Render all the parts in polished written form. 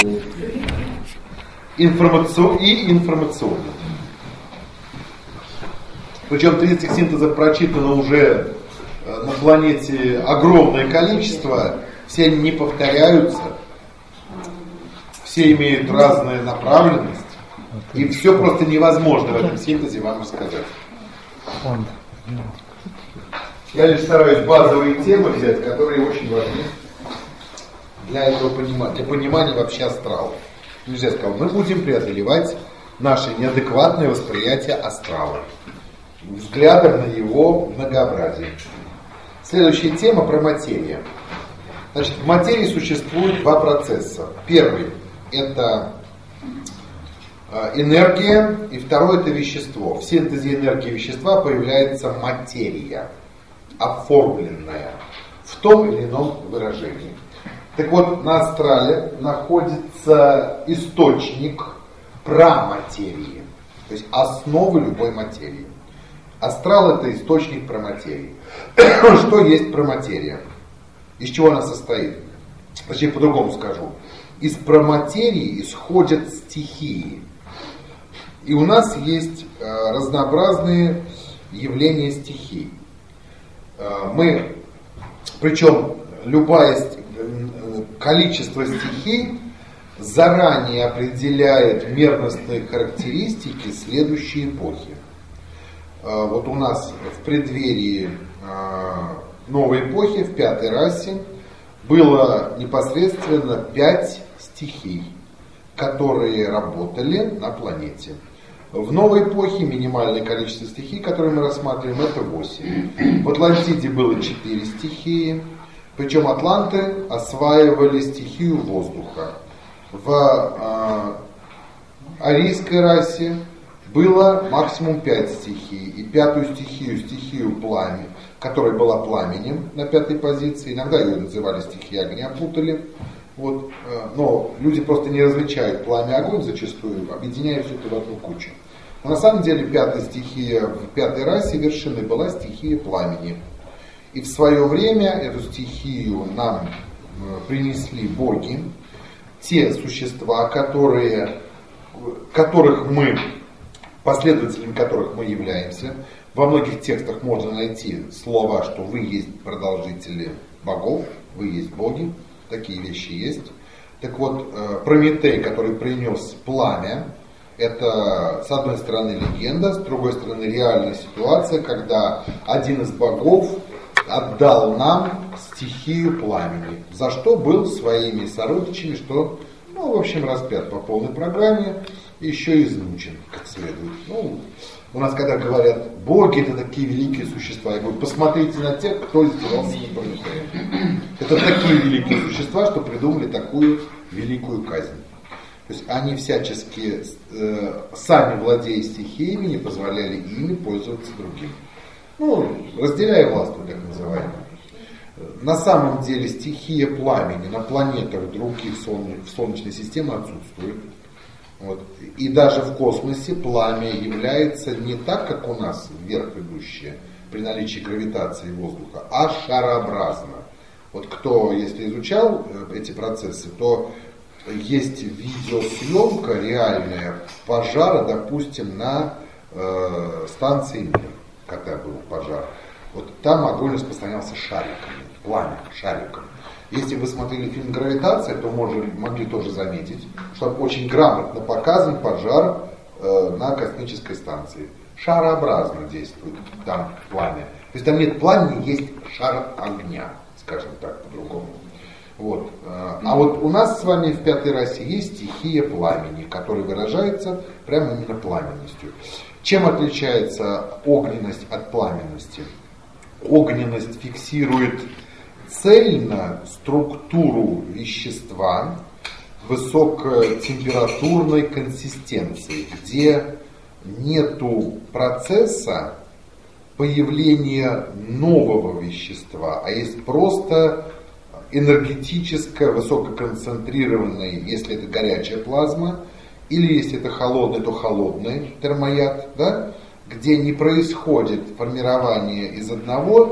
информационным. Причем третьих синтезов прочитано уже на планете огромное количество, все они не повторяются, все имеют разную направленность, и все просто невозможно в этом синтезе вам рассказать. Я лишь стараюсь базовые темы взять, которые очень важны для этого понимания, для понимания вообще астрала. Нельзя сказать, мы будем преодолевать наше неадекватное восприятие астрала взглядом на его многообразие. Следующая тема про материю. Значит, в материи существует два процесса. Первый – это энергия, и второй – это вещество. В синтезе энергии и вещества появляется материя, оформленная в том или ином выражении. Так вот, на астрале находится источник праматерии, то есть основы любой материи. Астрал – это источник праматерии. Что есть праматерия? Из чего она состоит? Точнее, по-другому скажу. Из праматерии исходят стихии. И у нас есть разнообразные явления стихий. Причем количество стихий заранее определяет мерностные характеристики следующей эпохи. Вот у нас в преддверии новой эпохи, в пятой расе, было непосредственно 5 стихий, которые работали на планете. В новой эпохе минимальное количество стихий, которые мы рассматриваем, это 8. В Атлантиде было 4 стихии, причем атланты осваивали стихию воздуха. В арийской расе было максимум 5 стихий, и 5-ю стихию пламя, которая была пламенем на 5-й позиции, иногда ее называли стихией огня, путали. Вот, но люди просто не различают пламя и огонь зачастую, объединяя все это в одну кучу. Но на самом деле 5-я стихия в 5-й расе вершины была стихия пламени. И в свое время эту стихию нам принесли боги, те существа, последователями которых мы являемся. Во многих текстах можно найти слова, что вы есть продолжители богов, вы есть боги, такие вещи есть. Так вот, Прометей, который принес пламя, это с одной стороны легенда, с другой стороны реальная ситуация, когда один из богов отдал нам стихию пламени, за что был своими сородичами, что, в общем, распят по полной программе, еще и измучен как следует. У нас, когда говорят, боги это такие великие существа, я говорю, посмотрите на тех, кто сделался с Прометеем. Это такие великие существа, что придумали такую великую казнь. То есть они всячески, сами владея стихиями, не позволяли ими пользоваться другим. Разделяя власть, так называемую. На самом деле стихия пламени на планетах других в Солнечной системе отсутствует. Вот. И даже в космосе пламя является не так, как у нас вверх идущее при наличии гравитации воздуха, а шарообразно. Вот кто, если изучал эти процессы, то есть видеосъемка реальная пожара, допустим, на станции Мир, когда был пожар. Вот там огонь распространялся шариками, пламя шариками. Если вы смотрели фильм «Гравитация», то могли тоже заметить, что очень грамотно показан пожар на космической станции. Шарообразно действует там пламя. То есть там нет пламени, есть шар огня, скажем так, по-другому. Вот. А вот у нас с вами в 5-й расе есть стихия пламени, которая выражается прямо именно пламенностью. Чем отличается огненность от пламенности? Огненность фиксирует цельно структуру вещества высокотемпературной консистенции, где нету процесса появления нового вещества, а есть просто энергетическое, высококонцентрированное, если это горячая плазма, или если это холодный, то холодный термояд, да? Где не происходит формирование из одного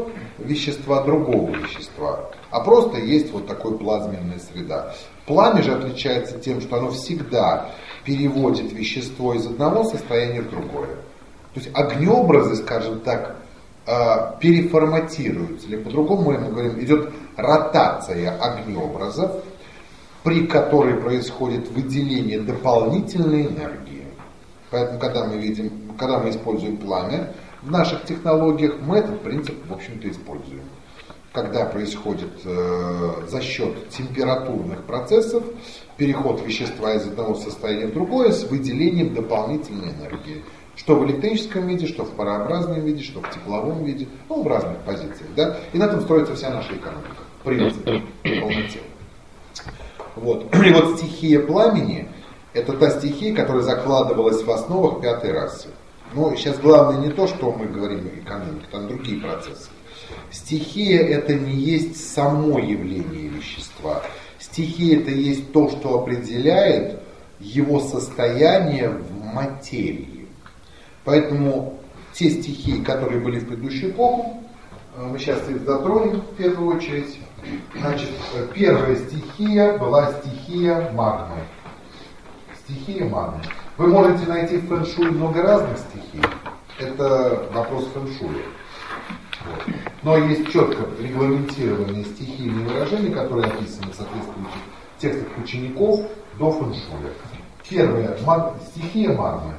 вещества другого вещества, а просто есть вот такой плазменная среда. Пламя же отличается тем, что оно всегда переводит вещество из одного состояния в другое. То есть огнеобразы, скажем так, переформатируются, или по-другому мы говорим, идет ротация огнеобразов, при которой происходит выделение дополнительной энергии. Поэтому, когда мы используем пламя в наших технологиях, мы этот принцип, в общем-то, используем. Когда происходит за счет температурных процессов переход вещества из одного состояния в другое с выделением дополнительной энергии. Что в электрическом виде, что в парообразном виде, что в тепловом виде, в разных позициях. Да? И на этом строится вся наша экономика, в принципе, полноте. Вот. И вот стихия пламени – это та стихия, которая закладывалась в основах пятой расы. Но сейчас главное не то, что мы говорим о экономике, там другие процессы. Стихия – это не есть само явление вещества. Стихия – это есть то, что определяет его состояние в материи. Поэтому те стихии, которые были в предыдущую эпоху, мы сейчас их затронем в первую очередь. Значит, первая стихия была стихия магмы. Стихия магмы. Вы можете найти в фэн-шуй много разных стихий. Это вопрос фэн-шуя. Вот. Но есть четко регламентированные стихийные выражения, которые описаны в соответствующих текстах учеников до фэн-шуя. Первая стихия магмы.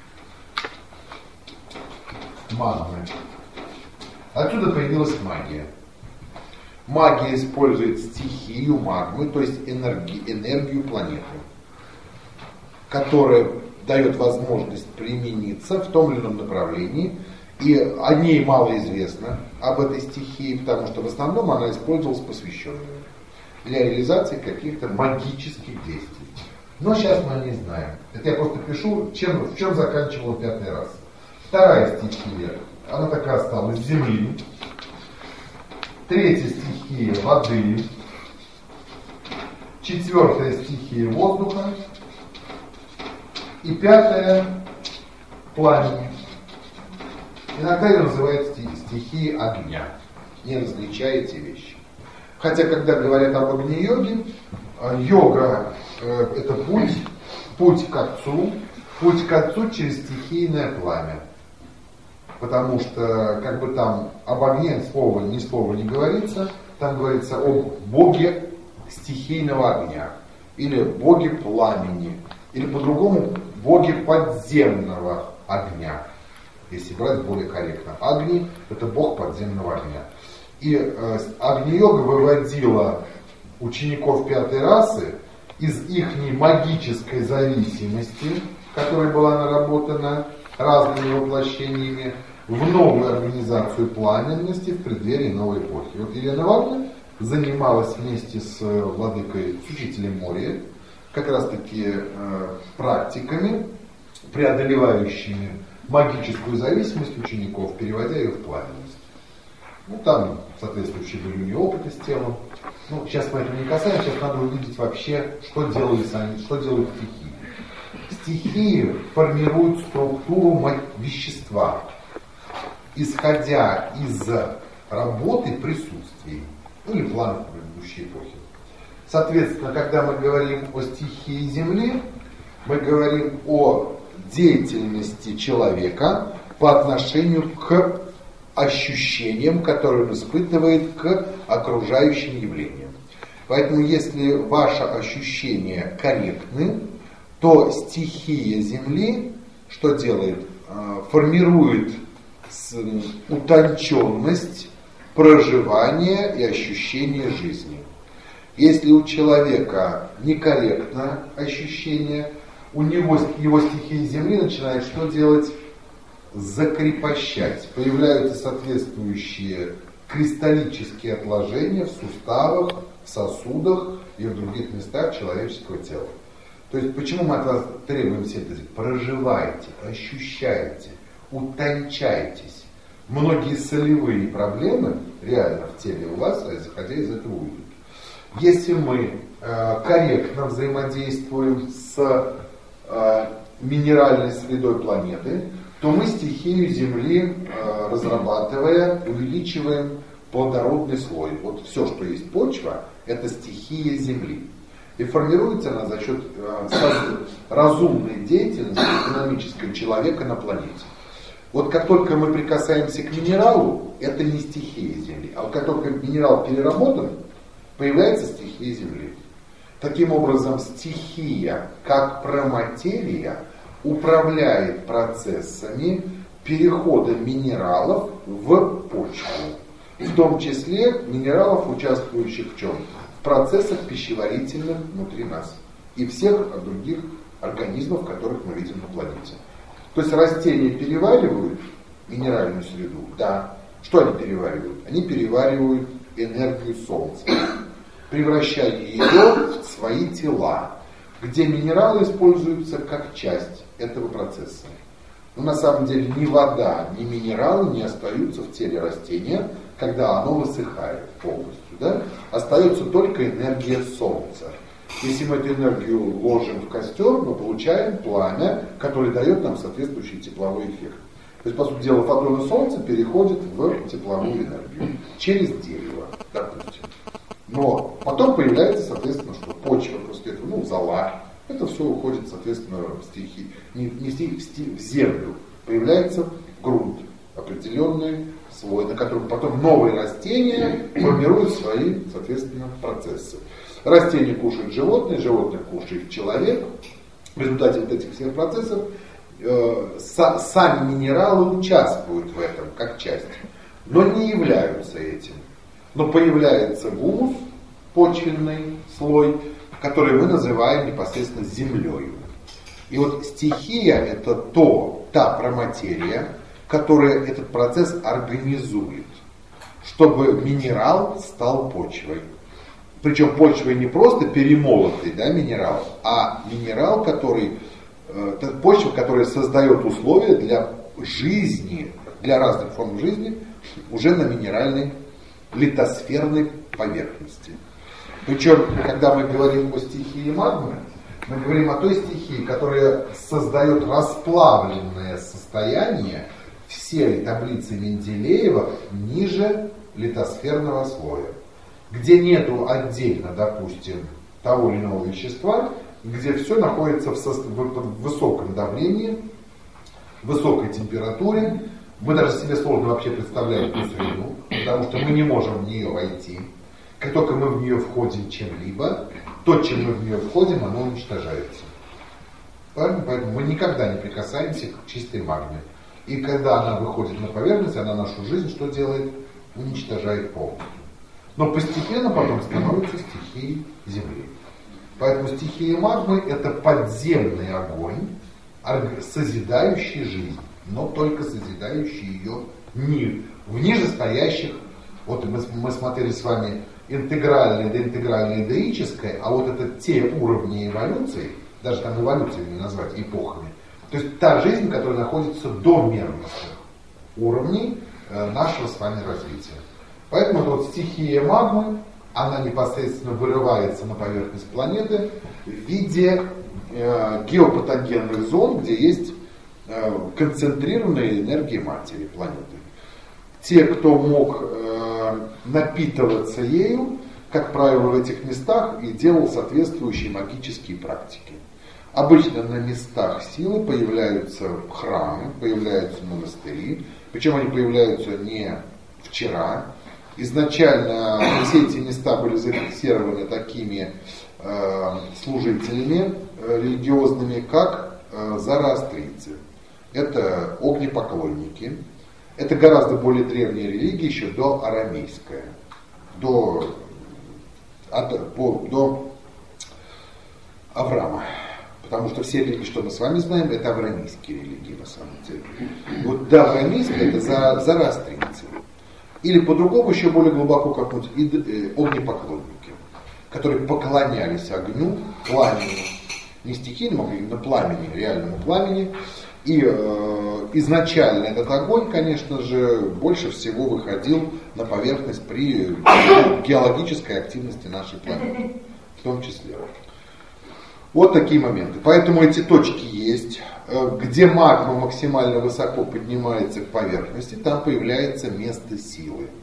Магмы. Отсюда появилась магия. Магия использует стихию магмы, то есть энергию планеты, которая дает возможность примениться в том или ином направлении. И о ней мало известно, об этой стихии, потому что в основном она использовалась посвященными для реализации каких-то магических действий. Но сейчас мы не знаем. Это я просто пишу, в чем заканчивала пятый раз. Вторая стихия, она такая осталась, земли. Третья стихия – воды. Четвертая стихия – воздуха. И пятая – пламени. Иногда ее называют стихией огня, не различая эти вещи. Хотя, когда говорят об огне-йоге, йога – это путь к отцу через стихийное пламя. Потому что, как бы там об огне ни слова не говорится, там говорится об боге стихийного огня, или боге пламени, или по-другому боге подземного огня. Если брать более корректно. Агни – это бог подземного огня. И Агни-йога выводила учеников пятой расы из их магической зависимости, которая была наработана разными воплощениями, в новую организацию пламенности в преддверии новой эпохи. Вот Елена Ивановна занималась вместе с владыкой, с учителем Мория, как раз таки практиками, преодолевающими магическую зависимость учеников, переводя ее в пламенность. Там соответствующие были у нее опыты с телом. Сейчас мы этого не касаемся, сейчас надо увидеть вообще, что делают стихии. Стихии формируют структуру вещества, исходя из работы присутствий, или планов предыдущей эпохи. Соответственно, когда мы говорим о стихии Земли, мы говорим о деятельности человека по отношению к ощущениям, которые он испытывает к окружающим явлениям. Поэтому, если ваши ощущения корректны, то стихия Земли что делает? Формирует утонченность проживания и ощущения жизни. Если у человека некорректно ощущение, у него его стихия Земли начинает что делать? Закрепощать. Появляются соответствующие кристаллические отложения в суставах, в сосудах и в других местах человеческого тела. То есть почему мы от вас требуем все это? Проживайте, ощущайте, утончайтесь. Многие солевые проблемы реально в теле у вас, исходя из этого, уйдут. Если мы корректно взаимодействуем с минеральной средой планеты, то мы стихию Земли, разрабатывая, увеличиваем плодородный слой. Вот все, что есть почва, это стихия Земли. И формируется она за счет разумной деятельности экономической человека на планете. Вот как только мы прикасаемся к минералу, это не стихия Земли. А вот как только минерал переработан, появляется стихия Земли. Таким образом, стихия, как проматерия, управляет процессами перехода минералов в почву. В том числе минералов, участвующих в чем? В процессах пищеварительных внутри нас. И всех других организмов, которых мы видим на планете. То есть растения переваривают минеральную среду? Да. Что они переваривают? Они переваривают энергию Солнца, превращая ее в свои тела, где минералы используются как часть этого процесса. Но на самом деле ни вода, ни минералы не остаются в теле растения, когда оно высыхает полностью. Да? Остается только энергия Солнца. Если мы эту энергию ложим в костер, мы получаем пламя, которое дает нам соответствующий тепловой эффект. То есть, по сути дела, фотоны Солнца переходят в тепловую энергию через дерево, допустим. Но потом появляется, соответственно, что почва после этого, зола, это все уходит, соответственно, в стихи, в землю. Появляется грунт, определенный слой, на котором потом новые растения формируют свои, соответственно, процессы. Растения кушают животные, животных кушает человек. В результате вот этих всех процессов сами минералы участвуют в этом как часть, но не являются этим. Но появляется гумус, почвенный слой, который мы называем непосредственно землей. И вот стихия — это та проматерия, которая этот процесс организует, чтобы минерал стал почвой. Причем почвой не просто перемолотый минерал, а минерал, почва, которая создает условия для жизни, для разных форм жизни, уже на минеральной литосферной поверхности. Причем, когда мы говорим о стихии магмы, мы говорим о той стихии, которая создает расплавленное состояние всей таблицы Менделеева ниже литосферного слоя, где нету отдельно, допустим, того или иного вещества, где все находится в высоком давлении, высокой температуре. Мы даже себе сложно вообще представлять эту среду, потому что мы не можем в нее войти. Как только мы в нее входим чем-либо, то, чем мы в нее входим, оно уничтожается. Поэтому мы никогда не прикасаемся к чистой магме. И когда она выходит на поверхность, она нашу жизнь что делает? Уничтожает полностью. Но постепенно потом становится стихией Земли. Поэтому стихия магмы — это подземный огонь, созидающий жизнь, но только созидающий ее в нижестоящих. Вот мы смотрели с вами интегральное, доинтегральное, доическое, а вот это те уровни эволюции, даже там эволюцию не назвать, эпохами. То есть та жизнь, которая находится до мерностных уровней нашего с вами развития. Поэтому вот стихия магмы, она непосредственно вырывается на поверхность планеты в виде геопатогенных зон, где есть концентрированная энергия матери планеты. Те, кто мог напитываться ею, как правило, в этих местах и делал соответствующие магические практики. Обычно на местах силы появляются храмы, появляются монастыри, причем они появляются не вчера. Изначально все эти места были зафиксированы такими служителями религиозными, как зороастрийцы. Это огнепоклонники. Это гораздо более древняя религия, еще до арамейская, до Авраама. Потому что все религии, что мы с вами знаем, это авраамийские религии на самом деле. Вот до авраамийской это зороастрийцы. Или по-другому, еще более глубоко как-нибудь огнепоклонники, которые поклонялись огню, пламени, не стихийному, а именно пламени, реальному пламени. И изначально этот огонь, конечно же, больше всего выходил на поверхность при геологической активности нашей планеты, в том числе. Вот такие моменты. Поэтому эти точки есть. Где магма максимально высоко поднимается к поверхности, там появляется место силы.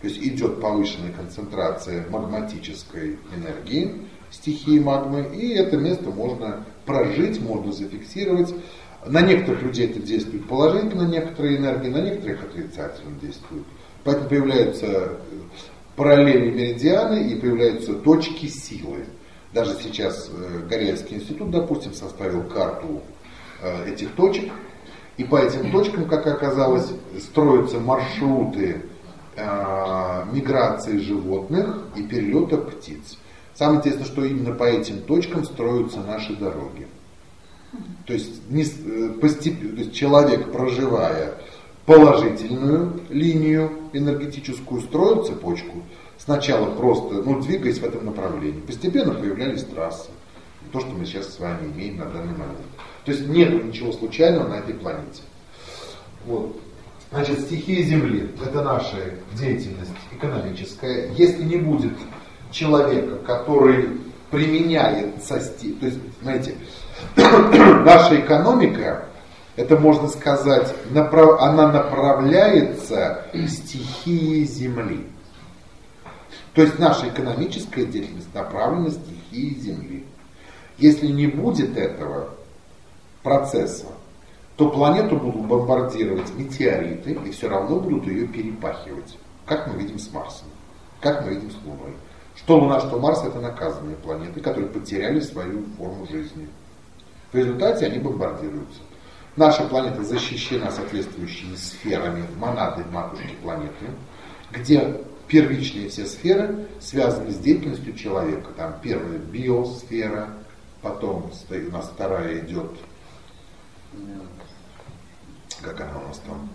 То есть идет повышенная концентрация магматической энергии, стихии магмы, и это место можно прожить, можно зафиксировать. На некоторых людей это действует положительно, некоторые энергии, на некоторых отрицательно действуют. Поэтому появляются параллельные меридианы и появляются точки силы. Даже сейчас Горельский институт, допустим, составил карту этих точек, и по этим точкам, как оказалось, строятся маршруты миграции животных и перелета птиц. Самое интересное, что именно по этим точкам строятся наши дороги. То есть, то есть человек, проживая положительную линию энергетическую, строил цепочку, сначала просто двигаясь в этом направлении. Постепенно появлялись трассы. То, что мы сейчас с вами имеем на данный момент. То есть нет ничего случайного на этой планете. Вот. Значит, стихия Земли – это наша деятельность экономическая. Если не будет человека, который применяет то есть, знаете, наша экономика, это можно сказать, она направляется стихией Земли. То есть наша экономическая деятельность направлена стихией Земли. Если не будет этого процесса, то планету будут бомбардировать метеориты и все равно будут ее перепахивать. Как мы видим с Марсом, как мы видим с Луной. Что Луна, что Марс — это наказанные планеты, которые потеряли свою форму жизни. В результате они бомбардируются. Наша планета защищена соответствующими сферами монады матушки планеты, где первичные все сферы связаны с деятельностью человека. Там первая биосфера, потом у нас вторая идет, как она у нас там?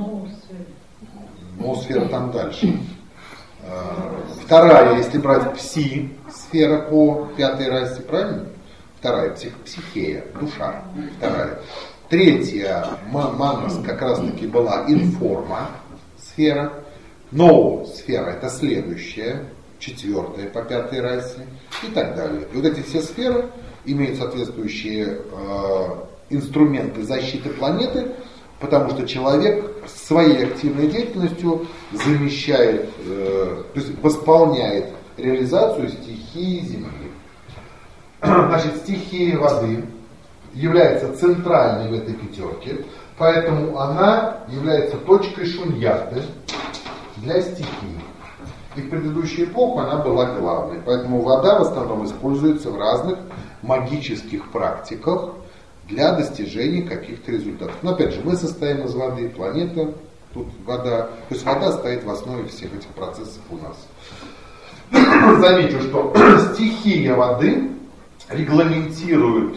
Ноосфера там дальше. Вторая, если брать пси-сфера по пятой расе, правильно? Вторая, психея, душа. Вторая. Третья, манас, как раз таки была информа-сфера. Ноосфера, это следующая, четвертая по пятой расе и так далее. И вот эти все сферы имеют соответствующие инструменты защиты планеты, потому что человек своей активной деятельностью замещает, то есть восполняет реализацию стихии Земли. Значит, стихия воды является центральной в этой пятерке, поэтому она является точкой шуньяты для стихии. И в предыдущую эпоху она была главной. Поэтому вода в основном используется в разных магических практиках для достижения каких-то результатов. Но опять же, мы состоим из воды, планета, тут вода. То есть вода стоит в основе всех этих процессов у нас. Замечу, что стихия воды регламентирует,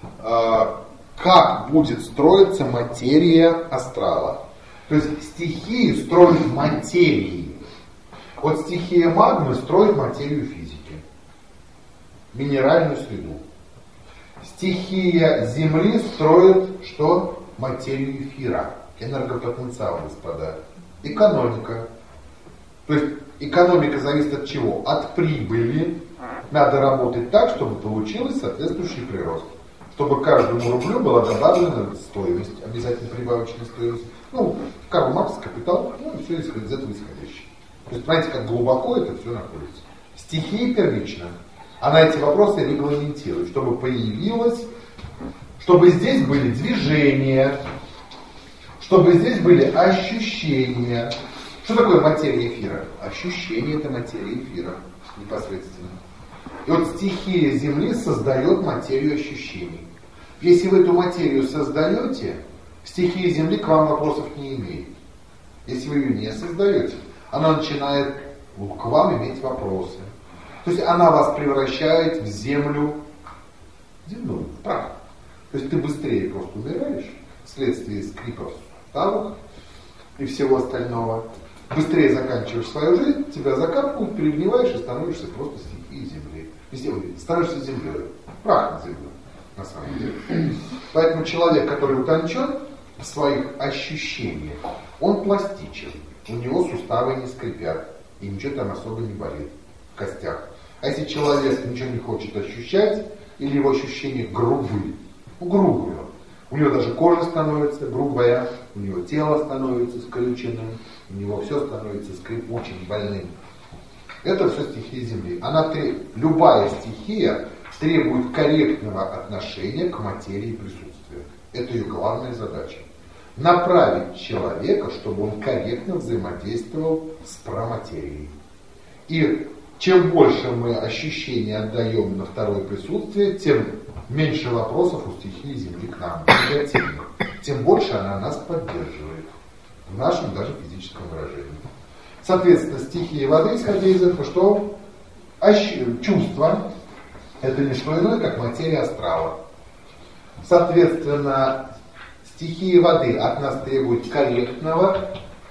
как будет строиться материя астрала. То есть стихии строят материи. Вот стихия магмы строит материю физики, минеральную среду. Стихия Земли строит что? Материю эфира, энергопотенциал, господа. Экономика. То есть экономика зависит от чего? От прибыли. Надо работать так, чтобы получилось соответствующий прирост. Чтобы каждому рублю была добавлена стоимость, обязательно прибавочная стоимость. Карл Маркс, капитал, все из этого исходящее. То есть, понимаете, как глубоко это все находится. Стихия первична. Она эти вопросы регламентирует, чтобы появилось, чтобы здесь были движения, чтобы здесь были ощущения. Что такое материя эфира? Ощущение — это материя эфира непосредственно. И вот стихия Земли создает материю ощущений. Если вы эту материю создаете, стихия Земли к вам вопросов не имеет. Если вы ее не создаете, она начинает к вам иметь вопросы. То есть она вас превращает в землю, земную, в прах. То есть ты быстрее просто умираешь вследствие скрипов в суставах и всего остального. Быстрее заканчиваешь свою жизнь, тебя закапывают, перегниваешь и становишься просто стихией Земли. Становишься землей, прах на землю, на самом деле. Поэтому человек, который утончен в своих ощущениях, он пластичен. У него суставы не скрипят, и ничего там особо не болит в костях. А если человек ничего не хочет ощущать, или его ощущения грубые, грубые, У него даже кожа становится грубая, у него тело становится скрюченным, у него все становится скрипучим, больным. Это все стихия Земли. Любая стихия требует корректного отношения к материи присутствия. Это ее главная задача. Направить человека, чтобы он корректно взаимодействовал с праматерией. И чем больше мы ощущений отдаем на второе присутствие, тем меньше вопросов у стихии Земли к нам, негативных. Тем больше она нас поддерживает. В нашем даже физическом выражении. Соответственно, стихия воды, исходя из этого, что чувство — это не что иное, как материя астрала. Соответственно, стихия воды от нас требует корректного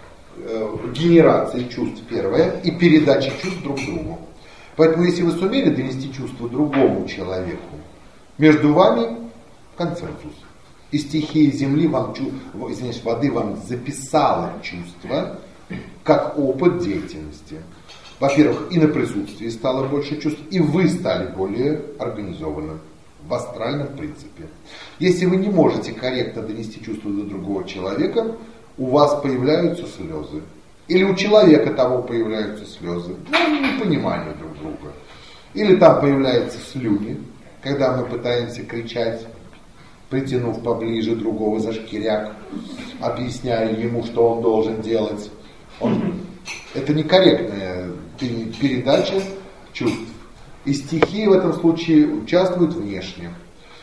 генерации чувств, первое, и передачи чувств друг другу. Поэтому, если вы сумели донести чувство другому человеку, между вами консенсус. И стихия земли воды вам записала чувство как опыт деятельности. Во-первых, и на присутствии стало больше чувств, и вы стали более организованным в астральном принципе. Если вы не можете корректно донести чувство до другого человека, у вас появляются слезы. Или у человека того появляются слезы. Непонимание друг друга. Или там появляются слюни, когда мы пытаемся кричать, притянув поближе другого за шкиряк, объясняя ему, что он должен делать. Это некорректная передача чувств. И стихии в этом случае участвуют внешне.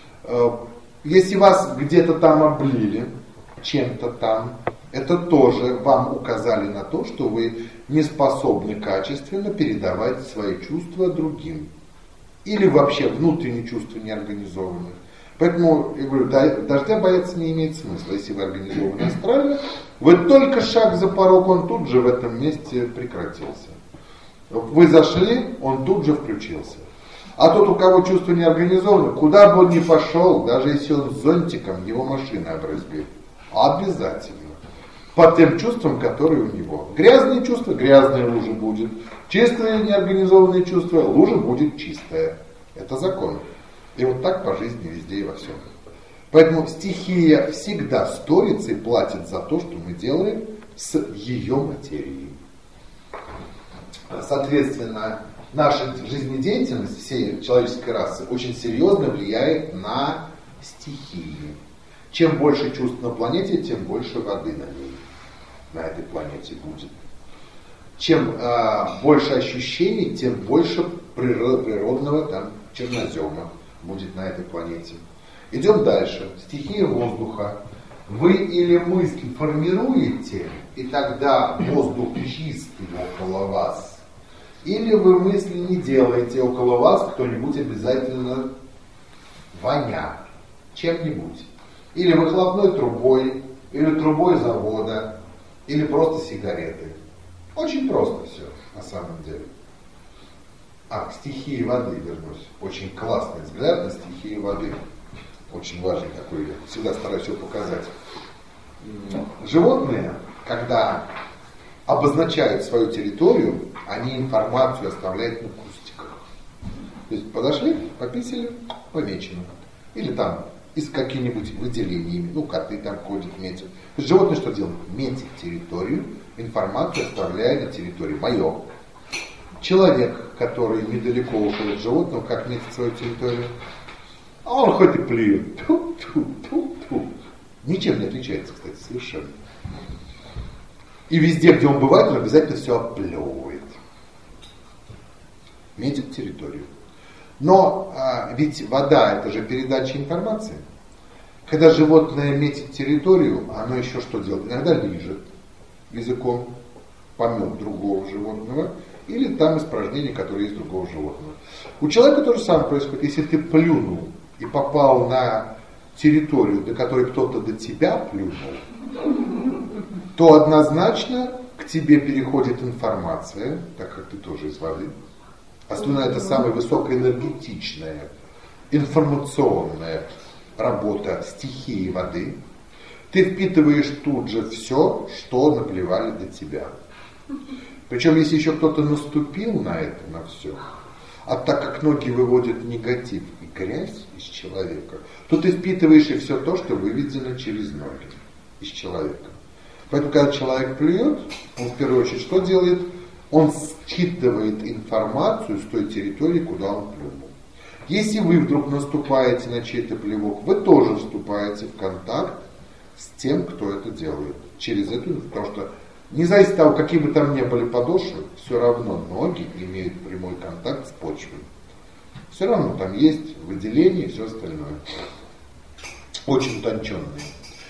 Если вас где-то там облили, чем-то там, это тоже вам указали на то, что вы не способны качественно передавать свои чувства другим. Или вообще внутренние чувства не организованы. Поэтому, я говорю, дождя бояться не имеет смысла. Если вы организованы астрально, вы только шаг за порог, он тут же в этом месте прекратился. Вы зашли, он тут же включился. А тот, у кого чувства не организованы, куда бы он ни пошел, даже если он с зонтиком, его машина образбит. Обязательно. По тем чувствам, которые у него. Грязные чувства, грязная лужа будет. Чистые неорганизованные чувства, лужа будет чистая. Это закон. И вот так по жизни везде и во всем. Поэтому стихия всегда сторится и платит за то, что мы делаем с ее материей. Соответственно, наша жизнедеятельность всей человеческой расы очень серьезно влияет на стихии. Чем больше чувств на планете, тем больше воды на ней, на этой планете будет. Чем больше ощущений, тем больше природного там чернозема будет на этой планете. Идем дальше. Стихия воздуха. Вы или мысли формируете, и тогда воздух чистый около вас. Или вы мысли не делаете, около вас кто-нибудь обязательно воня чем-нибудь. Или выхлопной трубой, или трубой завода, или просто сигареты. Очень просто все на самом деле. К стихии воды вернусь. Очень классный взгляд на стихию воды. Очень важный такой, я всегда стараюсь его показать. Животные, когда обозначают свою территорию, они информацию оставляют на кустиках. То есть подошли, пописали, помечено. Или там и с какими-нибудь выделениями, коты там ходят, метят. Животные что делают? Метят территорию, информацию оставляя на территории. Мое. Человек, который недалеко ушел от животного, как метит свою территорию? А он хоть и плюет. Ту-ту-ту-ту. Ничем не отличается, кстати, совершенно. И везде, где он бывает, он обязательно все оплевывает. Метит территорию. Но ведь вода — это же передача информации. Когда животное метит территорию, оно еще что делает? Иногда лижет языком помет другого животного, или там испражнение, которое есть другого животного. У человека то же самое происходит. Если ты плюнул и попал на территорию, до которой кто-то до тебя плюнул, то однозначно к тебе переходит информация, так как ты тоже из воды. Основная это самая высокоэнергетичная, информационная работа стихии воды. Ты впитываешь тут же все, что наплевали до тебя. Причем, если еще кто-то наступил на это, на все, А так как ноги выводят негатив и грязь из человека, то ты впитываешь и все то, что выведено через ноги из человека. Поэтому, когда человек плюет, он в первую очередь что делает? Он считывает информацию с той территории, куда он плюнул. Если вы вдруг наступаете на чей-то плевок, вы тоже вступаете в контакт с тем, кто это делает. Через эту, потому что не зависит от того, какие бы там ни были подошвы, все равно ноги имеют прямой контакт с почвой. Все равно там есть выделение и все остальное. Очень утонченные.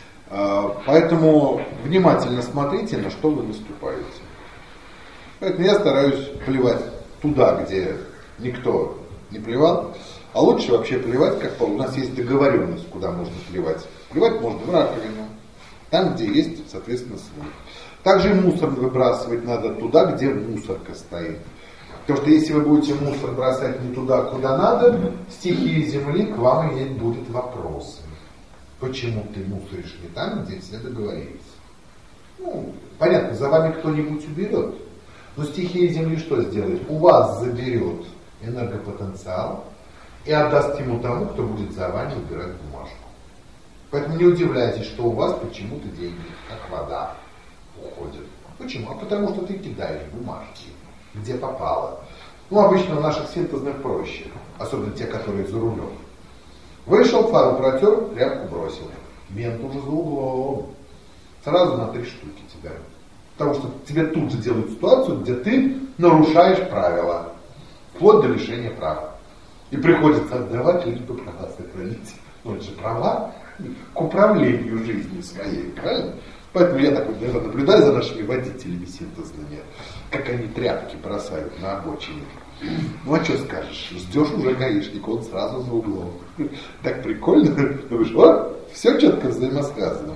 Поэтому внимательно смотрите, на что вы наступаете. Поэтому я стараюсь плевать туда, где никто не плевал. А лучше вообще плевать, как у нас есть договоренность, куда можно плевать. Плевать можно в раковину, там, где есть, соответственно, слой. Также и мусор выбрасывать надо туда, где мусорка стоит. Потому что если вы будете мусор бросать не туда, куда надо, стихия Земли к вам иметь будет вопросы. Почему ты мусоришь не там, где все договорились? Ну, понятно, за вами кто-нибудь уберет. Но стихия Земли что сделает? У вас заберет энергопотенциал и отдаст ему тому, кто будет за вами убирать бумажку. Поэтому не удивляйтесь, что у вас почему-то деньги, как вода, уходят. Почему? А потому что ты кидаешь бумажки, где попало. Ну, обычно у наших синтезных проще, особенно те, которые за рулем. Вышел, фару протер, тряпку бросил. Мент уже за углом. Сразу на 3 штуки тебя. Потому что тебе тут же делают ситуацию, где ты нарушаешь правила. Вплоть до лишения прав. И приходится отдавать, лишь бы права сохранить. Ну, это же права к управлению жизнью своей, правильно? Поэтому я так вот наблюдаю за нашими водителями синтезными, как они тряпки бросают на обочине. Ну а что скажешь? Ждешь уже гаишника, он сразу за углом. Так прикольно. Думаешь, вот, все четко взаимосвязано.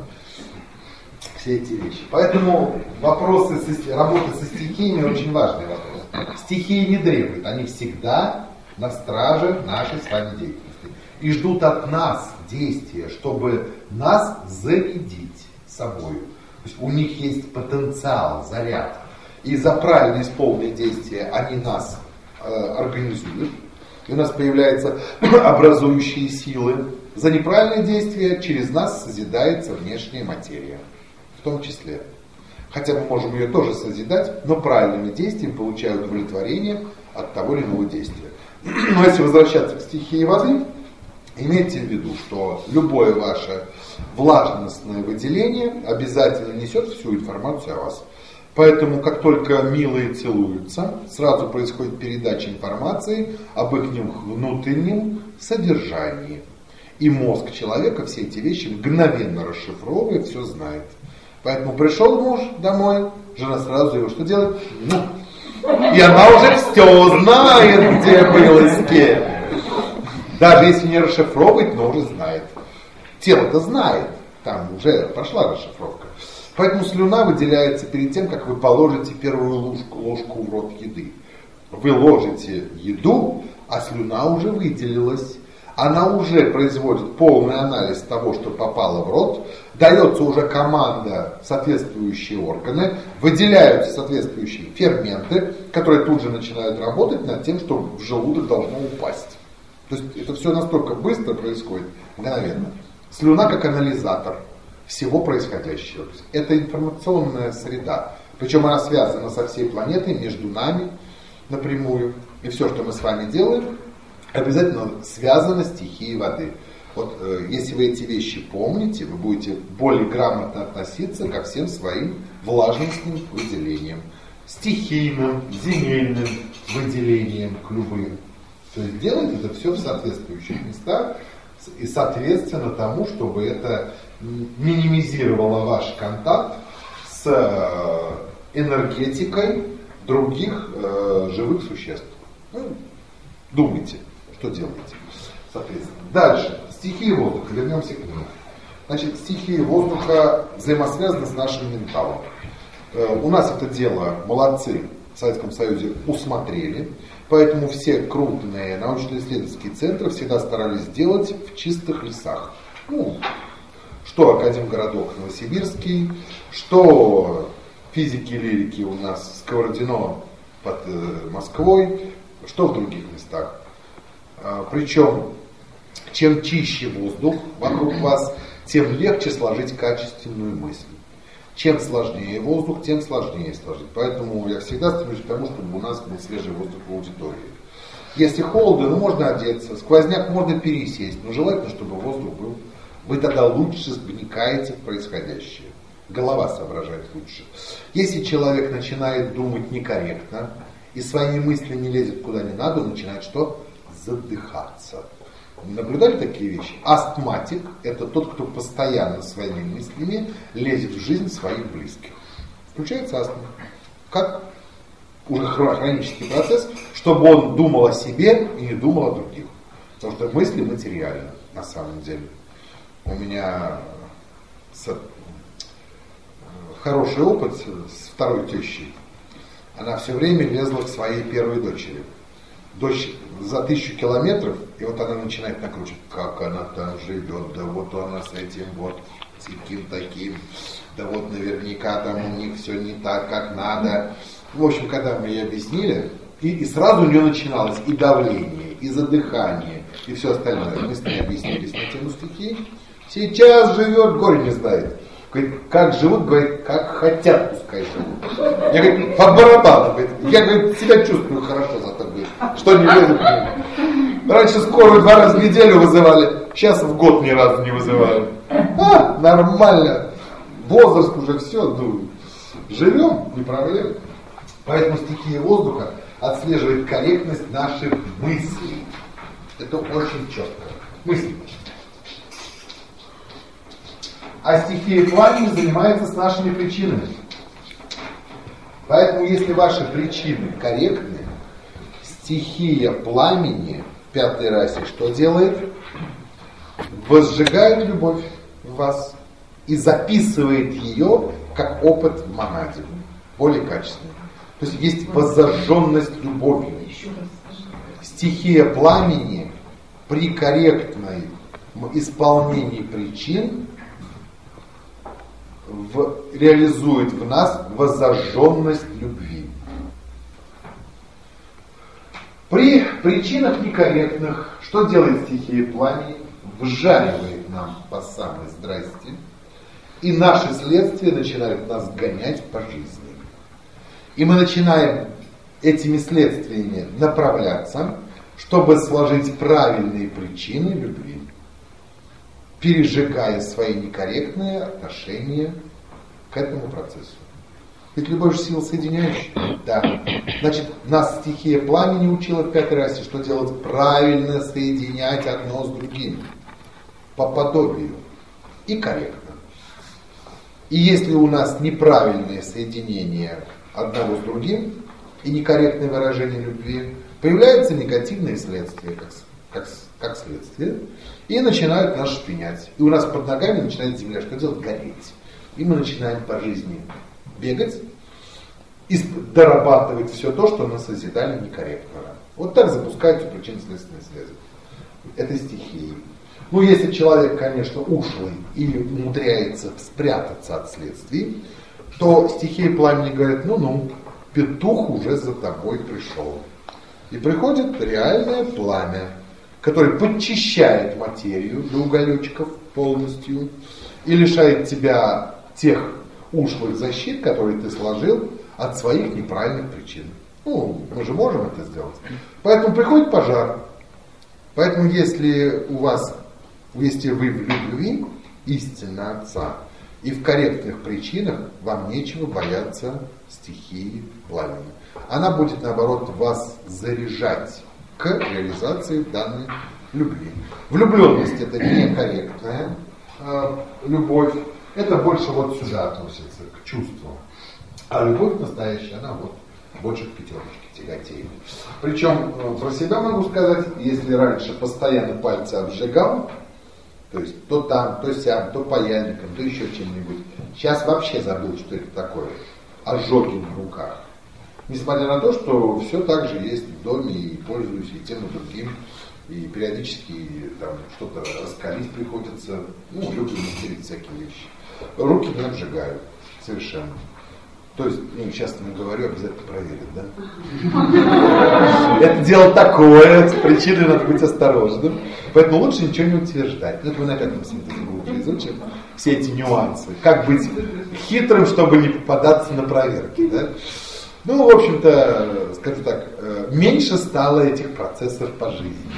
Все эти вещи. Поэтому вопросы работы со стихиями очень важный вопрос. Стихии не дремлют, они всегда на страже нашей с вами деятельности. И ждут от нас действия, чтобы нас зарядить собой. То есть у них есть потенциал, заряд. И за правильно исполненные действия они нас организуют. И у нас появляются образующие силы. За неправильные действия через нас созидается внешняя материя. В том числе. Хотя мы можем ее тоже созидать, но правильными действиями получая удовлетворение от того или иного действия. Но если возвращаться к стихии воды, имейте в виду, что любое ваше влажностное выделение обязательно несет всю информацию о вас. Поэтому, как только милые целуются, сразу происходит передача информации об их внутреннем содержании. И мозг человека все эти вещи мгновенно расшифровывает, все знает. Поэтому пришел муж домой, жена сразу его что делает? И она уже все знает, где был и с кем. Даже если не расшифровывает, но уже знает. Тело-то знает, там уже прошла расшифровка. Поэтому слюна выделяется перед тем, как вы положите первую ложку в рот еды. Вы ложите еду, а слюна уже выделилась. Она уже производит полный анализ того, что попало в рот, дается уже команда в соответствующие органы, выделяются соответствующие ферменты, которые тут же начинают работать над тем, что в желудок должно упасть. То есть это все настолько быстро происходит, мгновенно. Слюна как анализатор всего происходящего. Это информационная среда. Причем она связана со всей планетой, между нами напрямую. И все, что мы с вами делаем, обязательно связано с стихией воды. Вот если вы эти вещи помните, вы будете более грамотно относиться ко всем своим влажностным выделениям. Стихийным, земельным выделениям к любым. То есть делать это все в соответствующих местах и соответственно тому, чтобы это минимизировало ваш контакт с энергетикой других живых существ. Ну, думайте, что делаете. Соответственно. Дальше. Стихия воздуха. Вернемся к нему. Значит, стихия воздуха взаимосвязана с нашим менталом. У нас это дело, молодцы, в Советском Союзе усмотрели. Поэтому все крупные научно-исследовательские центры всегда старались сделать в чистых лесах. Ну, что Академгородок Новосибирский, что физики и лирики у нас Сковородино под Москвой, что в других местах. Причем, чем чище воздух вокруг вас, тем легче сложить качественную мысль. Чем сложнее воздух, тем сложнее сложить. Поэтому я всегда стремлюсь к тому, чтобы у нас был свежий воздух в аудитории. Если холодно, ну можно одеться, сквозняк можно пересесть, но желательно, чтобы воздух был. Вы тогда лучше вникаете в происходящее. Голова соображает лучше. Если человек начинает думать некорректно и свои мысли не лезет куда не надо, он начинает что? Задыхаться. Вы наблюдали такие вещи? Астматик – это тот, кто постоянно своими мыслями лезет в жизнь своих близких. Включается астма. Как уже хронический процесс, чтобы он думал о себе и не думал о других. Потому что мысли материальны на самом деле. У меня хороший опыт с второй тещей. Она все время лезла к своей первой дочери. Дочь за 1000 километров, и вот она начинает накручивать, как она там живет, да вот она с этим вот, таким, да вот наверняка там у них все не так, как надо. В общем, когда мы ей объяснили, и сразу у нее начиналось и давление, и задыхание, и все остальное. Мы с ней объяснились на тему стихий. Сейчас живет, горе не знает. Говорит, как живут, говорит, как хотят, пускай живут. Я говорю, по барабану, говорит, я, говорит, себя чувствую хорошо, зато, говорит, что не лезут к ним. Раньше скорую 2 раза в неделю вызывали, сейчас в год ни разу не вызывают. Нормально. Возраст уже все, ну, живем, не проблема. Поэтому стихия воздуха отслеживает корректность наших мыслей. Это очень четко. Мысли. А стихия пламени занимается с нашими причинами. Поэтому, если ваши причины корректны, стихия пламени в 5-й расе что делает? Возжигает любовь в вас и записывает ее как опыт в монаде, более качественный. То есть есть воззажженность любовью. Стихия пламени при корректной исполнении причин реализует в нас воззажженность любви. При причинах некорректных, что делает стихия пламени? Вжаривает нам по самой здрасте, и наши следствия начинают нас гонять по жизни. И мы начинаем этими следствиями направляться, чтобы сложить правильные причины любви, пережигая свои некорректные отношения к этому процессу. Ведь любовь же сила соединяющая. Да. Значит, нас стихия пламени учила в 5-й расе, что делать? Правильно соединять одно с другим. По подобию. И корректно. И если у нас неправильное соединение одного с другим и некорректное выражение любви, появляются негативные следствия, как следствие, и начинают нас шпинять. И у нас под ногами начинает земля что делать? Гореть. И мы начинаем по жизни бегать и дорабатывать все то, что мы созидали некорректного. Вот так запускаются причинно-следственные связи. Это стихии. Ну, если человек, конечно, ушлый и умудряется спрятаться от следствий, то стихия пламени говорит, ну, петух уже за тобой пришел. И приходит реальное пламя, которое подчищает материю до уголечков полностью и лишает тебя тех ушлых защит, которые ты сложил от своих неправильных причин. Ну, мы же можем это сделать. Поэтому приходит пожар. Поэтому если вы в любви истинно Отца и в корректных причинах, вам нечего бояться стихии пламени. Она будет, наоборот, вас заряжать к реализации данной любви. Влюбленность – это некорректная любовь. Это больше вот сюда относится, к чувству. А любовь настоящая, она вот больше к 5-ке тяготеет. Причем про себя могу сказать, если раньше постоянно пальцы обжигал, то есть то там, то сям, то паяльником, то еще чем-нибудь. Сейчас вообще забыл, что это такое. Ожоги на руках. Несмотря на то, что все так же есть в доме, и пользуюсь и тем, и другим. И периодически там что-то раскалить приходится. Ну, люблю мастерить всякие вещи. Руки не обжигают совершенно. То есть, сейчас я говорю, обязательно проверить, да? Это дело такое, с причиной надо быть осторожным. Поэтому лучше ничего не утверждать. Это мы на 5-м синтезе глубже изучим все эти нюансы. Как быть хитрым, чтобы не попадаться на проверки, да? Ну, в общем-то, скажу так, меньше стало этих процессов по жизни.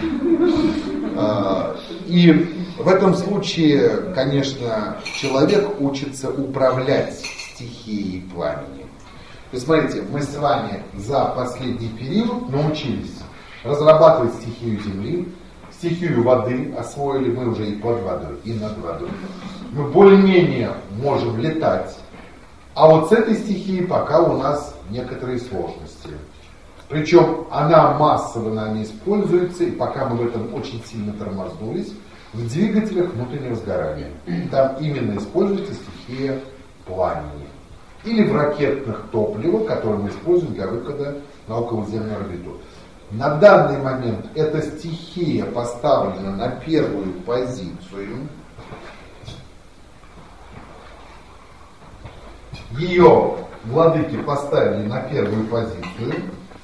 И в этом случае, конечно, человек учится управлять стихией пламени. То есть, смотрите, мы с вами за последний период научились разрабатывать стихию земли, стихию воды освоили мы уже и под водой, и над водой. Мы более-менее можем летать, а вот с этой стихией пока у нас некоторые сложности. Причем она массово нами используется, и пока мы в этом очень сильно тормознулись, в двигателях внутреннего сгорания. Там именно используется стихия пламени. Или в ракетных топливах, которые мы используем для выхода на околоземную орбиту. На данный момент эта стихия поставлена на первую позицию. Ее владыки поставили на первую позицию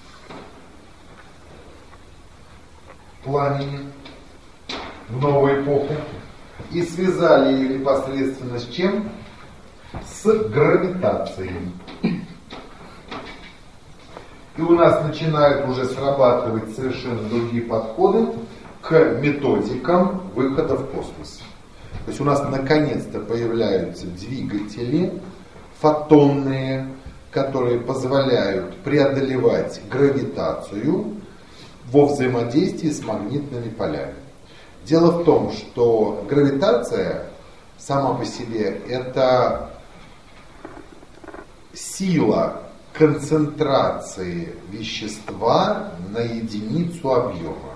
пламени в новую эпоху и связали ее непосредственно с чем? С гравитацией. И у нас начинают уже срабатывать совершенно другие подходы к методикам выхода в космос. То есть у нас наконец-то появляются двигатели фотонные, которые позволяют преодолевать гравитацию во взаимодействии с магнитными полями. Дело в том, что гравитация сама по себе это сила концентрации вещества на единицу объема.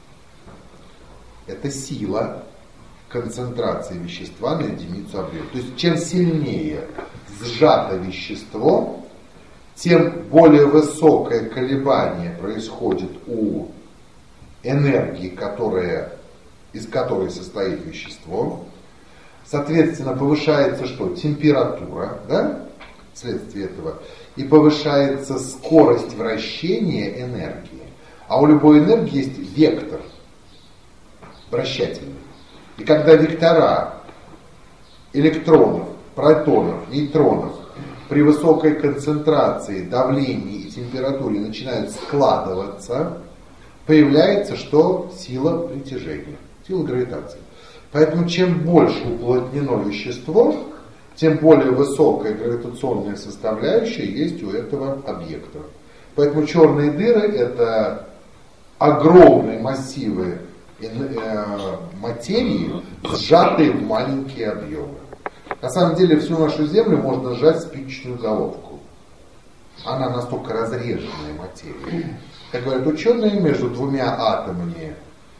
Это сила концентрации вещества на единицу объема. То есть чем сильнее сжато вещество, тем более высокое колебание происходит у энергии, из которой состоит вещество. Соответственно, повышается что? Температура, да? Вследствие этого. И повышается скорость вращения энергии. А у любой энергии есть вектор вращательный. И когда вектора электронов, протонов, нейтронов при высокой концентрации, давлении и температуре начинают складываться, появляется что? Сила притяжения, сила гравитации. Поэтому чем больше уплотнено вещество, тем более высокая гравитационная составляющая есть у этого объекта. Поэтому черные дыры это огромные массивы материи, сжатые в маленькие объемы. На самом деле всю нашу Землю можно сжать в спичечную головку. Она настолько разреженная материя. Как говорят ученые, между двумя атомами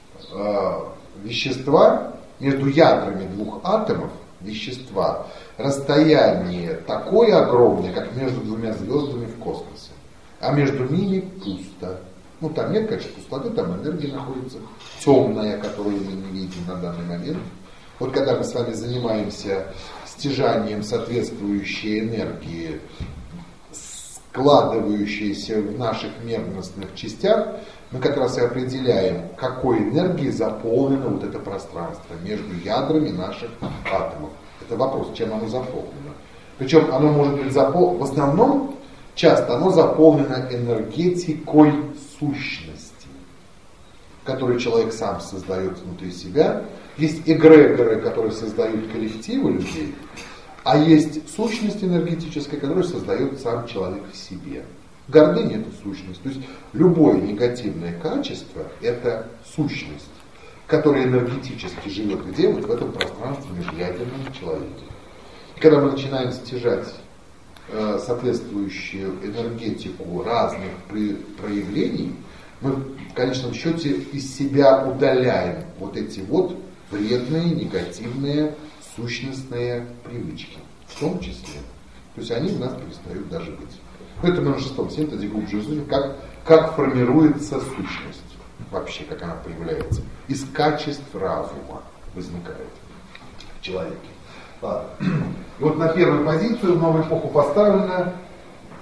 вещества, между ядрами двух атомов вещества, расстояние такое огромное, как между двумя звездами в космосе. А между ними пусто. Ну, там нет, конечно, пустоты, там энергия находится темная, которую мы не видим на данный момент. Вот когда мы с вами занимаемся стяжанием соответствующей энергии, складывающейся в наших мерностных частях, мы как раз и определяем, какой энергией заполнено вот это пространство между ядрами наших атомов. Это вопрос, чем оно заполнено. Причем оно может быть заполнено, в основном, часто оно заполнено энергетикой сущности, которую человек сам создает внутри себя. Есть эгрегоры, которые создают коллективы людей, а есть сущность энергетическая, которую создает сам человек в себе. Гордыня – это сущность. То есть любое негативное качество – это сущность, которая энергетически живет где? Вот в этом пространстве межядерном человеке. И когда мы начинаем стяжать соответствующую энергетику разных проявлений, мы в конечном счете из себя удаляем вот эти вот вредные, негативные, сущностные привычки. В том числе. То есть они у нас перестают даже быть. Это мы на 6-м синтезе глубже изучим, как формируется сущность. Вообще, как она появляется. Из качеств разума возникает в человеке. Ладно. И вот на первую позицию в новую эпоху поставлена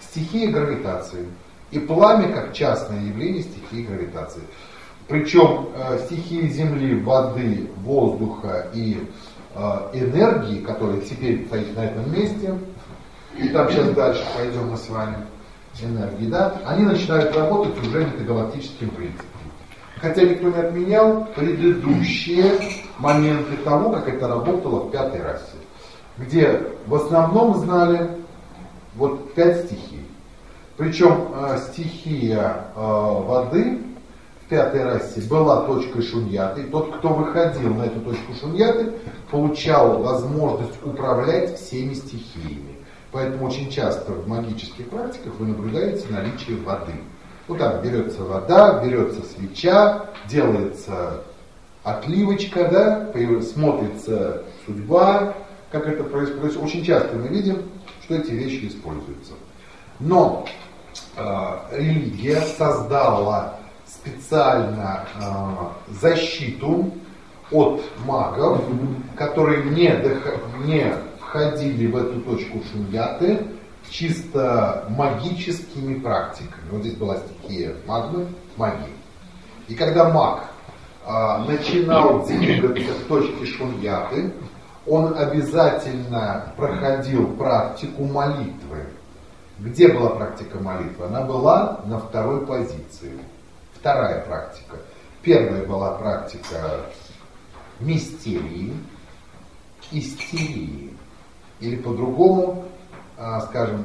стихия гравитации. И пламя как частное явление стихии гравитации. Причем стихии Земли, воды, воздуха и энергии, которые теперь стоит на этом месте, и там сейчас дальше пойдем мы с вами, энергии, да, они начинают работать уже метагалактическим принципом. Хотя никто не отменял предыдущие моменты того, как это работало в пятой расе, где в основном знали вот 5 стихий. Причем стихия воды в пятой расе была точкой шуньяты. Тот, кто выходил на эту точку шуньяты, получал возможность управлять всеми стихиями. Поэтому очень часто в магических практиках вы наблюдаете наличие воды. Ну там берется вода, берется свеча, делается отливочка, да, смотрится судьба, как это происходит. Очень часто мы видим, что эти вещи используются. Но религия создала специально защиту от магов, которые не входили в эту точку шуньяты чисто магическими практиками. Вот здесь была стихия магмы, магии. И когда маг начинал двигаться к точке шуньяты, он обязательно проходил практику молитвы. Где была практика молитвы? Она была на второй позиции. Вторая практика. Первая была практика мистерии, истерии. Или по-другому, скажем,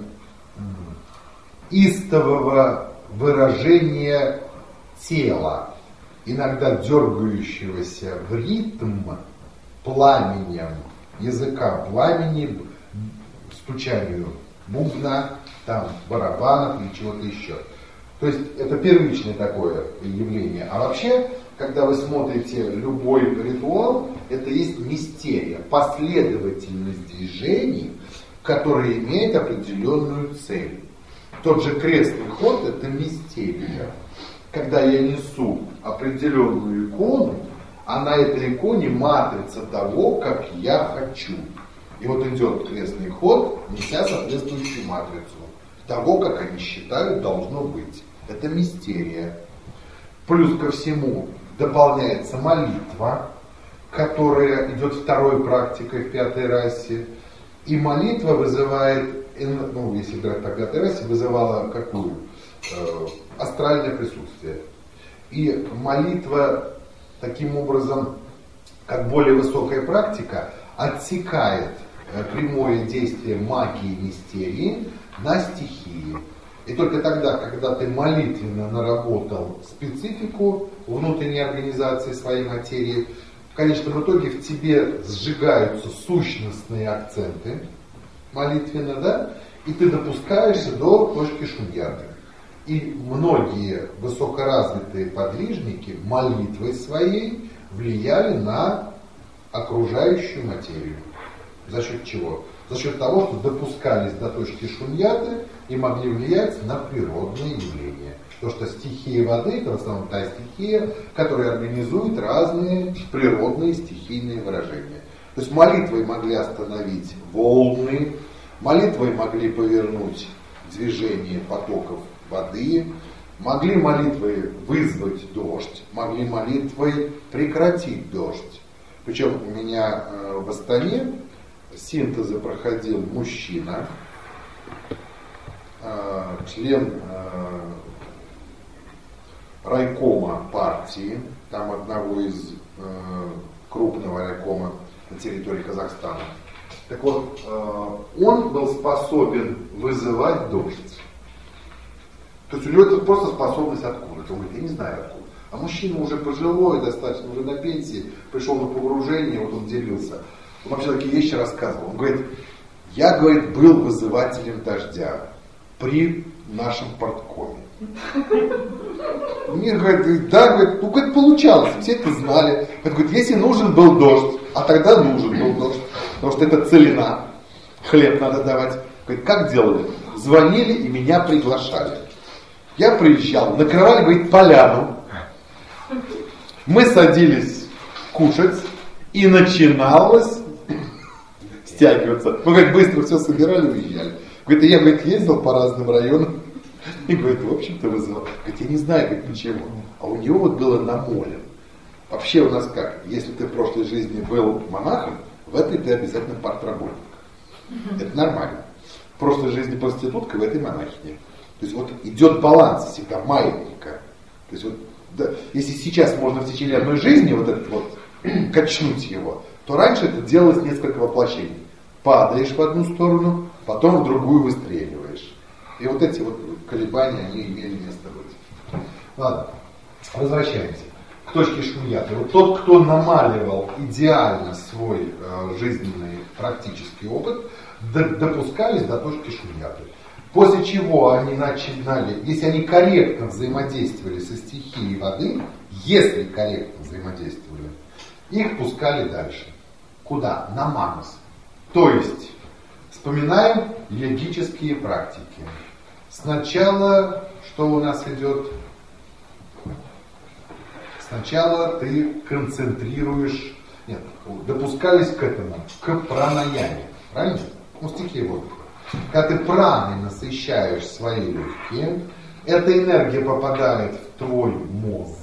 истового выражения тела, иногда дергающегося в ритм пламенем языка, пламени, стучанию бубна, там, барабанов или чего-то еще. То есть это первичное такое явление. А вообще, когда вы смотрите любой ритуал, это есть мистерия, последовательность движений, которые имеют определенную цель. Тот же крестный ход – это мистерия. Когда я несу определенную икону, а на этой иконе матрица того, как я хочу. И вот идет крестный ход, неся соответствующую матрицу того, как они считают, должно быть. Это мистерия. Плюс ко всему дополняется молитва, которая идет второй практикой в пятой расе. И молитва вызывает, ну, если говорить по пятой расе, вызывала какую? Астральное присутствие. И молитва таким образом, как более высокая практика, отсекает прямое действие магии и мистерии на стихии. И только тогда, когда ты молитвенно наработал специфику внутренней организации своей материи, в конечном итоге в тебе сжигаются сущностные акценты молитвенно, да, и ты допускаешься до точки шуньяты. И многие высокоразвитые подвижники молитвой своей влияли на окружающую материю. За счет чего? За счет того, что допускались до точки шуньяты и могли влиять на природные явления. Потому что стихия воды – это в основном та стихия, которая организует разные природные стихийные выражения. То есть молитвой могли остановить волны, молитвой могли повернуть движение потоков воды, могли молитвой вызвать дождь, могли молитвой прекратить дождь. Причем у меня в Астане синтезы проходил мужчина, член райкома партии, там одного из крупного райкома на территории Казахстана. Так вот, он был способен вызывать дождь. То есть у него это просто способность откуда-то. Он говорит, я не знаю откуда. А мужчина уже пожилой, достаточно уже на пенсии, пришел на погружение, вот он делился. Он вообще такие вещи рассказывал. Он говорит, я, говорит, был вызывателем дождя при нашем порткоме. Мне говорит, да, говорит, ну как получалось, все это знали. Говорит, если нужен был дождь, а тогда нужен был дождь, потому что это целина, хлеб надо давать. Говорит, как делали? Звонили и меня приглашали. Я приезжал, накрывали, говорит, поляну. Мы садились кушать, и начиналось стягиваться. Мы как быстро все собирали и уезжали. Говорит, я, говорит, ездил по разным районам и, говорит, в общем-то вызывал. Говорит, я не знаю, говорит, ничего. А у него вот было намолено. Вообще у нас как? Если ты в прошлой жизни был монахом, в этой ты обязательно партработник. Это нормально. В прошлой жизни проституткой, в этой монахине. То есть вот идет баланс всегда маятника. То есть вот, да, если сейчас можно в течение одной жизни вот этот вот качнуть его, то раньше это делалось несколько воплощений. Падаешь в одну сторону, потом в другую выстреливаешь. И вот эти вот колебания, они имели место быть. Ладно, возвращаемся к точке Шуньяты. Вот тот, кто намаливал идеально свой жизненный практический опыт, допускались до точки Шуньяты. После чего они начинали, если они корректно взаимодействовали со стихией воды, если корректно взаимодействовали, их пускали дальше. Куда? На манас. То есть, вспоминаем йогические практики. Сначала, что у нас идет? Сначала ты концентрируешь, нет, допускались к этому, к пранаяме. Правильно? Ну, стихия воздуха. Когда ты праной насыщаешь свои легкие, эта энергия попадает в твой мозг,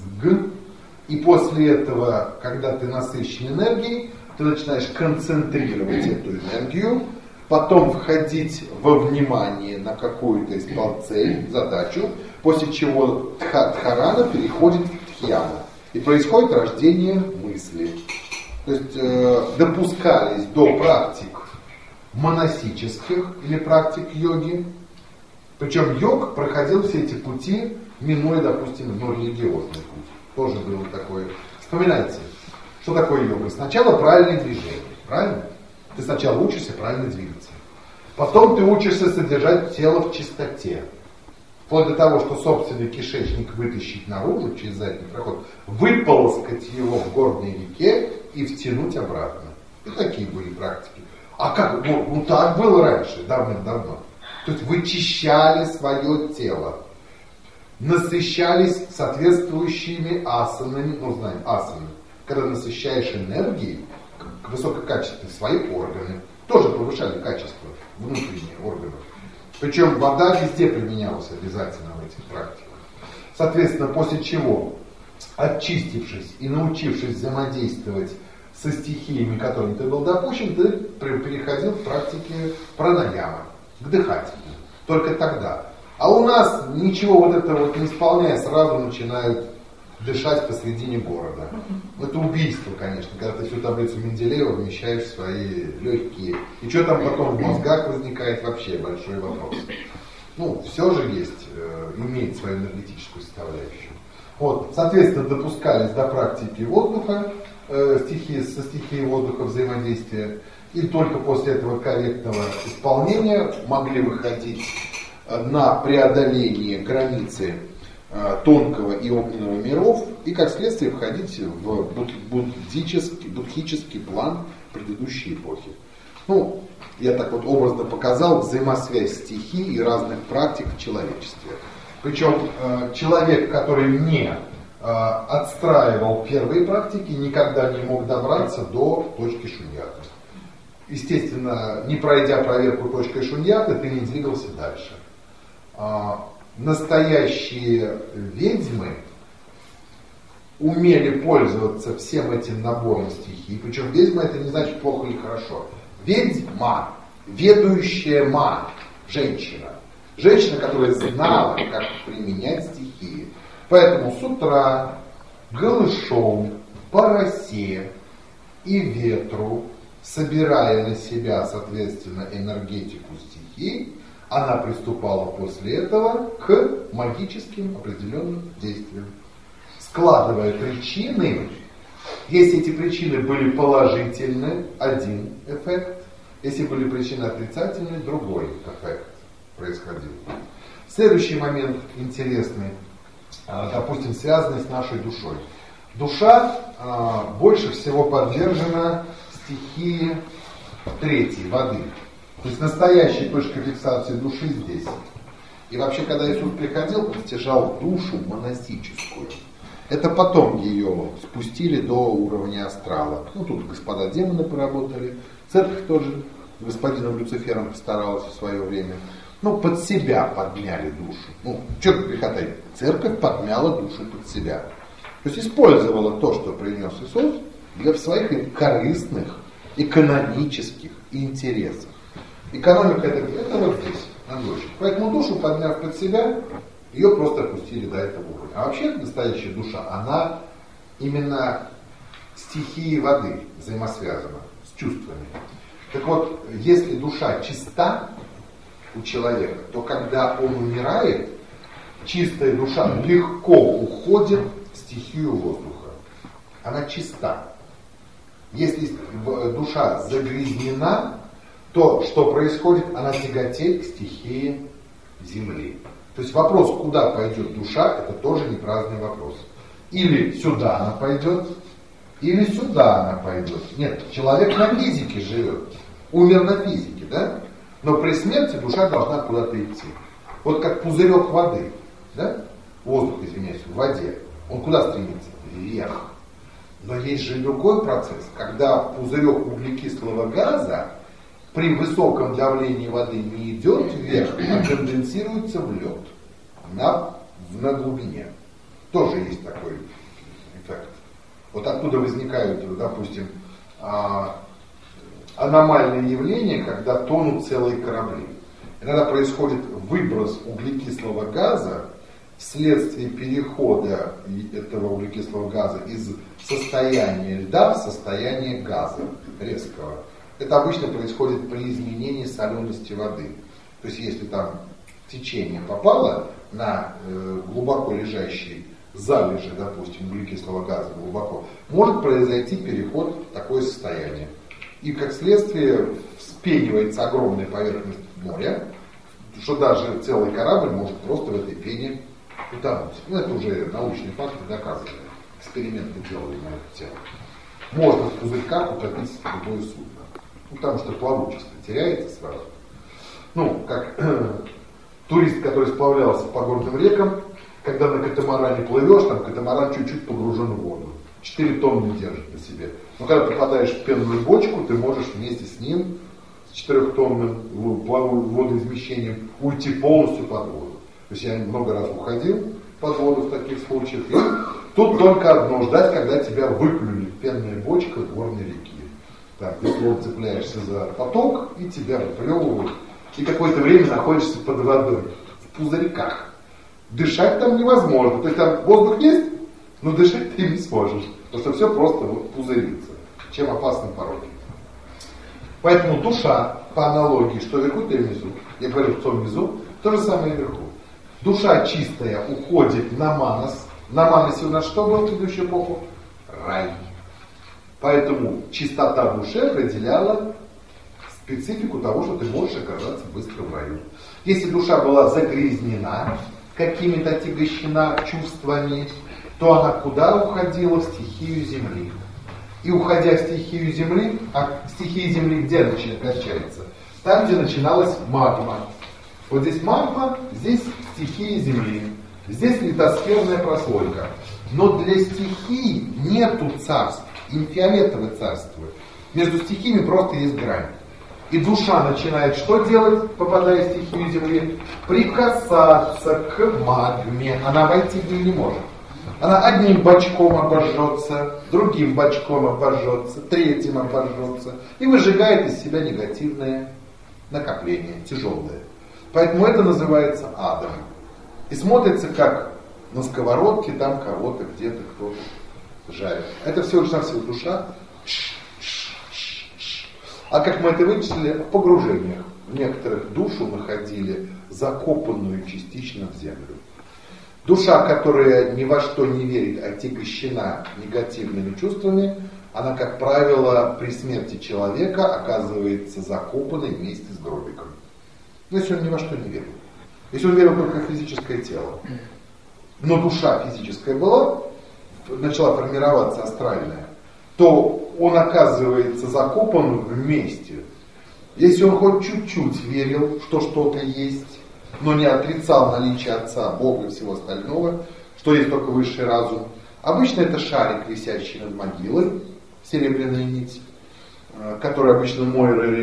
и после этого, когда ты насыщен энергией, ты начинаешь концентрировать эту энергию, потом входить во внимание на какую-то цель, задачу, после чего дхарана переходит в дхьяна. И происходит рождение мысли. То есть допускались до практик монастических или практик йоги. Причем йог проходил все эти пути, минуя, допустим, религиозный путь. Тоже было такое. Вспоминайте, что такое йога. Сначала правильное движение, правильно? Ты сначала учишься правильно двигаться. Потом ты учишься содержать тело в чистоте. Вплоть до того, что собственный кишечник вытащить наружу через задний проход, выполоскать его в горной реке и втянуть обратно. И такие были практики. А как? Ну так было раньше, давным-давно. То есть вычищали свое тело. Насыщались соответствующими асанами, ну знаем, асаны. Когда насыщаешь энергией, высококачественные свои органы, тоже повышали качество внутренних органов. Причем вода везде применялась обязательно в этих практиках. Соответственно, после чего, очистившись и научившись взаимодействовать со стихиями, которыми ты был допущен, ты переходил в практике пранаяма, к дыхательной. Только тогда. А у нас ничего вот этого вот не исполняя, сразу начинают дышать посредине города. Это убийство, конечно, когда ты всю таблицу Менделеева вмещаешь в свои легкие. И что там потом в мозгах возникает, вообще большой вопрос. Ну, все же есть, имеет свою энергетическую составляющую. Вот, соответственно, допускались до практики воздуха, со стихией воздуха взаимодействия. И только после этого корректного исполнения могли выходить на преодоление границы тонкого и огненного миров, и как следствие входить в буддхический план предыдущей эпохи. Ну, я так вот образно показал взаимосвязь стихий и разных практик в человечестве. Причем человек, который не отстраивал первые практики, никогда не мог добраться до точки шуньяты. Естественно, не пройдя проверку точкой шуньяты, ты не двигался дальше. Настоящие ведьмы умели пользоваться всем этим набором стихий. Причем ведьма это не значит плохо или хорошо. Ведьма, ведущая ма, женщина. Женщина, которая знала, как применять стихии. Поэтому с утра голышом, по росе и ветру, собирая на себя, соответственно, энергетику стихий, она приступала после этого к магическим определенным действиям. Складывая причины, если эти причины были положительны, один эффект, если были причины отрицательные, другой эффект происходил. Следующий момент интересный, допустим, связанный с нашей душой. Душа больше всего подвержена стихии третьей, воды. То есть настоящая точка фиксации души здесь. И вообще, когда Иисус приходил, он стяжал душу монастическую. Это потом ее спустили до уровня астрала. Ну, тут господа демоны поработали, церковь тоже господином Люцифером постаралась в свое время. Ну, под себя подмяли душу. Что тут греха таить? Церковь подмяла душу под себя. То есть использовала то, что принес Иисус, для своих корыстных, экономических интересов. Экономика это вот здесь, на дочке. Поэтому душу, подняв под себя, ее просто отпустили до этого уровня. А вообще настоящая душа, она именно стихии воды взаимосвязана с чувствами. Так вот, если душа чиста у человека, то когда он умирает, чистая душа легко уходит в стихию воздуха. Она чиста. Если душа загрязнена, то что происходит? Она тяготеет к стихии земли. То есть вопрос, куда пойдет душа, это тоже не праздный вопрос. Или сюда она пойдет, или сюда она пойдет. Нет, человек на физике живет, умер на физике, да? Но при смерти душа должна куда-то идти. Вот как пузырек воды, да? Воздух, извиняюсь, в воде. Он куда стремится? Вверх. Но есть же другой процесс, когда пузырек углекислого газа при высоком давлении воды не идет вверх, а конденсируется в лед на глубине. Тоже есть такой эффект. Вот оттуда возникают, допустим, аномальные явления, когда тонут целые корабли. Иногда происходит выброс углекислого газа вследствие перехода этого углекислого газа из состояния льда в состояние газа резкого. Это обычно происходит при изменении солености воды. То есть если там течение попало на глубоко лежащие залежи, допустим, углекислого газа глубоко, может произойти переход в такое состояние. И как следствие вспенивается огромная поверхность моря, что даже целый корабль может просто в этой пене утонуть. Это уже научные факты доказаны. Эксперименты делали на эту тему. Можно в пузырьках утопить любое судно. Потому что плавучество теряется сразу. Как турист, который сплавлялся по горным рекам, когда на катамаране плывешь, там катамаран чуть-чуть погружен в воду. 4 тонны держит на себе. Но когда попадаешь в пенную бочку, ты можешь вместе с ним, с 4-тонным водоизмещением, уйти полностью под воду. То есть я много раз уходил под воду в таких случаях. И тут только одно, ждать, когда тебя выплюнет пенная бочка горной реки. Так, ты словно цепляешься за поток, и тебя выплевывают. И какое-то время находишься под водой, в пузырьках. Дышать там невозможно. То есть там воздух есть, но дышать ты не сможешь. Потому что все просто пузырится. Чем опасны пороки. Поэтому душа, по аналогии, что вверху, то и внизу. Я говорю, что внизу, то же самое и вверху. Душа чистая уходит на манас. На манасе у нас что было в предыдущую эпоху? Рай. Поэтому чистота души определяла специфику того, что ты можешь оказаться быстро в раю. Если душа была загрязнена, какими-то отягощена чувствами, то она куда уходила? В стихию земли. И уходя в стихию земли, а стихия земли где кончается? Там, где начиналась магма. Вот здесь магма, здесь стихия земли. Здесь литосферная прослойка. Но для стихий нету царств. Им фиолетовое царство. Между стихиями просто есть грань. И душа начинает что делать, попадая в стихию земли? Прикасаться к магме. Она войти в нее не может. Она одним бочком обожжется, другим бочком обожжется, третьим обожжется. И выжигает из себя негативное накопление, тяжелое. Поэтому это называется адом. И смотрится как на сковородке, там кого-то где-то кто-то жарит. Это всего лишь навсего душа. А как мы это вычислили? В погружениях. В некоторых душу находили закопанную частично в землю. Душа, которая ни во что не верит, отягощена негативными чувствами, она, как правило, при смерти человека оказывается закопанной вместе с гробиком. Если он ни во что не верил. Если он верил только в физическое тело. Но душа физическая была, начала формироваться астральная, то он оказывается закопан вместе. Если он хоть чуть-чуть верил, что что-то есть, но не отрицал наличие Отца, Бога и всего остального, что есть только высший разум, обычно это шарик, висящий над могилой, серебряная нить, которую обычно мойры режут,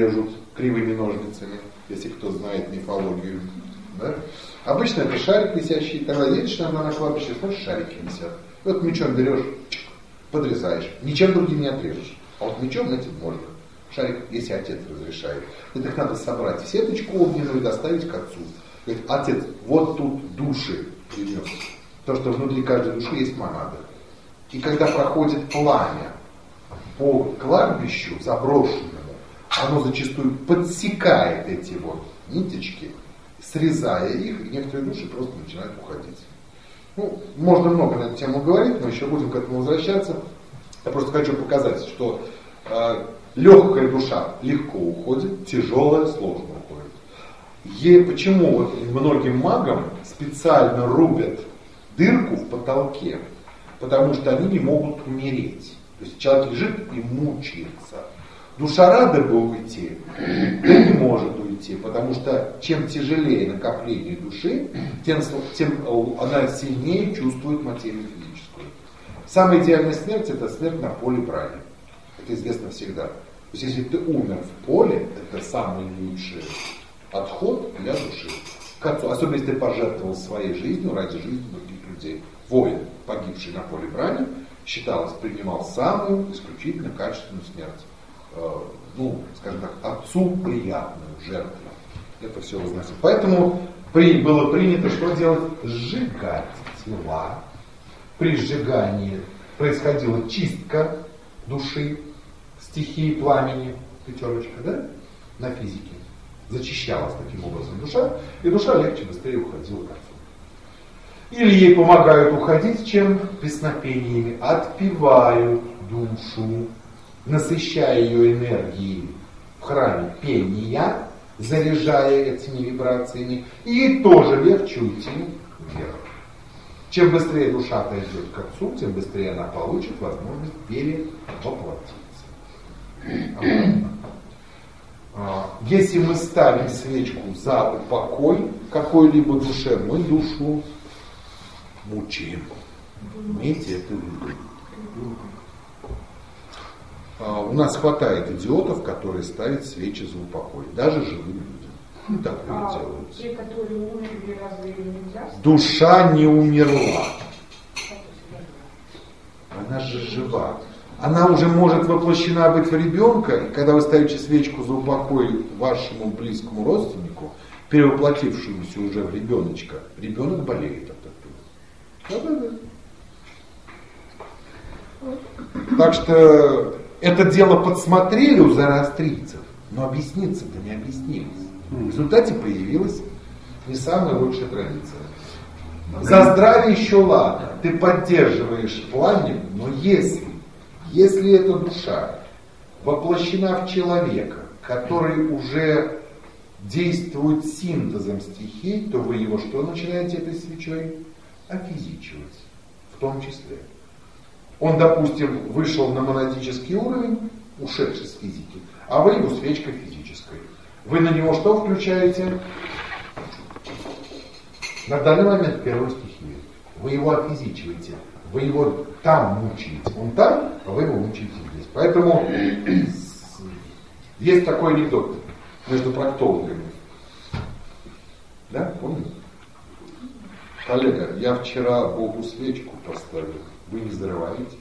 кривыми ножницами, если кто знает мифологию. Да? Обычно это шарик висящий, тогда едешь на кладбище, смотришь, шарики висят. И вот мечом берешь, подрезаешь, ничем другим не отрежешь. А вот мечом этим можно. Шарик, если отец разрешает. Это их надо собрать в сеточку огненную и доставить к отцу. Говорит, отец, вот тут души принес. То, что внутри каждой души есть монада. И когда проходит пламя по кладбищу заброшенному, оно зачастую подсекает эти вот ниточки, срезая их, и некоторые души просто начинают уходить. Ну, можно много на эту тему говорить, но еще будем к этому возвращаться. Я просто хочу показать, что легкая душа легко уходит, тяжелая сложно уходит. Почему вот многим магам специально рубят дырку в потолке? Потому что они не могут умереть. То есть человек лежит и мучается. Душа рада бы уйти, да не может уйти, потому что чем тяжелее накопление души, тем она сильнее чувствует материю физическую. Самая идеальная смерть – это смерть на поле брани. Это известно всегда. То есть если ты умер в поле, это самый лучший отход для души к отцу. Особенно если ты пожертвовал своей жизнью ради жизни других людей. Воин, погибший на поле брани, считалось, принимал самую исключительно качественную смерть. Скажем так, отцу приятную жертву. Это все возносит. Поэтому было принято что делать? Сжигать тела. При сжигании происходила чистка души, стихии пламени, пятерочка, да, на физике. Зачищалась таким образом душа, и душа легче, быстрее уходила к отцу. Или ей помогают уходить, чем песнопениями, отпевают душу, насыщая ее энергией в храме пения, заряжая этими вибрациями, и ей тоже легче уйти вверх. Чем быстрее душа отойдет к отцу, тем быстрее она получит возможность перевоплотиться. Если мы ставим свечку за упокой какой-либо душе, мы душу мучаем. Имейте это в виду. У нас хватает идиотов, которые ставят свечи за упокой, даже живым людям. Такое делают. Те, которые умерли, разве нельзя? Душа не умерла. Она же жива. Она уже может воплощена быть в ребенка, и когда вы ставите свечку за упокой вашему близкому родственнику, перевоплотившемуся уже в ребеночка, ребенок болеет от этого. Да. Так что это дело подсмотрели у зороастрийцев, но объясниться-то не объяснились. В результате появилась не самая лучшая традиция. За здравие еще ладно, ты поддерживаешь пламя, но если эта душа воплощена в человека, который уже действует синтезом стихий, то вы его что начинаете этой свечой? Офизичивать, в том числе. Он, допустим, вышел на монадический уровень, ушедший с физики, а вы его свечкой физической. Вы на него что включаете? На данный момент первую стихию. Вы его офизичиваете. Вы его там мучаете. Он там, а вы его мучаете здесь. Поэтому есть такой анекдот между проктологами. Да, помните? Коллега, я вчера Богу свечку поставил. Вы не взрываетесь.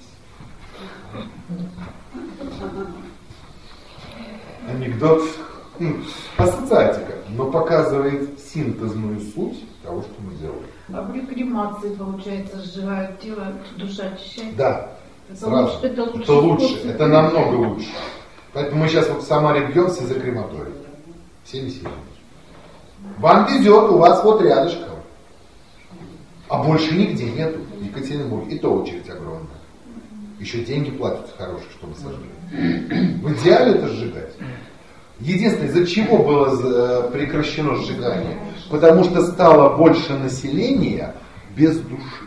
Анекдот, ассоциатика, но показывает синтезную суть того, что мы делаем. А при кремации, получается, сжигают тело, душа очищает? Да. Это сразу. Это лучше, это намного лучше. Поэтому мы сейчас вот в Самаре бьемся за крематорий. Всеми силами. Вам везет, у вас вот рядышком. А больше нигде нету. В Екатеринбурге. И то очередь огромная. Еще деньги платят хорошие, чтобы сожгли. В идеале это сжигать. Единственное, из-за чего было прекращено сжигание? Потому что стало больше населения без души.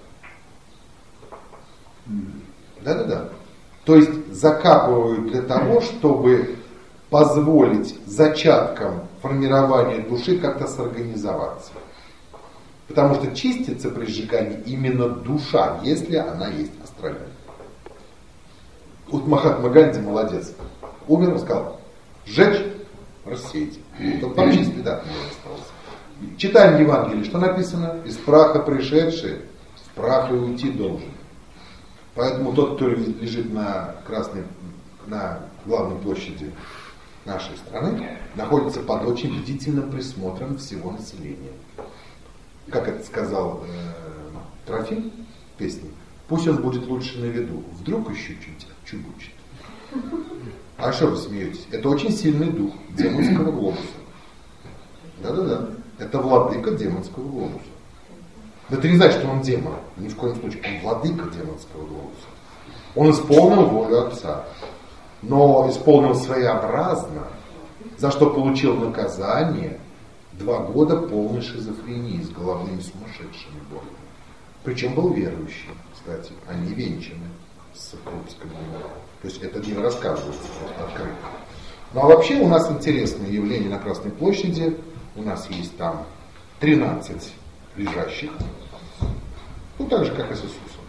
Да-да-да. То есть закапывают для того, чтобы позволить зачаткам формирования души как-то сорганизоваться. Потому что чистится при сжигании именно душа, если она есть астральная. Вот Махатма Ганди молодец. Умер и сказал, сжечь рассеять. Только вообще следа не осталось. Читаем Евангелие, что написано? Из праха пришедший, в прах и уйти должен. Поэтому тот, кто лежит на главной площади нашей страны, находится под очень бдительным присмотром всего населения. Как это сказал Трофим в песне, пусть он будет лучше на виду, вдруг еще чуть чубучит. А что вы смеетесь? Это очень сильный дух демонского глобуса. Да-да-да. Это владыка демонского глобуса. Да ты не знаешь, что он демон. Ни в коем случае. Он владыка демонского глобуса. Он исполнил волю Отца. Но исполнил своеобразно, за что получил наказание 2 года полной шизофрении с головными сумасшедшими болями. Причем был верующий, кстати, а не венчанный с Крупской. То есть это не рассказывается просто открыто. Ну а вообще у нас интересное явление на Красной площади. У нас есть там 13 лежащих. Ну так же, как и с Иисусом.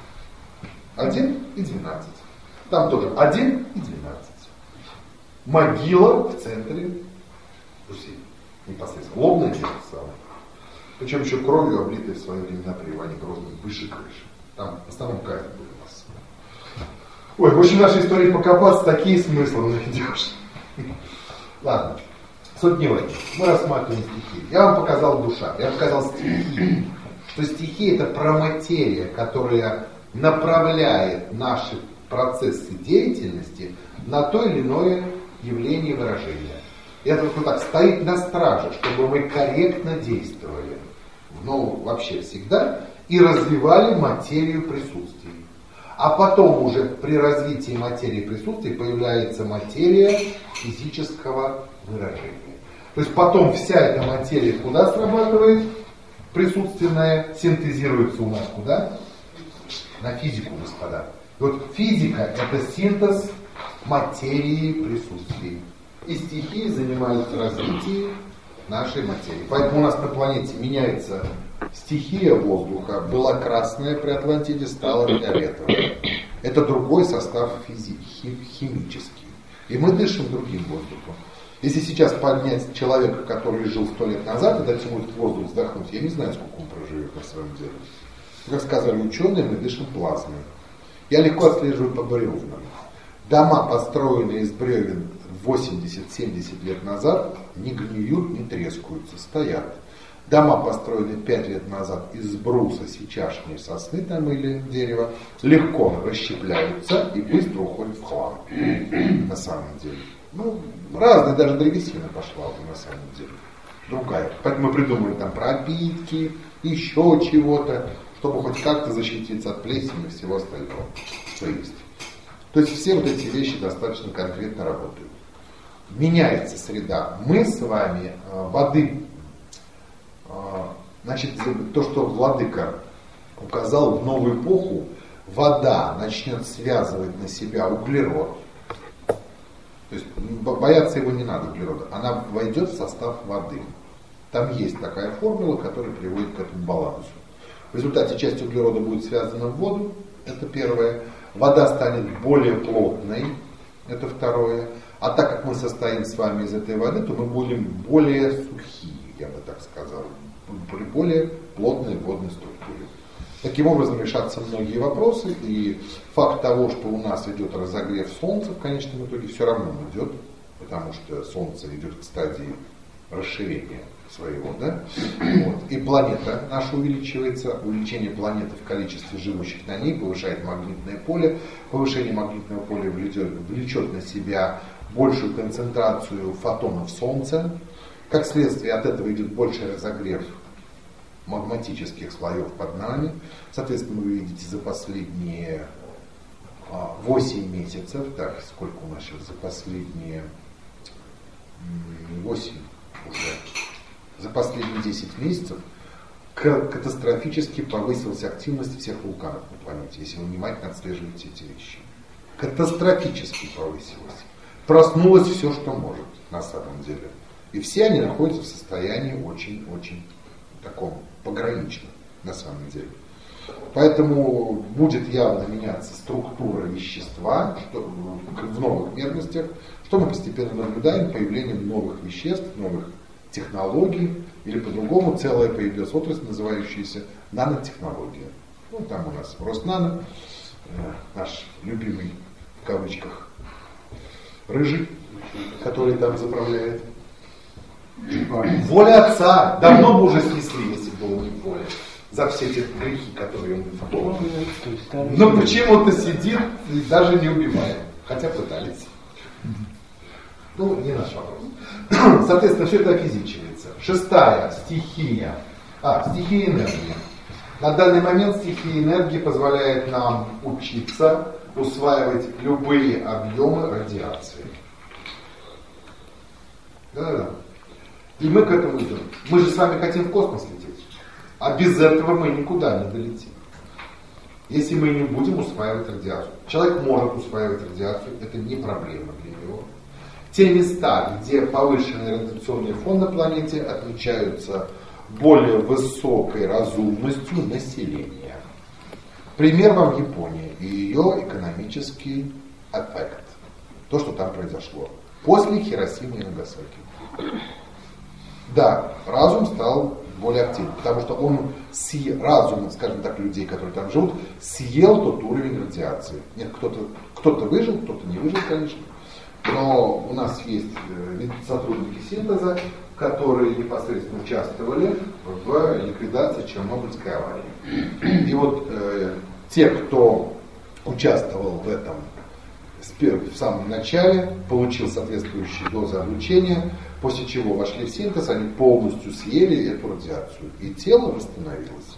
1 и 12. Там тоже 1 и 12. Могила в центре Руси. Непосредственно. Лобное дело самое. Причем еще кровью облитой в свое время на Иване Грозном выше крыши. Там в основном кайф был у нас. Ой, в общем, в нашей истории покопаться, такие смыслы найдешь. Ладно, суть не в этом. Мы рассматриваем стихи. Я вам показал душа, я вам показал стихи. Что стихи это проматерия, которая направляет наши процессы деятельности на то или иное явление выражения. И это вот так стоит на страже, чтобы мы корректно действовали. Ну, вообще всегда. И развивали материю присутствия. А потом уже при развитии материи присутствия появляется материя физического выражения. То есть потом вся эта материя куда срабатывает? Присутственная синтезируется у нас куда? На физику, господа. И вот физика это синтез материи присутствия. И стихии занимаются развитием нашей материи. Поэтому у нас на планете меняется стихия воздуха. Была красная при Атлантиде, стала фиолетовая. Это другой состав химический. И мы дышим другим воздухом. Если сейчас поднять человека, который жил 100 лет назад, и дать ему этот воздух вздохнуть, я не знаю, сколько он проживет на самом деле. Как сказали ученые, мы дышим плазмой. Я легко отслеживаю по бревнам. Дома, построенные из бревен 80-70 лет назад, не гниют, не трескаются, стоят. Дома, построенные 5 лет назад из бруса, сейчасшней сосны там или дерева, легко расщепляются и быстро уходят в хлам. На самом деле. Ну, разные, даже древесина пошла уже на самом деле. Другая. Поэтому мы придумали там пропитки, еще чего-то, чтобы хоть как-то защититься от плесени и всего остального, что есть. То есть все вот эти вещи достаточно конкретно работают. Меняется среда. Мы с вами воды, значит, то, что владыка указал в новую эпоху, вода начнет связывать на себя углерод. То есть бояться его не надо, углерода. Она войдет в состав воды. Там есть такая формула, которая приводит к этому балансу. В результате часть углерода будет связана в воду, это первое. Вода станет более плотной, это второе. А так как мы состоим с вами из этой воды, то мы будем более сухие, я бы так сказал. При более плотной водной структуре. Таким образом решатся многие вопросы, и факт того, что у нас идет разогрев Солнца, в конечном итоге все равно идет, потому что Солнце идет к стадии расширения своего, да? Вот. И планета наша увеличивается, увеличение планеты в количестве живущих на ней повышает магнитное поле, повышение магнитного поля влечет на себя большую концентрацию фотонов Солнца, как следствие от этого идет больший разогрев магматических слоев под нами. Соответственно, вы видите за последние 8 месяцев, так, сколько у нас сейчас за последние 8 уже, за последние 10 месяцев катастрофически повысилась активность всех вулканов на планете, если вы внимательно отслеживаете эти вещи. Катастрофически повысилась. Проснулось все, что может, на самом деле. И все они находятся в состоянии очень-очень таком пограничном, на самом деле. Поэтому будет явно меняться структура вещества в новых мерностях, что мы постепенно наблюдаем появлением новых веществ, новых технологий, или по-другому целая появилась отрасль, называющаяся нанотехнология. Ну, там у нас Роснано, наш любимый, в кавычках, рыжий, который там заправляет. Воля отца. Давно бы уже снесли, если бы он не воля. За все те грехи, которые он впал. Но почему-то сидит и даже не убивает. Хотя пытались. Ну, не наш вопрос. Соответственно, все это физичивается. Шестая стихия. Стихия энергии. На данный момент стихия энергии позволяет нам учиться усваивать любые объемы радиации. Да-да-да. И мы к этому идем. Мы же с вами хотим в космос лететь. А без этого мы никуда не долетим. Если мы не будем усваивать радиацию. Человек может усваивать радиацию, это не проблема для него. Те места, где повышенный радиационный фон на планете, отмечаются более высокой разумностью населения. Пример вам Япония и ее экономический эффект. То, что там произошло. После Хиросимы и Нагасаки. Да, разум стал более активным, потому что он разум, скажем так, людей, которые там живут, съел тот уровень радиации. Нет, кто-то выжил, кто-то не выжил, конечно. Но у нас есть сотрудники синтеза, которые непосредственно участвовали в ликвидации Чернобыльской аварии. И вот те, кто участвовал в этом в самом начале, получил соответствующие дозы облучения, после чего вошли в синтез, они полностью съели эту радиацию. И тело восстановилось.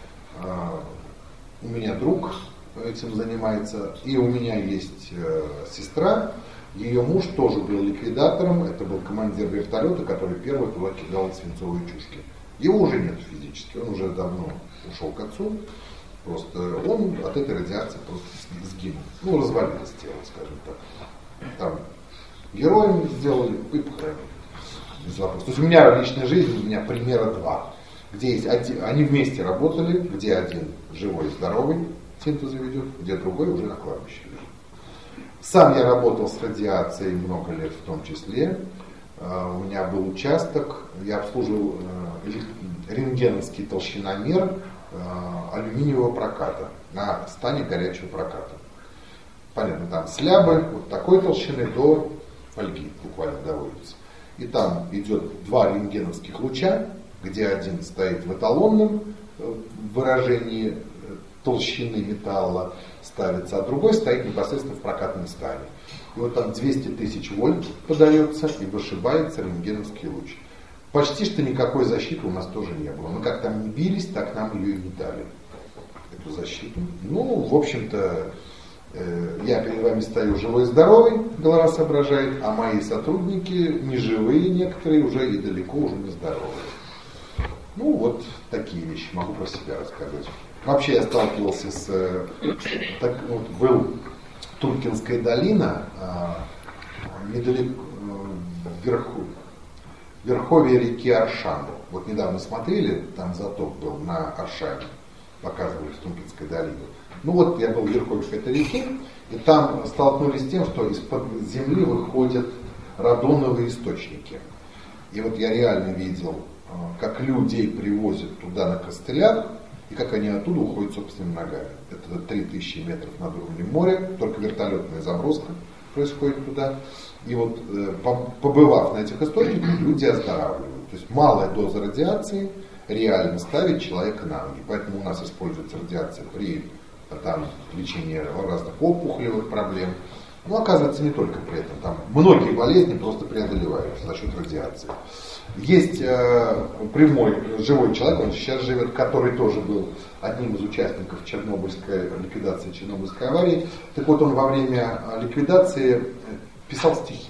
У меня друг этим занимается, и у меня есть сестра, ее муж тоже был ликвидатором, это был командир вертолета, который первый туда кидал свинцовые чушки. Его уже нет физически, он уже давно ушел к отцу, просто он от этой радиации просто сгинул. Ну, развалилось тело, скажем так. Там героем сделали и похоронили. Без вопросов. То есть у меня в личной жизни, у меня примера два. Где есть они вместе работали, где один живой и здоровый синтез ведет, где другой уже на кладбище лежит. Сам я работал с радиацией много лет в том числе. У меня был участок, я обслуживал рентгеновский толщиномер алюминиевого проката на стане горячего проката. Понятно, там слябы вот такой толщины до фольги буквально доводится. И там идет два рентгеновских луча, где один стоит в эталонном выражении толщины металла ставится, а другой стоит непосредственно в прокатной стане. И вот там 200 тысяч вольт подается и вышибается рентгеновский луч. Почти что никакой защиты у нас тоже не было. Мы как там не бились, так нам ее и не дали, эту защиту. Ну, в общем-то, я перед вами стою живой и здоровый, голова соображает, а мои сотрудники, неживые некоторые, уже и далеко уже не здоровые. Ну, вот такие вещи могу про себя рассказать. Вообще я сталкивался с... был Туркинская долина, недалеко, верховье реки Аршан. Вот недавно смотрели, там затоп был на Аршане, показывали в Туркинской долине. Ну вот я был в верховье этой реки, и там столкнулись с тем, что из-под земли выходят радоновые источники. И вот я реально видел, как людей привозят туда на костылях, и как они оттуда уходят собственными ногами. Это 3000 метров над уровнем моря, только вертолетная заброска происходит туда. И вот побывав на этих источниках, люди оздоравливают. То есть малая доза радиации реально ставит человека на ноги. Поэтому у нас используется радиация при лечении разных опухолевых проблем. Но оказывается не только при этом. Там многие болезни просто преодолеваются за счет радиации. Есть прямой живой человек, он сейчас живет, который тоже был одним из участников ликвидации Чернобыльской аварии. Так вот, он во время ликвидации писал стихи.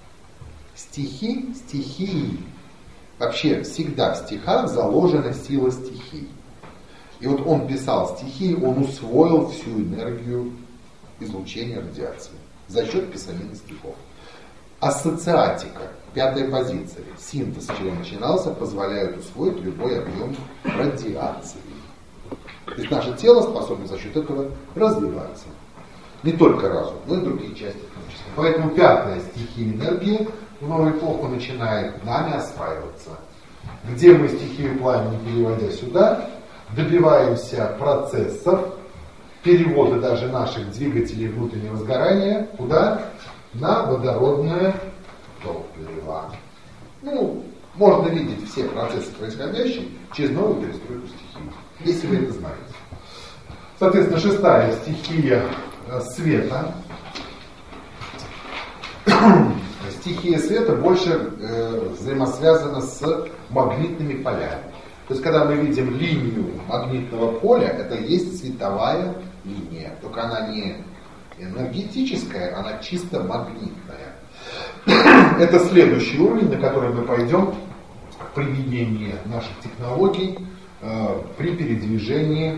Стихи. Вообще всегда в стихах заложена сила стихий. И вот он писал стихи, он усвоил всю энергию излучения радиации за счет писанины стихов. Ассоциатика, 5-я позиция, синтез, с чего начинался, позволяет усвоить любой объем радиации. То есть наше тело способно за счет этого развиваться. Не только разум, но и другие части в том числе. Поэтому пятая стихия энергии в новую эпоху начинает нами осваиваться. Где мы стихию пламени, переводя сюда, добиваемся процессов, перевода даже наших двигателей внутреннего сгорания, куда? На водородное топливо. Ну, можно видеть все процессы, происходящие через новую перестройку стихии, если вы это знаете. Соответственно, шестая стихия света. Стихия света больше взаимосвязана с магнитными полями. То есть, когда мы видим линию магнитного поля, это и есть световая линия. Только она не энергетическая, она чисто магнитная. Это следующий уровень, на который мы пойдем в применении наших технологий при передвижении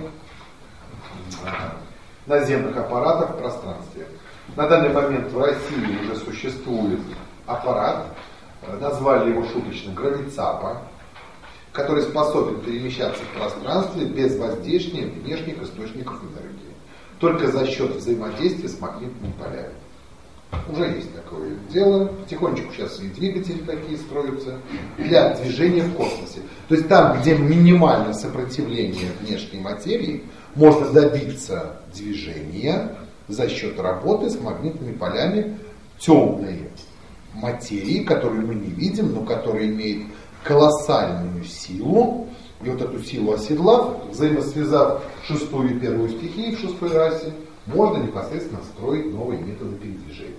наземных аппаратов в пространстве. На данный момент в России уже существует аппарат, назвали его шуточно гравицапа, который способен перемещаться в пространстве без воздействия внешних источников энергии, только за счет взаимодействия с магнитными полями. Уже есть такое дело. Потихонечку сейчас и двигатели такие строятся для движения в космосе. То есть там, где минимальное сопротивление внешней материи, можно добиться движения за счет работы с магнитными полями темной материи, которую мы не видим, но которая имеет колоссальную силу. И вот эту силу оседлав, взаимосвязав шестую и первую стихии в шестой расе, можно непосредственно строить новые методы передвижения.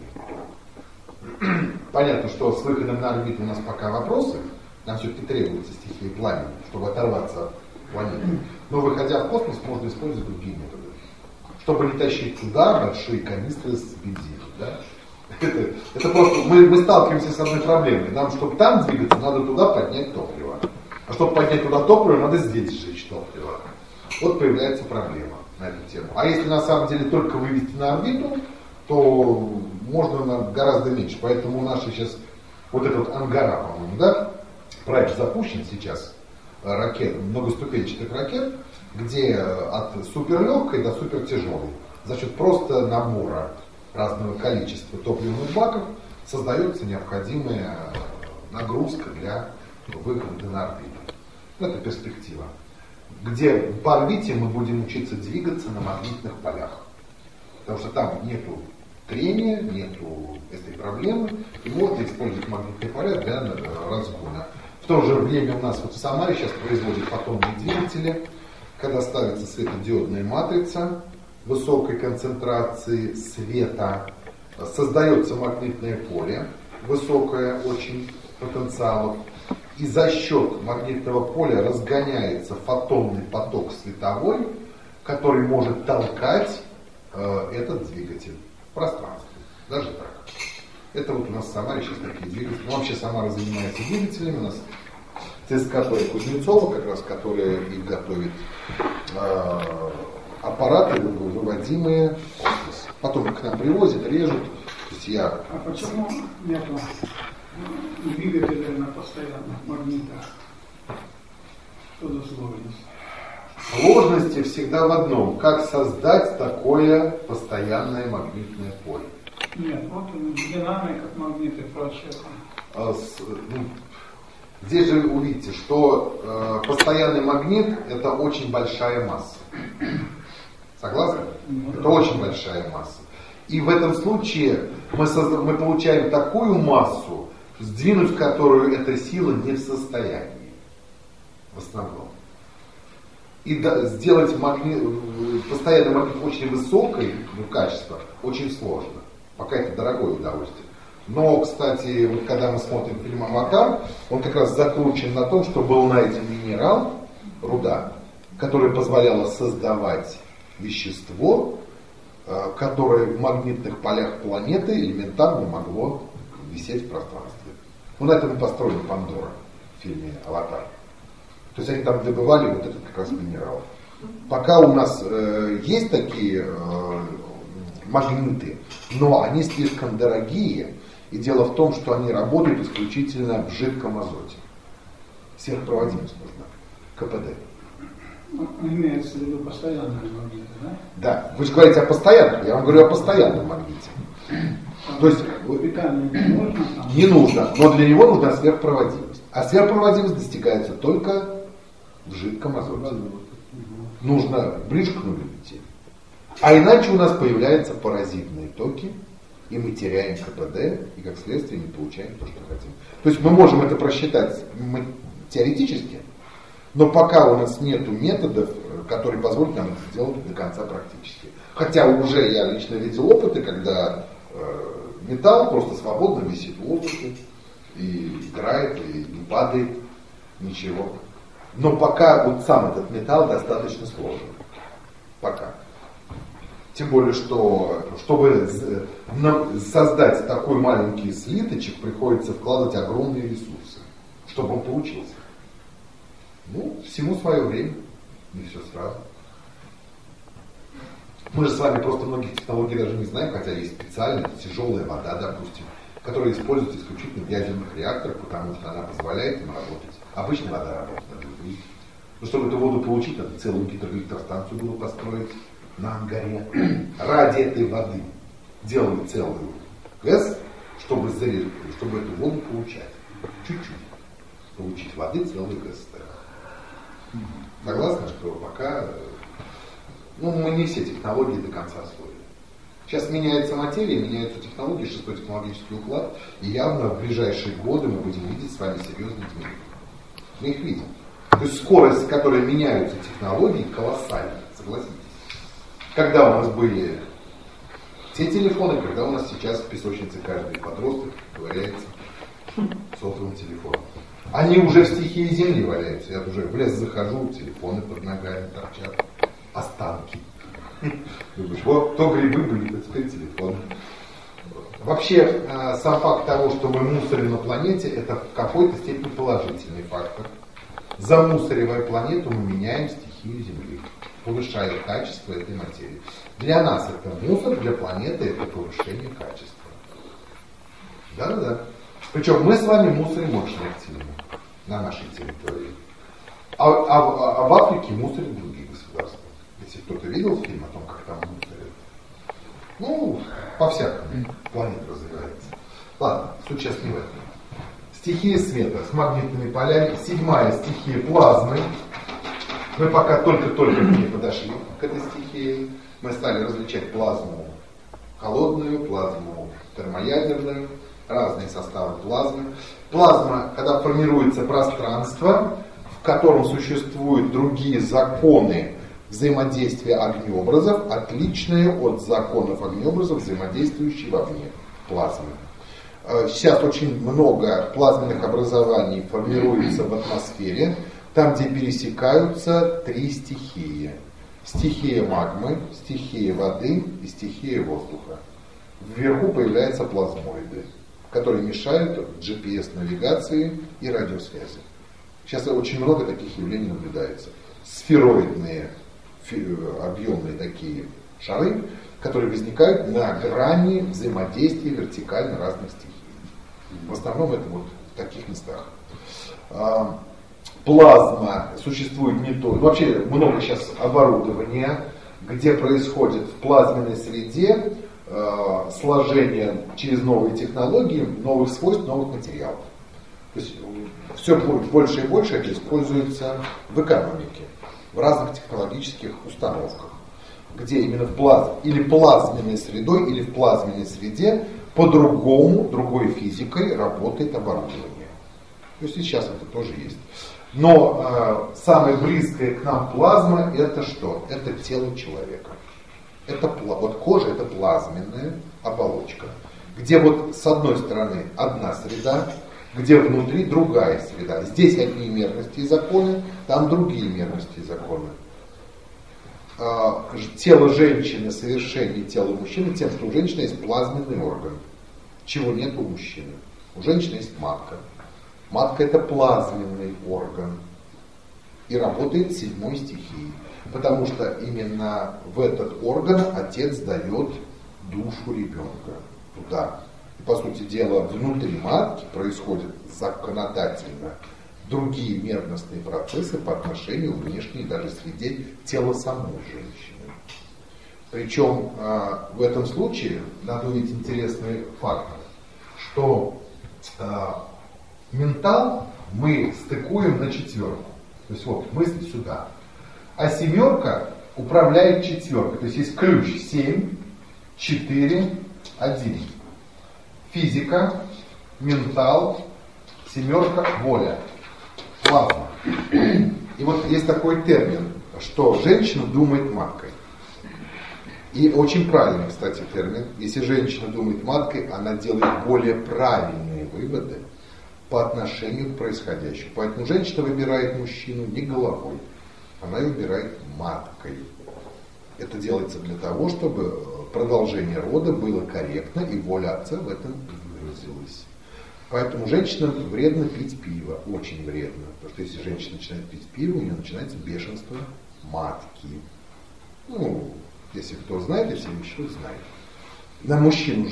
Понятно, что с выходом на орбиту у нас пока вопросы. Нам все-таки требуется стихия пламени, чтобы оторваться от планеты. Но выходя в космос, можно использовать другие методы. Чтобы не тащить туда большие канистры с бензином. Да? Это просто мы сталкиваемся с одной проблемой. Нам, чтобы там двигаться, надо туда поднять топливо. А чтобы поднять туда топливо, надо здесь сжечь топливо. Вот появляется проблема на эту тему. А если на самом деле только вывести на орбиту, то можно гораздо меньше. Поэтому у нас сейчас вот этот Ангара, по-моему, да, проект запущен сейчас, ракет, многоступенчатых ракет, где от суперлегкой до супертяжелой за счет просто набора разного количества топливных баков создается необходимая нагрузка для выхода на орбиту. Это перспектива. Где по орбите мы будем учиться двигаться на магнитных полях. Потому что там нету трения, нету этой проблемы, и можно использовать магнитные поля для разгона. В то же время у нас вот в Самаре сейчас производят фотонные двигатели, когда ставится светодиодная матрица высокой концентрации света, создается магнитное поле, высокое очень потенциалов, и за счет магнитного поля разгоняется фотонный поток световой, который может толкать этот двигатель в пространстве. Даже так. Это вот у нас в Самаре сейчас такие двигатели. Ну, вообще Самара занимается двигателями. У нас ЦСКП Кузнецова, как раз, которая и готовит аппараты, выводимые в космос. Потом их к нам привозят, режут. То есть А почему нет двигателя на постоянных магнитах? Что за сложность? Сложности всегда в одном. Как создать такое постоянное магнитное поле? Нет, вот динамика, магниты и прочее. Здесь же увидите, что постоянный магнит — это очень большая масса. Согласны? Это очень большая масса. И в этом случае мы получаем такую массу, сдвинуть которую эта сила не в состоянии. В основном. И сделать постоянный магнит очень высокой качества очень сложно. Пока это дорогое удовольствие. Но, кстати, вот когда мы смотрим фильм «Аватар», он как раз закручен на том, что был найден минерал, руда, которая позволяла создавать вещество, которое в магнитных полях планеты элементарно могло висеть в пространстве. Ну, на этом и построена Пандора в фильме «Аватар». То есть они там добывали вот этот как раз минерал. Пока у нас есть такие магниты, но они слишком дорогие. И дело в том, что они работают исключительно в жидком азоте. Сверхпроводимость нужна. КПД. Имеется в виду постоянные магниты, да? Да. Вы же говорите о постоянном, я вам говорю о постоянном магните. То есть питание не нужно? не нужно, но для него нужна сверхпроводимость. А сверхпроводимость достигается только в жидком азоте. Нужно ближе к нулю идти. А иначе у нас появляются паразитные токи, и мы теряем КПД, и как следствие не получаем то, что хотим. То есть мы можем это просчитать теоретически, но пока у нас нет методов, которые позволят нам это сделать до конца практически. Хотя уже я лично видел опыты, когда металл просто свободно висит в воздухе, и играет, и не падает, ничего. Но пока вот сам этот металл достаточно сложен. Пока. Тем более, что чтобы создать такой маленький слиточек, приходится вкладывать огромные ресурсы, чтобы он получился. Ну, всему свое время, не все сразу. Мы же с вами просто многих технологий даже не знаем, хотя есть специальная тяжелая вода, допустим, которая используется исключительно в ядерных реакторах, потому что она позволяет им работать. Обычная вода работает, надо выйти. Но чтобы эту воду получить, надо целую гидроэлектростанцию было построить на Ангаре. Ради этой воды делали целую ГЭС, чтобы эту воду получать. Чуть-чуть. Получить воды целую ГЭС. Согласны, что пока мы не все технологии до конца освоили. Сейчас меняется материя, меняются технологии, 6-й технологический уклад, и явно в ближайшие годы мы будем видеть с вами серьезные изменения. Мы их видим. То есть скорость, с которой меняются технологии, колоссальная, согласитесь. Когда у нас были те телефоны, когда у нас сейчас в песочнице каждый подросток ковыряется сотовым телефоном. Они уже в стихии земли валяются. Я уже в лес захожу, телефоны под ногами торчат, останки. Думаешь, вот то грибы были, так сказать, телефоны. Вообще, сам факт того, что мы мусорим на планете, это в какой-то степени положительный фактор. Замусоривая планету, мы меняем стихию Земли, повышая качество этой материи. Для нас это мусор, для планеты это повышение качества. Да-да-да. Причем мы с вами мусорим очень активно на нашей территории. А в Африке мусорят другие государства. Если кто-то видел фильм о том, как там мусорят. По-всякому планета развивается. Ладно, суть сейчас не в этом. Стихия света с магнитными полями. 7-я стихия плазмы. Мы пока только-только к ней подошли, к этой стихии. Мы стали различать плазму холодную, плазму термоядерную, разные составы плазмы. Плазма, когда формируется пространство, в котором существуют другие законы взаимодействия огнеобразов, отличные от законов огнеобразов, взаимодействующих вовне плазмы. Сейчас очень много плазменных образований формируется в атмосфере, там, где пересекаются 3 стихии. Стихия магмы, стихия воды и стихия воздуха. Вверху появляются плазмоиды, которые мешают GPS-навигации и радиосвязи. Сейчас очень много таких явлений наблюдается. Сфероидные, объемные такие шары, которые возникают на грани взаимодействия вертикально разных стихий. В основном это вот в таких местах. Плазма существует не только... Вообще много сейчас оборудования, где происходит в плазменной среде сложение через новые технологии, новых свойств, новых материалов. То есть все больше и больше это используется в экономике, в разных технологических установках, где именно или плазменной средой, или в плазменной среде по-другому, другой физикой работает оборудование. То есть и сейчас это тоже есть. Но самое близкое к нам плазма это что? Это тело человека. Вот кожа это плазменная оболочка, где вот с одной стороны одна среда, где внутри другая среда. Здесь одни мерности и законы, там другие мерности и законы. Тело женщины совершеннее тела мужчины тем, что у женщины есть плазменный орган, чего нет у мужчины. У женщины есть матка. Матка это плазменный орган и работает 7-й стихией, потому что именно в этот орган отец дает душу ребенка туда. И, по сути дела, внутри матки происходит законодательно другие мерностные процессы по отношению к внешней даже среде тела самой женщины. Причем в этом случае надо увидеть интересный факт, что ментал мы стыкуем на четверку. То есть вот мысль сюда. А семерка управляет четверкой. То есть есть ключ 7, 4, 1. Физика, ментал, семерка, воля. Плавно. И вот есть такой термин, что женщина думает маткой. И очень правильный, кстати, термин. Если женщина думает маткой, она делает более правильные выводы по отношению к происходящему. Поэтому женщина выбирает мужчину не головой, она выбирает маткой. Это делается для того, чтобы продолжение рода было корректно, и воля отца в этом выразилась. Поэтому женщинам вредно пить пиво, очень вредно. Потому что если женщина начинает пить пиво, у нее начинается бешенство матки. Ну, если кто знает, если еще знает. На мужчину,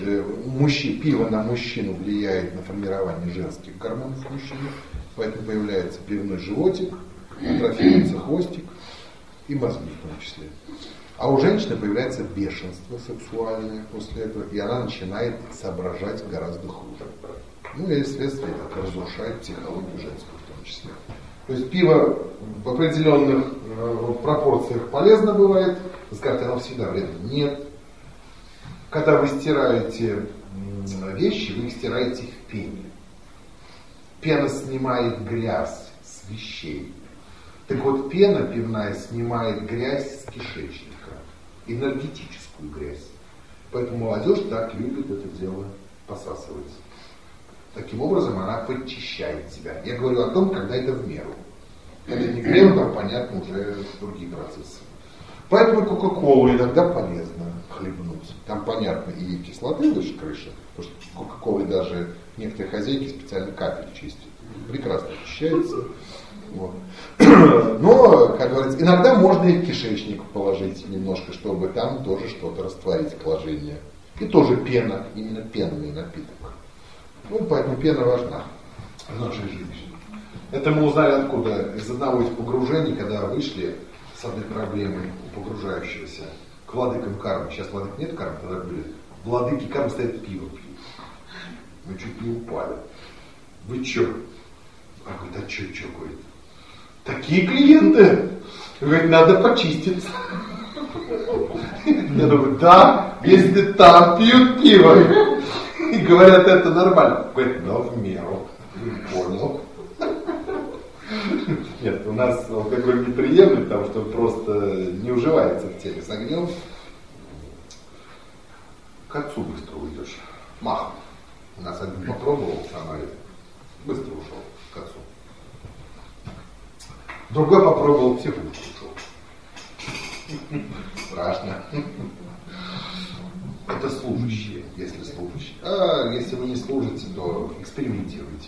пиво на мужчину влияет на формирование женских гормонов в мужчине, поэтому появляется пивной животик, атрофируется хвостик и мозги в том числе. А у женщины появляется бешенство сексуальное после этого, и она начинает соображать гораздо хуже. Ну и следствие это разрушает психологию женскую в том числе. То есть пиво в определенных пропорциях полезно бывает, вы скажете, оно всегда вредно. Нет. Когда вы стираете вещи, вы их стираете в пене. Пена снимает грязь с вещей. Так вот, пена пивная снимает грязь с кишечника, энергетическую грязь. Поэтому молодежь так любит это дело посасывать. Таким образом, она подчищает себя. Я говорю о том, когда это в меру. Когда не в меру, там понятно уже другие процессы. Поэтому кока-колу иногда полезно хлебнуть. Там понятно и кислоты выше крыши, потому что кока-колой даже некоторые хозяйки специально капель чистят. Прекрасно очищается. Вот. Но, как говорится, иногда можно и в кишечник положить немножко, чтобы там тоже что-то растворить, положение. И тоже пена, именно пенный напиток. Ну, поэтому пена важна в нашей жизни. Это мы узнали откуда? Из одного из погружений, когда вышли с одной проблемой у погружающегося к владыкам кармы. Сейчас владык нет кармы, тогда были. Владыки кармы стоят пиво пьют. Мы чуть не упали. Вы чё? А говорит, а чё, говорит? Такие клиенты. Говорит, надо почиститься. Я думаю, да, если там пьют пиво и говорят, это нормально. Говорит, но в меру. Понял. Нет, у нас алкоголь не приемлем, потому что он просто не уживается в теле с огнем. К отцу быстро уйдешь. Махом. У нас один попробовал в Самаре, быстро ушел к отцу. Другой попробовал, психушку ушел. Страшно. Это служащие, если служащие. А если вы не служите, то экспериментируйте.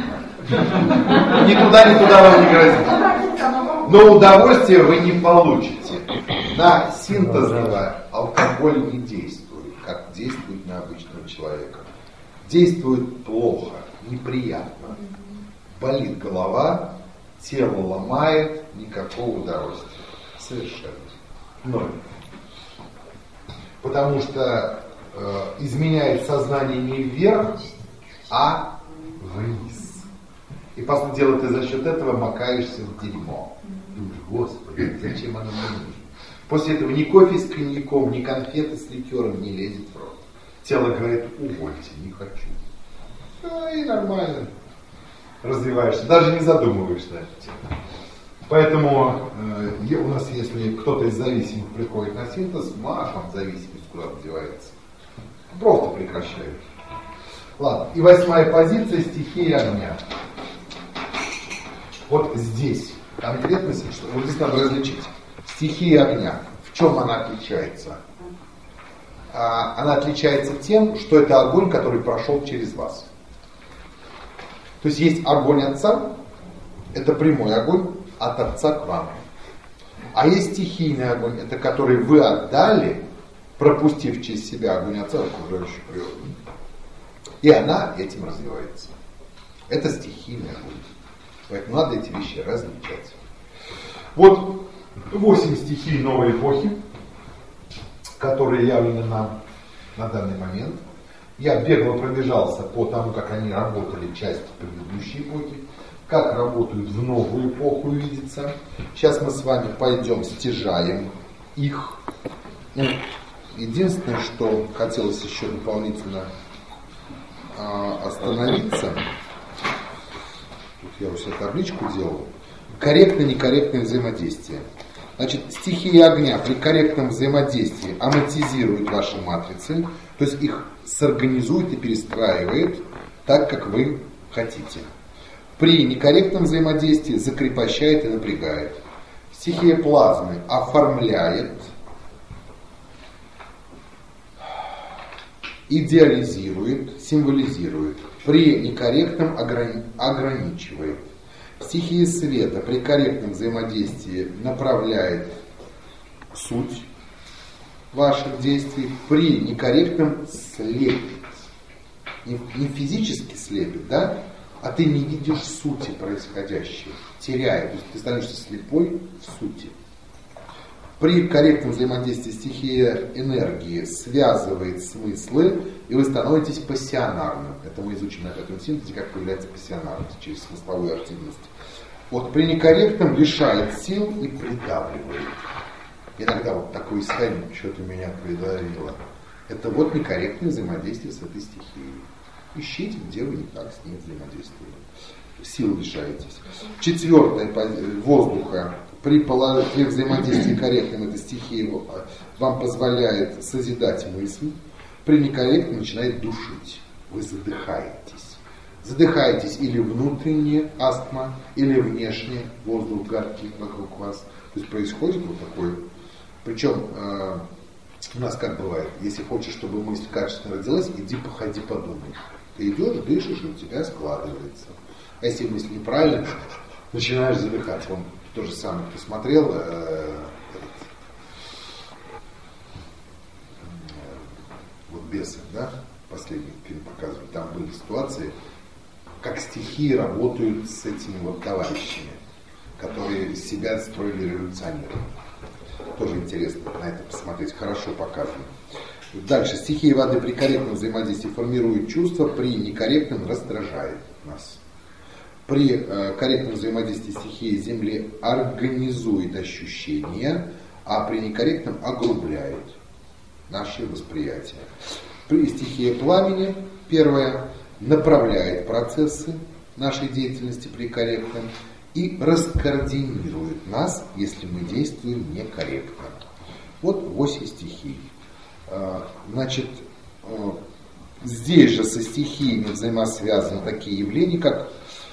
Ни туда вам не грозит. Но удовольствия вы не получите. На синтезного алкоголь не действует, как действует на обычного человека. Действует плохо, неприятно. Болит голова, тело ломает, никакого удовольствия. Совершенно. Ноль. Потому что изменяет сознание не вверх, а вниз. И, по сути дела, ты за счет этого макаешься в дерьмо. Думаешь, Господи, зачем оно мне нужно? После этого ни кофе с коньяком, ни конфеты с ликером не лезет в рот. Тело говорит, увольте, не хочу. И нормально. Развиваешься, даже не задумываешься на эту тему. Поэтому у нас, если кто-то из зависимых приходит на синтез, махом зависимость куда-то девается. Просто прекращают. Ладно, и 8-я позиция — стихия огня. Вот здесь конкретно, вот здесь надо различить. Стихия огня. В чем она отличается? Она отличается тем, что это огонь, который прошел через вас. То есть есть огонь отца, это прямой огонь от отца к вам. А есть стихийный огонь, это который вы отдали, пропустив через себя огонь отца в окружающую природу. И она этим развивается. Это стихийный огонь. Поэтому надо эти вещи различать. Вот 8 стихий новой эпохи, которые явлены нам на данный момент. Я бегло пробежался по тому, как они работали часть предыдущей эпохи, как работают в новую эпоху, видится. Сейчас мы с вами пойдем стяжаем их. Единственное, что хотелось еще дополнительно остановиться, тут я у себя табличку делал, корректно-некорректное взаимодействие. Значит, стихия огня при корректном взаимодействии амортизирует ваши матрицы, то есть их сорганизует и перестраивает так, как вы хотите. При некорректном взаимодействии закрепощает и напрягает. Стихия плазмы оформляет, идеализирует, символизирует. При некорректном ограничивает. Стихия света при корректном взаимодействии направляет суть ваших действий, при некорректном слепит. Не физически слепит, да? А ты не видишь сути происходящего, теряя, то есть ты становишься слепой в сути. При корректном взаимодействии стихия энергии связывает смыслы, и вы становитесь пассионарным. Это мы изучим на пятом синтезе, как появляется пассионарность через смысловую активность. Вот при некорректном лишает сил и придавливает. Иногда вот такой исходник, что-то меня придавило. Это вот некорректное взаимодействие с этой стихией. Ищите, где вы не так с ней взаимодействуете. Сил лишаетесь. Четвертое, воздуха. При взаимодействии корректном этой стихии вам позволяет созидать мысль. При некорректном начинает душить. Вы задыхаетесь. Задыхаетесь или внутренне астма, или внешне воздух горький вокруг вас. То есть происходит вот такое. Причем у нас как бывает, если хочешь, чтобы мысль качественно родилась, иди походи, подумай. Ты идешь, дышишь, и у тебя складывается. А если мысль неправильно, начинаешь задыхаться. Вон то же самое, кто смотрел вот «Бесы», да, последний фильм показывали, там были ситуации, как стихии работают с этими вот товарищами, которые себя строили революционерами. Тоже интересно на это посмотреть, хорошо показано. Дальше. Стихия воды при корректном взаимодействии формирует чувства, при некорректном раздражает нас. При корректном взаимодействии стихии земли организует ощущения, а при некорректном огрубляет наше восприятие. При стихии пламени, первое, направляет процессы нашей деятельности при корректном и раскоординирует нас, если мы действуем некорректно. Вот 8 стихий. Значит, здесь же со стихиями взаимосвязаны такие явления, как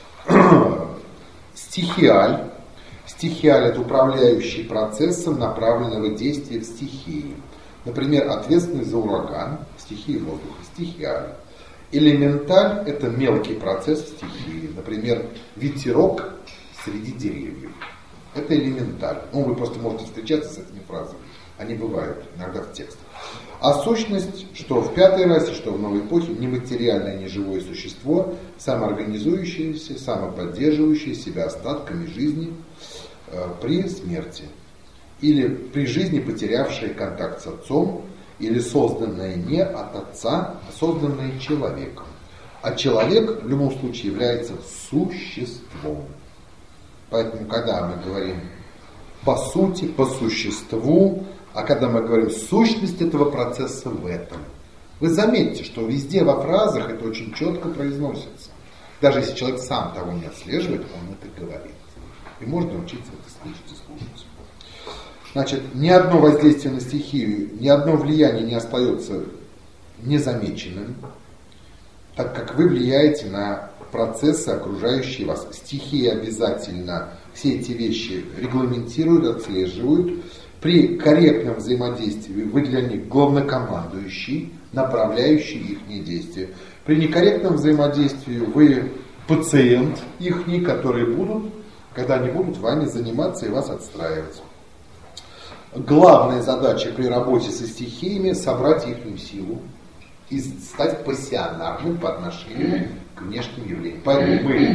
стихиаль. Стихиаль – это управляющий процессом направленного действия в стихии. Например, ответственный за ураган, стихия воздуха, стихиаль. Элементаль – это мелкий процесс в стихии. Например, ветерок среди деревьев. Это элементаль. Ну, вы просто можете встречаться с этими фразами. Они бывают иногда в текстах. А сущность, что в пятой расе, что в новой эпохе, нематериальное неживое существо, самоорганизующееся, самоподдерживающее себя остатками жизни при смерти. Или при жизни потерявшее контакт с отцом, или созданное не от отца, а созданное человеком. А человек в любом случае является существом. Поэтому, когда мы говорим по сути, по существу, а когда мы говорим сущность этого процесса в этом, вы заметите, что везде во фразах это очень четко произносится. Даже если человек сам того не отслеживает, он это говорит. И можно учиться это слышать и слушать. Значит, ни одно воздействие на стихию, ни одно влияние не остается незамеченным, так как вы влияете на процессы, окружающие вас. Стихии обязательно все эти вещи регламентируют, отслеживают. При корректном взаимодействии вы для них главнокомандующий, направляющий их действия. При некорректном взаимодействии вы пациент их, которые будут, когда они будут вами заниматься и вас отстраивать. Главная задача при работе со стихиями – собрать их силу и стать пассионарным по отношению к внешним явлениям. Поэтому мы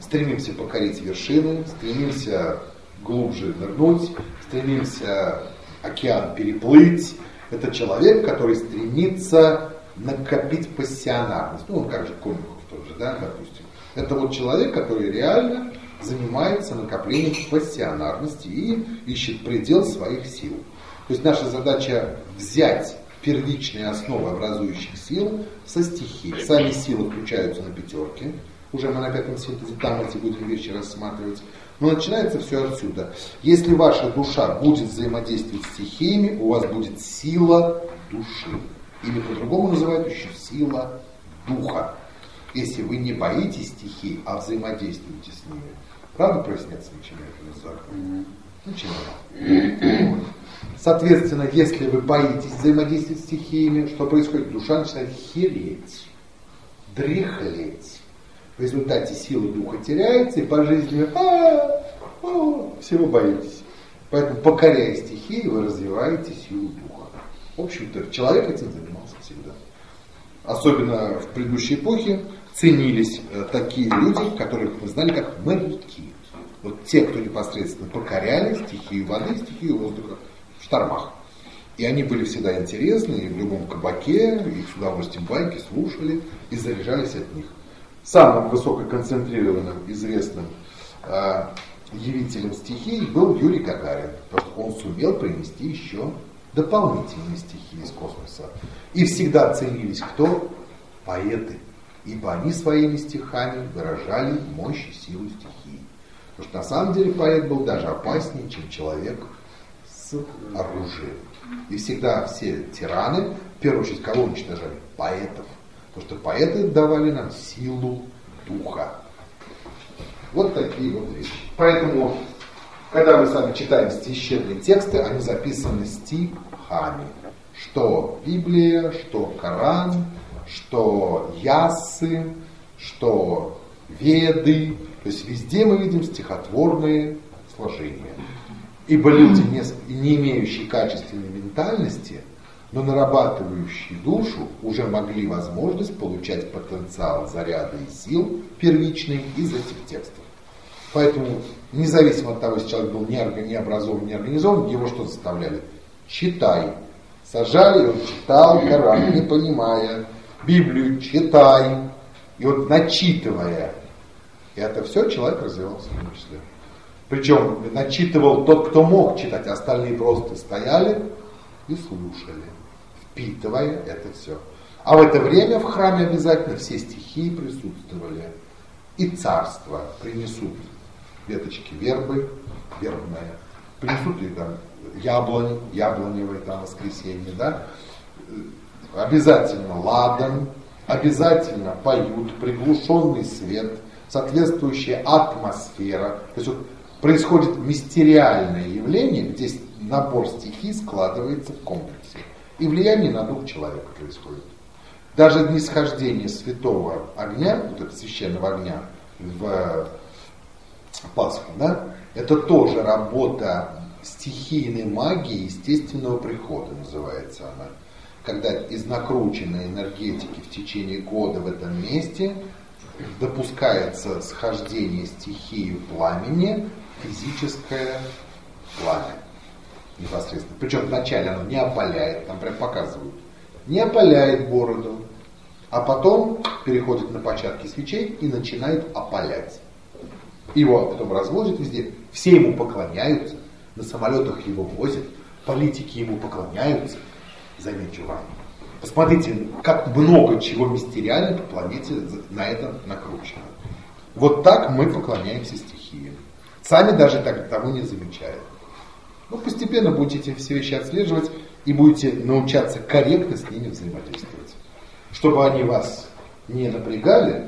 стремимся покорить вершины, стремимся глубже нырнуть, стремимся океан переплыть. Это человек, который стремится накопить пассионарность. Ну, он как же Конюхов тоже, да, допустим. Это вот человек, который реально занимается накоплением пассионарности и ищет предел своих сил. То есть наша задача взять первичные основы образующих сил со стихий. Сами силы включаются на пятерке. Уже мы на пятом синтезе, там эти будем вещи рассматривать. Но начинается все отсюда. Если ваша душа будет взаимодействовать с стихиями, у вас будет сила души. Или по-другому называют еще сила духа. Если вы не боитесь стихий, а взаимодействуете с ними. Правда проясняться начинает? Начинает. Соответственно, если вы боитесь взаимодействовать с стихиями, что происходит? Душа начинает хереть, дряхлеть. В результате сила духа теряется, и по жизни всего боитесь. Поэтому, покоряя стихии, вы развиваете силу духа. В общем-то, человек этим занимался всегда. Особенно в предыдущей эпохе ценились такие люди, которых мы знали как моряки. Вот те, кто непосредственно покоряли стихию воды, стихию воздуха в штормах. И они были всегда интересны, и в любом кабаке, их с удовольствием байки слушали и заряжались от них. Самым высококонцентрированным, известным явителем стихий был Юрий Гагарин, потому что он сумел принести еще дополнительные стихии из космоса. И всегда ценились кто? Поэты. Ибо они своими стихами выражали мощь и силу стихии. Потому что на самом деле поэт был даже опаснее, чем человек с оружием. И всегда все тираны, в первую очередь, кого уничтожали? Поэтов. Потому что поэты давали нам силу духа. Вот такие вот вещи. Поэтому, когда мы с вами читаем священные тексты, они записаны стихами. Что Библия, что Коран, что Яссы, что Веды. То есть везде мы видим стихотворные сложения. Ибо люди, не имеющие качественной ментальности, но нарабатывающие душу, уже могли возможность получать потенциал заряда и сил первичный из этих текстов. Поэтому, независимо от того, если человек был не образован, не организован, его что заставляли? Читай. Сажали, он читал Коран, не понимая. Библию читай. И вот начитывая, и это все человек развивался в том числе. Причем начитывал тот, кто мог читать, а остальные просто стояли и слушали, впитывая это все. А в это время в храме обязательно все стихии присутствовали. И царство принесут веточки вербы, вербная, принесут и там яблоневое там воскресенье, да? Обязательно ладан, обязательно поют, приглушенный свет, соответствующая атмосфера. То есть вот происходит мистериальное явление, где набор стихий складывается в комплексе. И влияние на дух человека происходит. Даже нисхождение святого огня, вот этого священного огня в Пасху, да, это тоже работа стихийной магии естественного прихода, называется она. Когда из накрученной энергетики в течение года в этом месте допускается схождение стихии пламени, физическое пламя непосредственно. Причем вначале оно не опаляет, там прям показывают, не опаляет бороду, а потом переходит на початки свечей и начинает опалять. Его потом развозят везде, все ему поклоняются, на самолетах его возят, политики ему поклоняются. Замечу вам. Посмотрите, как много чего мистериально по планете на этом накручено. Вот так мы поклоняемся стихиям. Сами даже того не замечая. Ну, постепенно будете эти все вещи отслеживать и будете научаться корректно с ними взаимодействовать. Чтобы они вас не напрягали,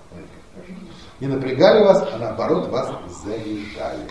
вас, а наоборот вас заряжали.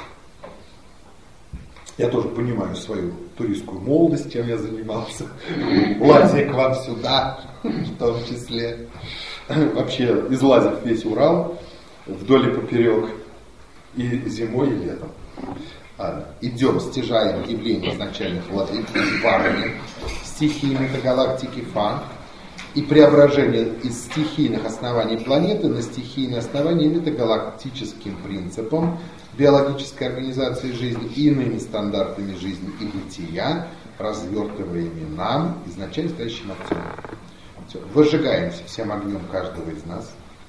Я тоже понимаю свою туристскую молодость, чем я занимался. Лазя к вам сюда, в том числе. Вообще излазив весь Урал вдоль и поперек. И зимой, и летом. Идем, стяжаем явление изначальных владык, парами, стихии метагалактики Фан. и преображение из стихийных оснований планеты на стихийные основания метагалактическим принципом биологической организации жизни и иными стандартами жизни и бытия, развертываемыми нам, изначально стоящим Отцом. Все. Выжигаемся всем огнем каждого из нас.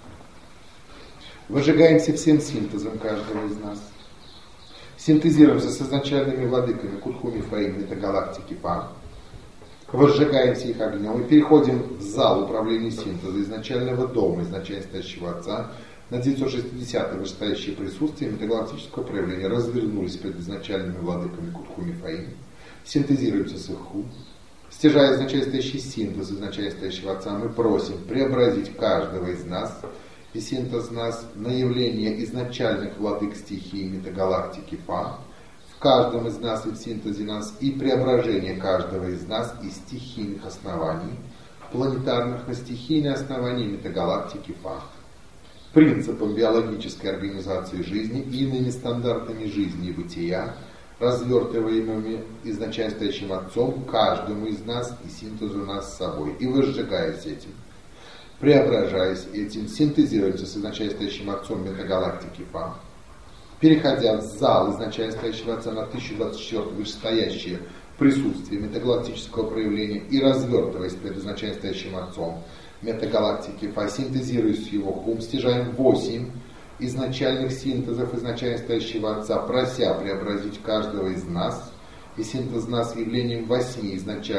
Выжигаемся всем синтезом каждого из нас. Синтезируемся с изначальными владыками Кутху Мифаим метагалактики Фа. Возжигаемся их огнем и переходим в зал управления синтеза изначального дома, изначально стоящего Отца. На 960-е вышестоящие присутствия метагалактического проявления развернулись перед изначальными владыками Кутху Мифаим. Синтезируемся с их ху. Стяжая изначально стоящий синтез изначально стоящего Отца, мы просим преобразить каждого из нас и синтез нас на явление изначальных владык стихии метагалактики Фа, в каждом из нас и в синтезе нас, и преображение каждого из нас из стихийных оснований, планетарных на стихийные основания метагалактики Фа. Принципом биологической организации жизни и иными стандартами жизни и бытия, развертываемыми изначально стоящим Отцом, каждому из нас и синтезу нас с собой, и возжигаясь этим, преображаясь этим, синтезируемся с изначально стоящим Отцом метагалактики Фа, переходя в зал изначально стоящего Отца на 1024 вышестоящее присутствие метагалактического проявления и развертываясь перед изначально стоящим Отцом метагалактики Фа, синтезируясь его хум, стяжаем 8 изначальных синтезов изначально стоящего Отца, прося преобразить каждого из нас и синтез нас явлением 8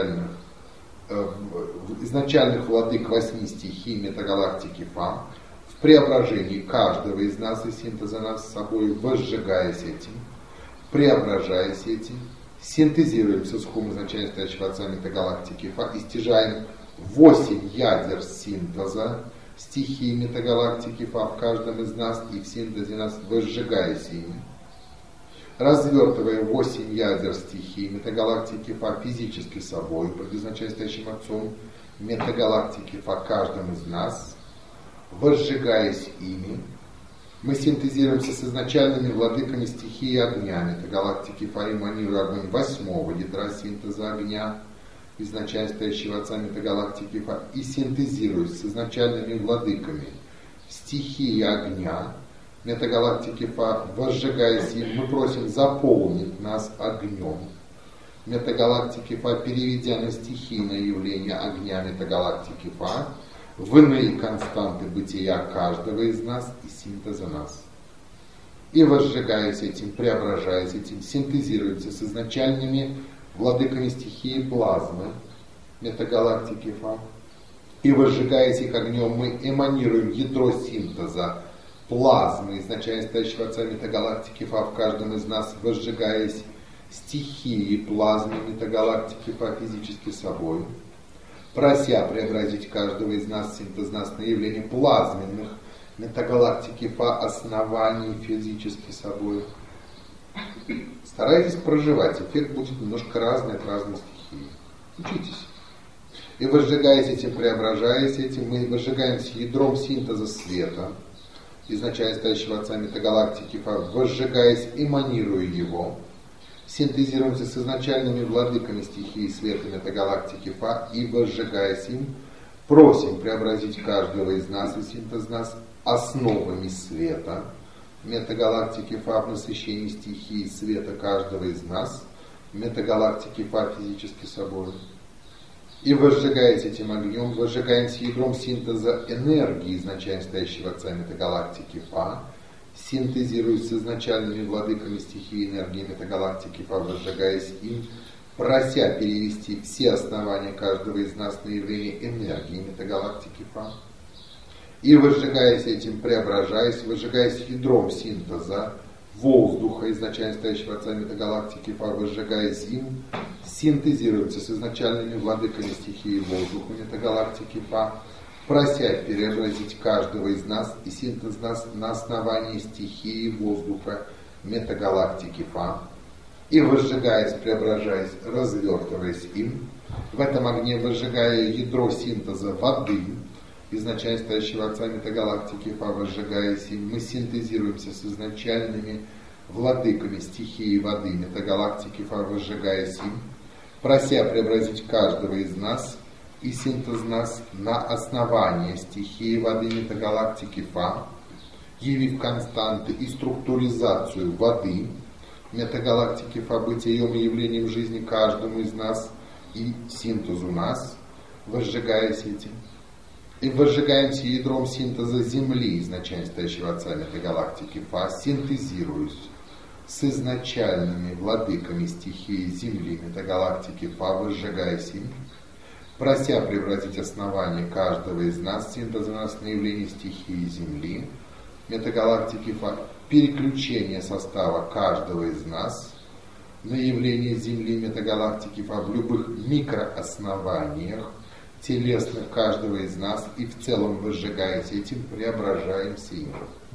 изначальных владык 8 стихий метагалактики Фа, в преображении каждого из нас и синтеза нас с собой, возжигаясь этим, преображаясь этим, синтезируемся с хум изначально стоящего Отца метагалактики Фа и стяжаем 8 ядер синтеза стихии метагалактики Фа в каждом из нас и в синтезе нас, возжигаясь ими, развертывая 8 ядер стихии метагалактики Фа физически собой, предназначая стоящим Отцом метагалактики Фа каждым из нас, возжигаясь ими, мы синтезируемся с изначальными владыками стихии огня метагалактики Фа, эманируя огонь 8-го ядра синтеза огня, изначально стоящего Отца метагалактики Фа, и синтезируясь с изначальными владыками стихии огня метагалактики Фа, возжигаясь им, мы просим заполнить нас огнем метагалактики Фа, переведя на стихийное явление огня метагалактики Фа в иные константы бытия каждого из нас и синтеза нас. И возжигаясь этим, преображаясь этим, синтезируется с изначальными владыками стихии плазмы метагалактики Фа. И возжигаясь их огнем, мы эманируем ядро синтеза плазмы изначально стоящего Отца метагалактики Фа в каждом из нас, возжигаясь стихии плазмы метагалактики Фа физически собой, прося преобразить каждого из нас, синтез нас на явление плазменных метагалактики Фа оснований физически собой. Старайтесь проживать, эффект будет немножко разный от разной стихии. Учитесь. И возжигаясь этим, преображаясь этим, мы возжигаемся ядром синтеза света, изначально стоящего Отца метагалактики Фа, возжигаясь, эманируя его, синтезируемся с изначальными владыками стихии света метагалактики Фа и, возжигаясь им, просим преобразить каждого из нас и синтез нас основами света метагалактики Фа в насыщении стихии света каждого из нас, метагалактики Фа физически собой. И возжигаясь этим огнем, возжигаемся ядром синтеза энергии изначально стоящего Отца метагалактики Фа, синтезируясь с изначальными владыками стихии энергии метагалактики Фа, возжигаясь им, прося перевести все основания каждого из нас на явление энергии метагалактики Фа. И возжигаясь этим, преображаясь, возжигаясь ядром синтеза воздуха изначально стоящего Отца метагалактики Фа, возжигаясь им, синтезируется с изначальными владыками стихии воздуха метагалактики Фа, прося преобразить каждого из нас и синтез нас на основании стихии воздуха метагалактики Фа, и возжигаясь, преображаясь, развертываясь им, в этом огне возжигая ядро синтеза воды, изначально стоящего Отца метагалактики Фа, возжигаясь им, мы синтезируемся с изначальными владыками стихии воды метагалактики Фа, возжигаясь им, прося преобразить каждого из нас и синтез нас на основании стихии воды метагалактики Фа, явив константы и структуризацию воды метагалактики Фа бытием и явлением жизни каждому из нас и синтезу нас, возжигаясь этим. И возжигаемся ядром синтеза Земли, изначально стоящего Отца метагалактики Фа, синтезируясь с изначальными владыками стихии Земли метагалактики Фа, возжигаясь им, прося превратить основание каждого из нас, синтеза нас на явление стихии Земли метагалактики Фа, переключение состава каждого из нас на явление Земли метагалактики Фа в любых микрооснованиях телесных каждого из нас, и в целом, возжигаясь этим, преображаемся им.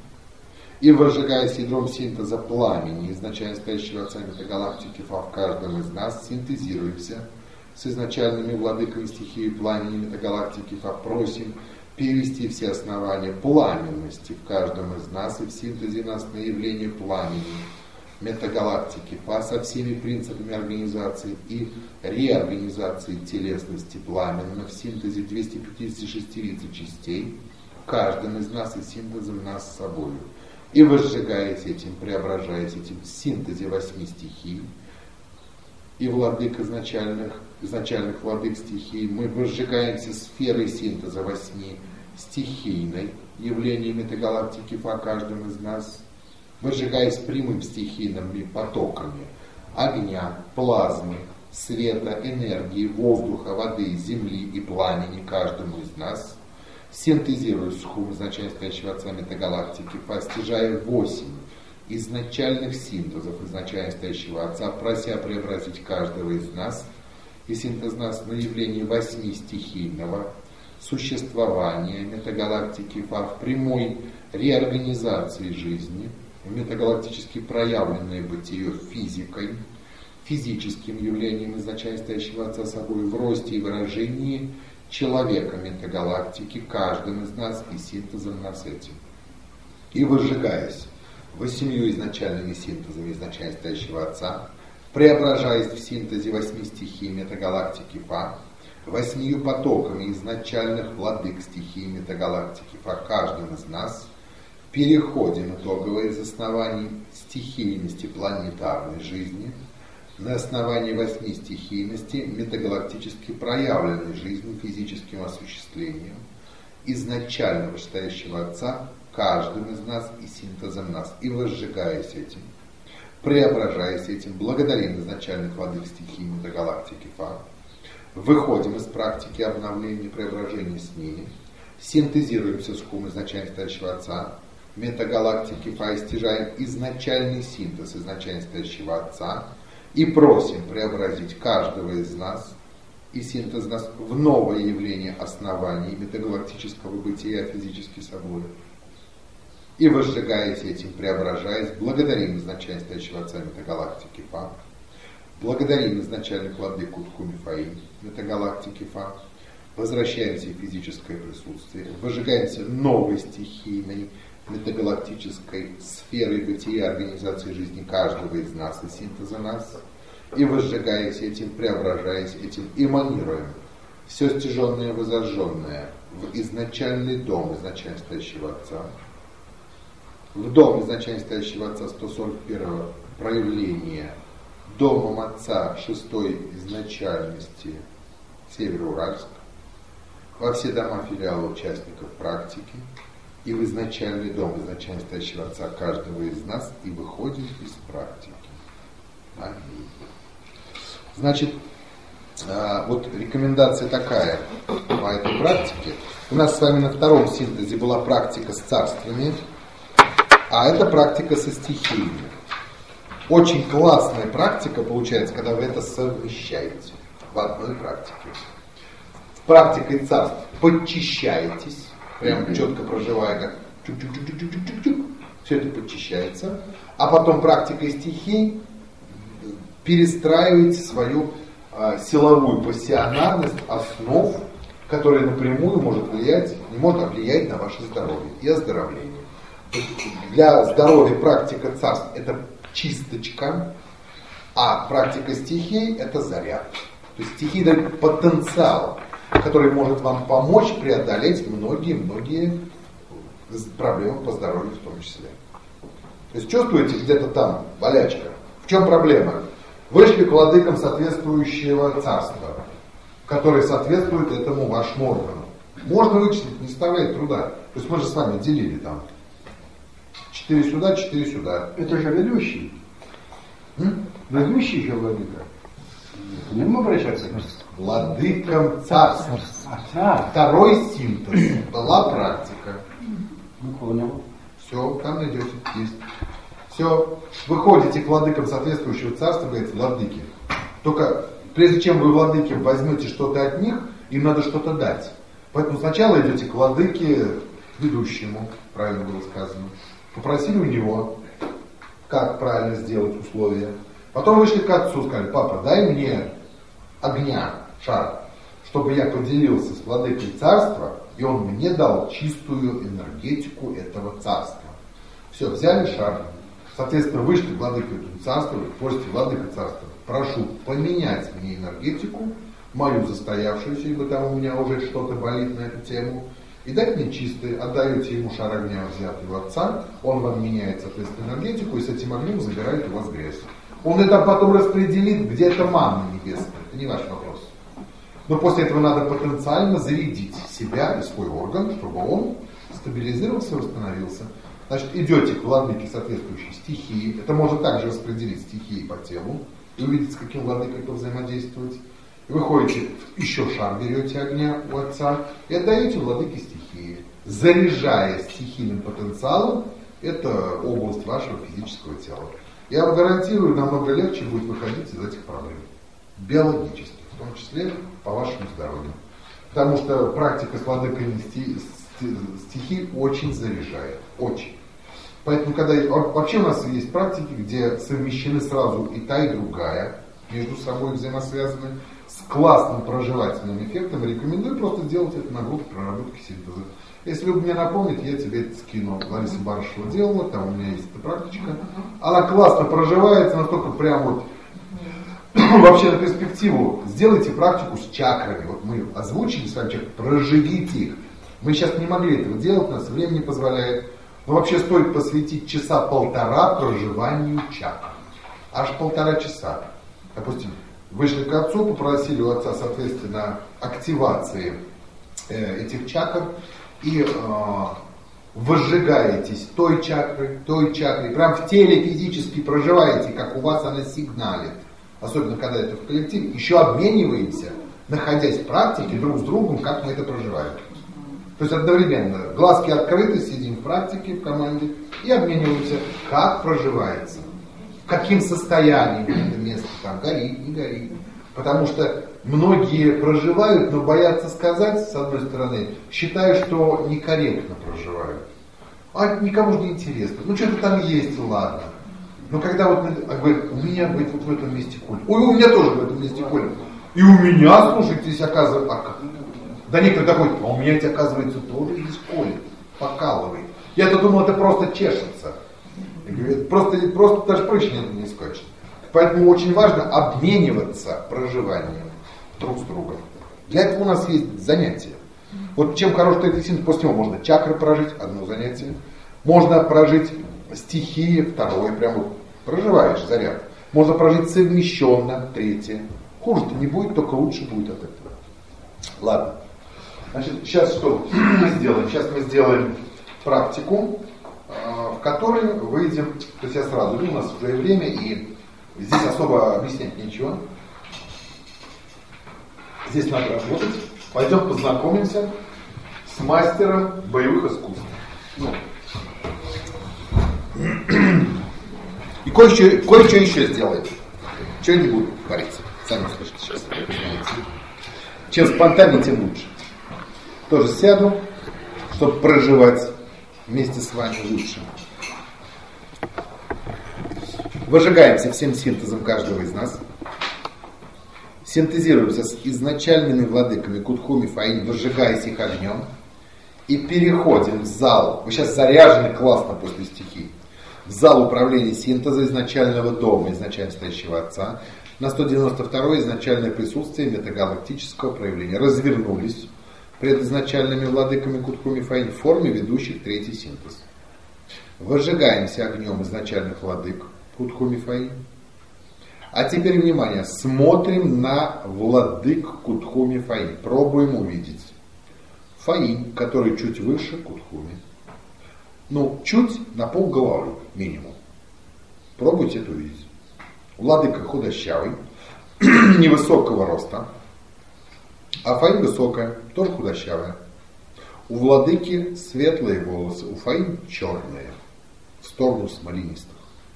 И возжигаясь ядром синтеза пламени, изначально стоящего Отца метагалактики Фа в каждом из нас, синтезируемся с изначальными владыками стихии пламени метагалактики Фа, просим перевести все основания пламенности в каждом из нас и в синтезе нас на явление пламени метагалактики Фа со всеми принципами организации и реорганизации телесности пламенно в синтезе 256 лиц и частей, каждым из нас и синтезом нас с собой. И возжигаясь этим, преображаясь этим в синтезе 8 стихий и владык изначальных владык стихий, мы возжигаемся сферой синтеза 8 стихийной явления метагалактики Фа каждым из нас, возжигаясь прямым стихийными потоками огня, плазмы, света, энергии, воздуха, воды, земли и пламени каждому из нас, синтезируя схум изначально стоящего Отца метагалактики, постижая 8 изначальных синтезов изначально стоящего Отца, прося преобразить каждого из нас и синтез нас на явление 8 стихийного существования метагалактики Фа в прямой реорганизации жизни, в метагалактически проявленное бытие физикой, физическим явлением изначально стоящего Отца собой в росте и выражении человека метагалактики, каждым из нас и синтезом нас этим. И возжигаясь 8 изначальными синтезами изначально стоящего Отца, преображаясь в синтезе 8 стихий метагалактики Фа, 8 потоками изначальных владык стихий метагалактики Фа, каждым из нас, переходим итогово из оснований стихийности планетарной жизни на основании 8 стихийности метагалактически проявленной жизни физическим осуществлением изначального стоящего Отца каждым из нас и синтезом нас, и возжигаясь этим, преображаясь этим, благодарим изначальных владык стихий метагалактики Фа, выходим из практики обновления и преображения с ними, синтезируемся с хум изначально стоящего Отца метагалактики Фа, и стяжаем изначальный синтез изначально стоящего Отца и просим преобразить каждого из нас и синтез нас в новое явление оснований метагалактического бытия физически собой. И возжигаясь этим, преображаясь, благодарим изначально стоящего Отца метагалактики Фа, благодарим изначальных владык Утхуми Фаи метагалактики Фа, возвращаемся в физическое присутствие, возжигаемся новой стихийной метагалактической сферой бытия организации жизни каждого из нас и синтеза нас, и возжигаясь этим, преображаясь этим, эманируем все стяженное и возожженное в изначальный дом изначально стоящего Отца, в дом изначально стоящего Отца 141 проявления, домом Отца 6-й изначальности Североуральск, во все дома филиала участников практики, и в изначальный дом изначально стоящего Отца каждого из нас, и выходим из практики. Аминь. Значит, вот рекомендация такая по этой практике. У нас с вами на втором синтезе была практика с царствами, а это практика со стихиями. Очень классная практика получается, когда вы это совмещаете в одной практике. В практике царств подчищаетесь, прям четко проживая, как чук-чук-чук-чук-чук-чук, все это подчищается, а потом практикой стихий перестраиваете свою силовую пассионарность основ, которая напрямую может влиять, не может влиять на ваше здоровье и оздоровление. Для здоровья практика царств это чисточка, а практика стихий это заряд. То есть стихии дают потенциал. который может вам помочь преодолеть многие проблемы по здоровью в том числе. То есть чувствуете где-то там болячка? В чем проблема? Вышли к владыкам соответствующего царства, который соответствует этому вашему органу. Можно вычислить, не составляет труда. То есть мы же с вами делили там 4 сюда, 4 сюда. Это же ведущий. Ведущий же владыка. К нему обращаться? Владыкам царства. Второй синтез. Была практика. Ну, понял. Все, там найдете, есть. Все, выходите к владыкам соответствующего царства, говорите, владыки. Только прежде чем вы, владыки, возьмете что-то от них, им надо что-то дать. Поэтому сначала идете к владыке ведущему, правильно было сказано. Попросили у него, как правильно сделать условия. Потом вышли к отцу, сказали, папа, дай мне огня, шар, чтобы я поделился с владыкой царства, и он мне дал чистую энергетику этого царства. Все, взяли шар. Соответственно, вышли к владыке царства, просите, владыка царства, прошу поменять мне энергетику, мою застоявшуюся, ибо там у меня уже что-то болит на эту тему, и дать мне чистый, отдаете ему шар огня, взятый у отца, он вам меняет, соответственно, энергетику, и с этим огнем забирает у вас грязь. Он это потом распределит, где это манна небесная, это не ваш вопрос. Но после этого надо потенциально зарядить себя и свой орган, чтобы он стабилизировался и восстановился. Значит, идете к владыке соответствующей стихии, это можно также распределить стихии по телу, и увидеть, с каким владыкой это взаимодействовать. И вы ходите, еще шар берете огня у отца и отдаете владыке стихии, заряжая стихийным потенциалом эту область вашего физического тела. Я вам гарантирую, намного легче будет выходить из этих проблем. Биологически, в том числе по вашему здоровью. Потому что практика с владыкой стихий очень заряжает. Очень. Поэтому, когда вообще у нас есть практики, где совмещены сразу и та, и другая, между собой взаимосвязаны, с классным проживательным эффектом, рекомендую просто сделать это на группе проработки синтеза. Если вы мне напомните, я тебе это скину. Лариса Барышева делала, там у меня есть эта практичка. Она классно проживается, настолько прям вот вообще на перспективу. Сделайте практику с чакрами. Вот мы озвучили с вами чакры, проживите их. Мы сейчас не могли этого делать, у нас время не позволяет. Но вообще стоит посвятить часа полтора проживанию чакр. Аж 1,5 часа. Допустим, вышли к отцу, попросили у отца, соответственно, активации этих чакр и возжигаетесь той чакрой. Прям в теле физически проживаете, как у вас она сигналит. Особенно, когда это в коллективе. Еще обмениваемся, находясь в практике друг с другом, как мы это проживаем. То есть одновременно глазки открыты, сидим в практике, в команде и обмениваемся, как проживается, каким состоянием это место там горит, не горит. Потому что многие проживают, но боятся сказать, с одной стороны, считая, что некорректно проживают. А никому же не интересно. Ну что-то там есть, ладно. Но когда вот говорят, у меня говорит, вот в этом месте колет. Ой, у меня тоже в этом месте колет. И у меня, слушайте, здесь оказывается... Да некоторые такой, а у меня ведь оказывается тоже здесь колет, покалывает. Я-то думал, это просто чешется. Просто даже прыщ не скачет. Поэтому очень важно обмениваться проживанием друг с другом. Для этого у нас есть занятия. Вот чем хорош третий синтез, после него можно чакры прожить, одно занятие. Можно прожить стихии, второе, прям вот проживаешь заряд. Можно прожить совмещенно, третье. Хуже-то не будет, только лучше будет от этого. Ладно. Значит, сейчас что мы сделаем? Сейчас мы сделаем практику, в которой выйдем, то есть я сразу, у нас уже время, и здесь особо объяснять нечего. Здесь надо работать. Пойдем познакомимся с мастером боевых искусств. И кое-что еще сделаем. Чего не буду говорить. Сами слышите сейчас. Чем спонтаннее, тем лучше. Тоже сяду, чтобы проживать вместе с вами лучше. Выжигаемся всем синтезом каждого из нас. Синтезируемся с изначальными владыками Кудхуми Фаини, выжигаясь их огнем. И переходим в зал. Вы сейчас заряжены классно после стихий. В зал управления синтеза изначального дома, изначально стоящего отца. На 192 изначальное присутствие метагалактического проявления развернулись пред изначальными владыками Кутху Мифаим в форме ведущих третий синтез. Возжигаемся огнем изначальных владык Кутху Мифаим. А теперь, внимание, смотрим на владык Кутху Мифаим. Пробуем увидеть. Фаим, который чуть выше Кутхуми. Ну, чуть на полголовы минимум. Пробуйте это увидеть. Владыка худощавый, невысокого роста. А Фаим высокая, тоже худощавая. У владыки светлые волосы, у Фаим черные, в сторону смоленистых.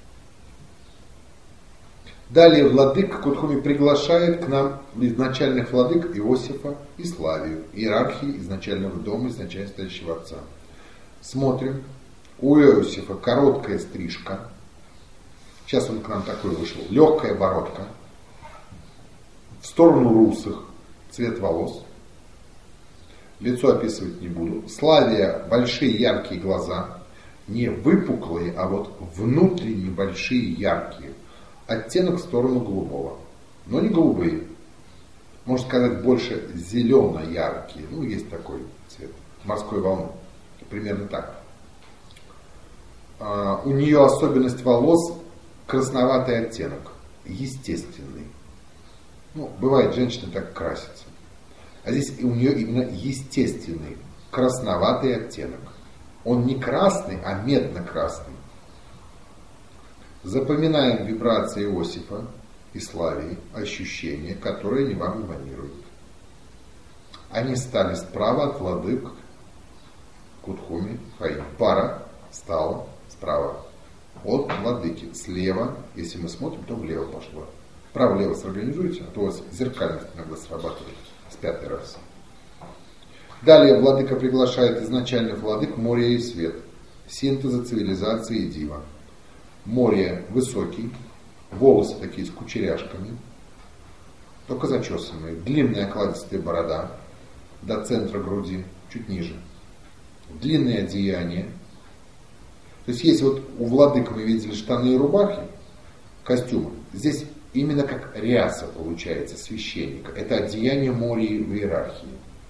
Далее владыка Кутхуми приглашает к нам изначальных владык Иосифа и Славию, иерархии изначального дома, изначально стоящего отца. Смотрим. У Иосифа короткая стрижка. Сейчас он к нам такой вышел. Легкая бородка. В сторону русых цвет волос. Лицо описывать не буду. Славия большие яркие глаза. Не выпуклые, а вот внутренне большие яркие. Оттенок в сторону голубого. Но не голубые. Можно сказать, больше зелено-яркие. Ну, есть такой цвет. Морской волны. Примерно так. У нее особенность волос красноватый оттенок. Естественный. Ну, бывает, женщины так красятся. А здесь у нее именно естественный красноватый оттенок. Он не красный, а медно-красный. Запоминаем вибрации Иосифа и Славии, ощущения, которые они вам эманируют. Они стали справа от владык Кутхуми Фаим. Пара стала справа от владыки. Слева, если мы смотрим, то влево пошло. Право-лево сорганизуйте, а то у вас зеркальность иногда срабатывает с пятой раз. Далее владыка приглашает изначальных владык Мория и Свет, синтеза цивилизации и дива. Мория высокий, волосы такие с кучеряшками, только зачесанные, длинная окладистая борода до центра груди, чуть ниже, длинные одеяния. То есть если вот у владык мы видели штаны и рубахи, костюмы, здесь именно как ряса получается священника. Это одеяние Мории в иерархии.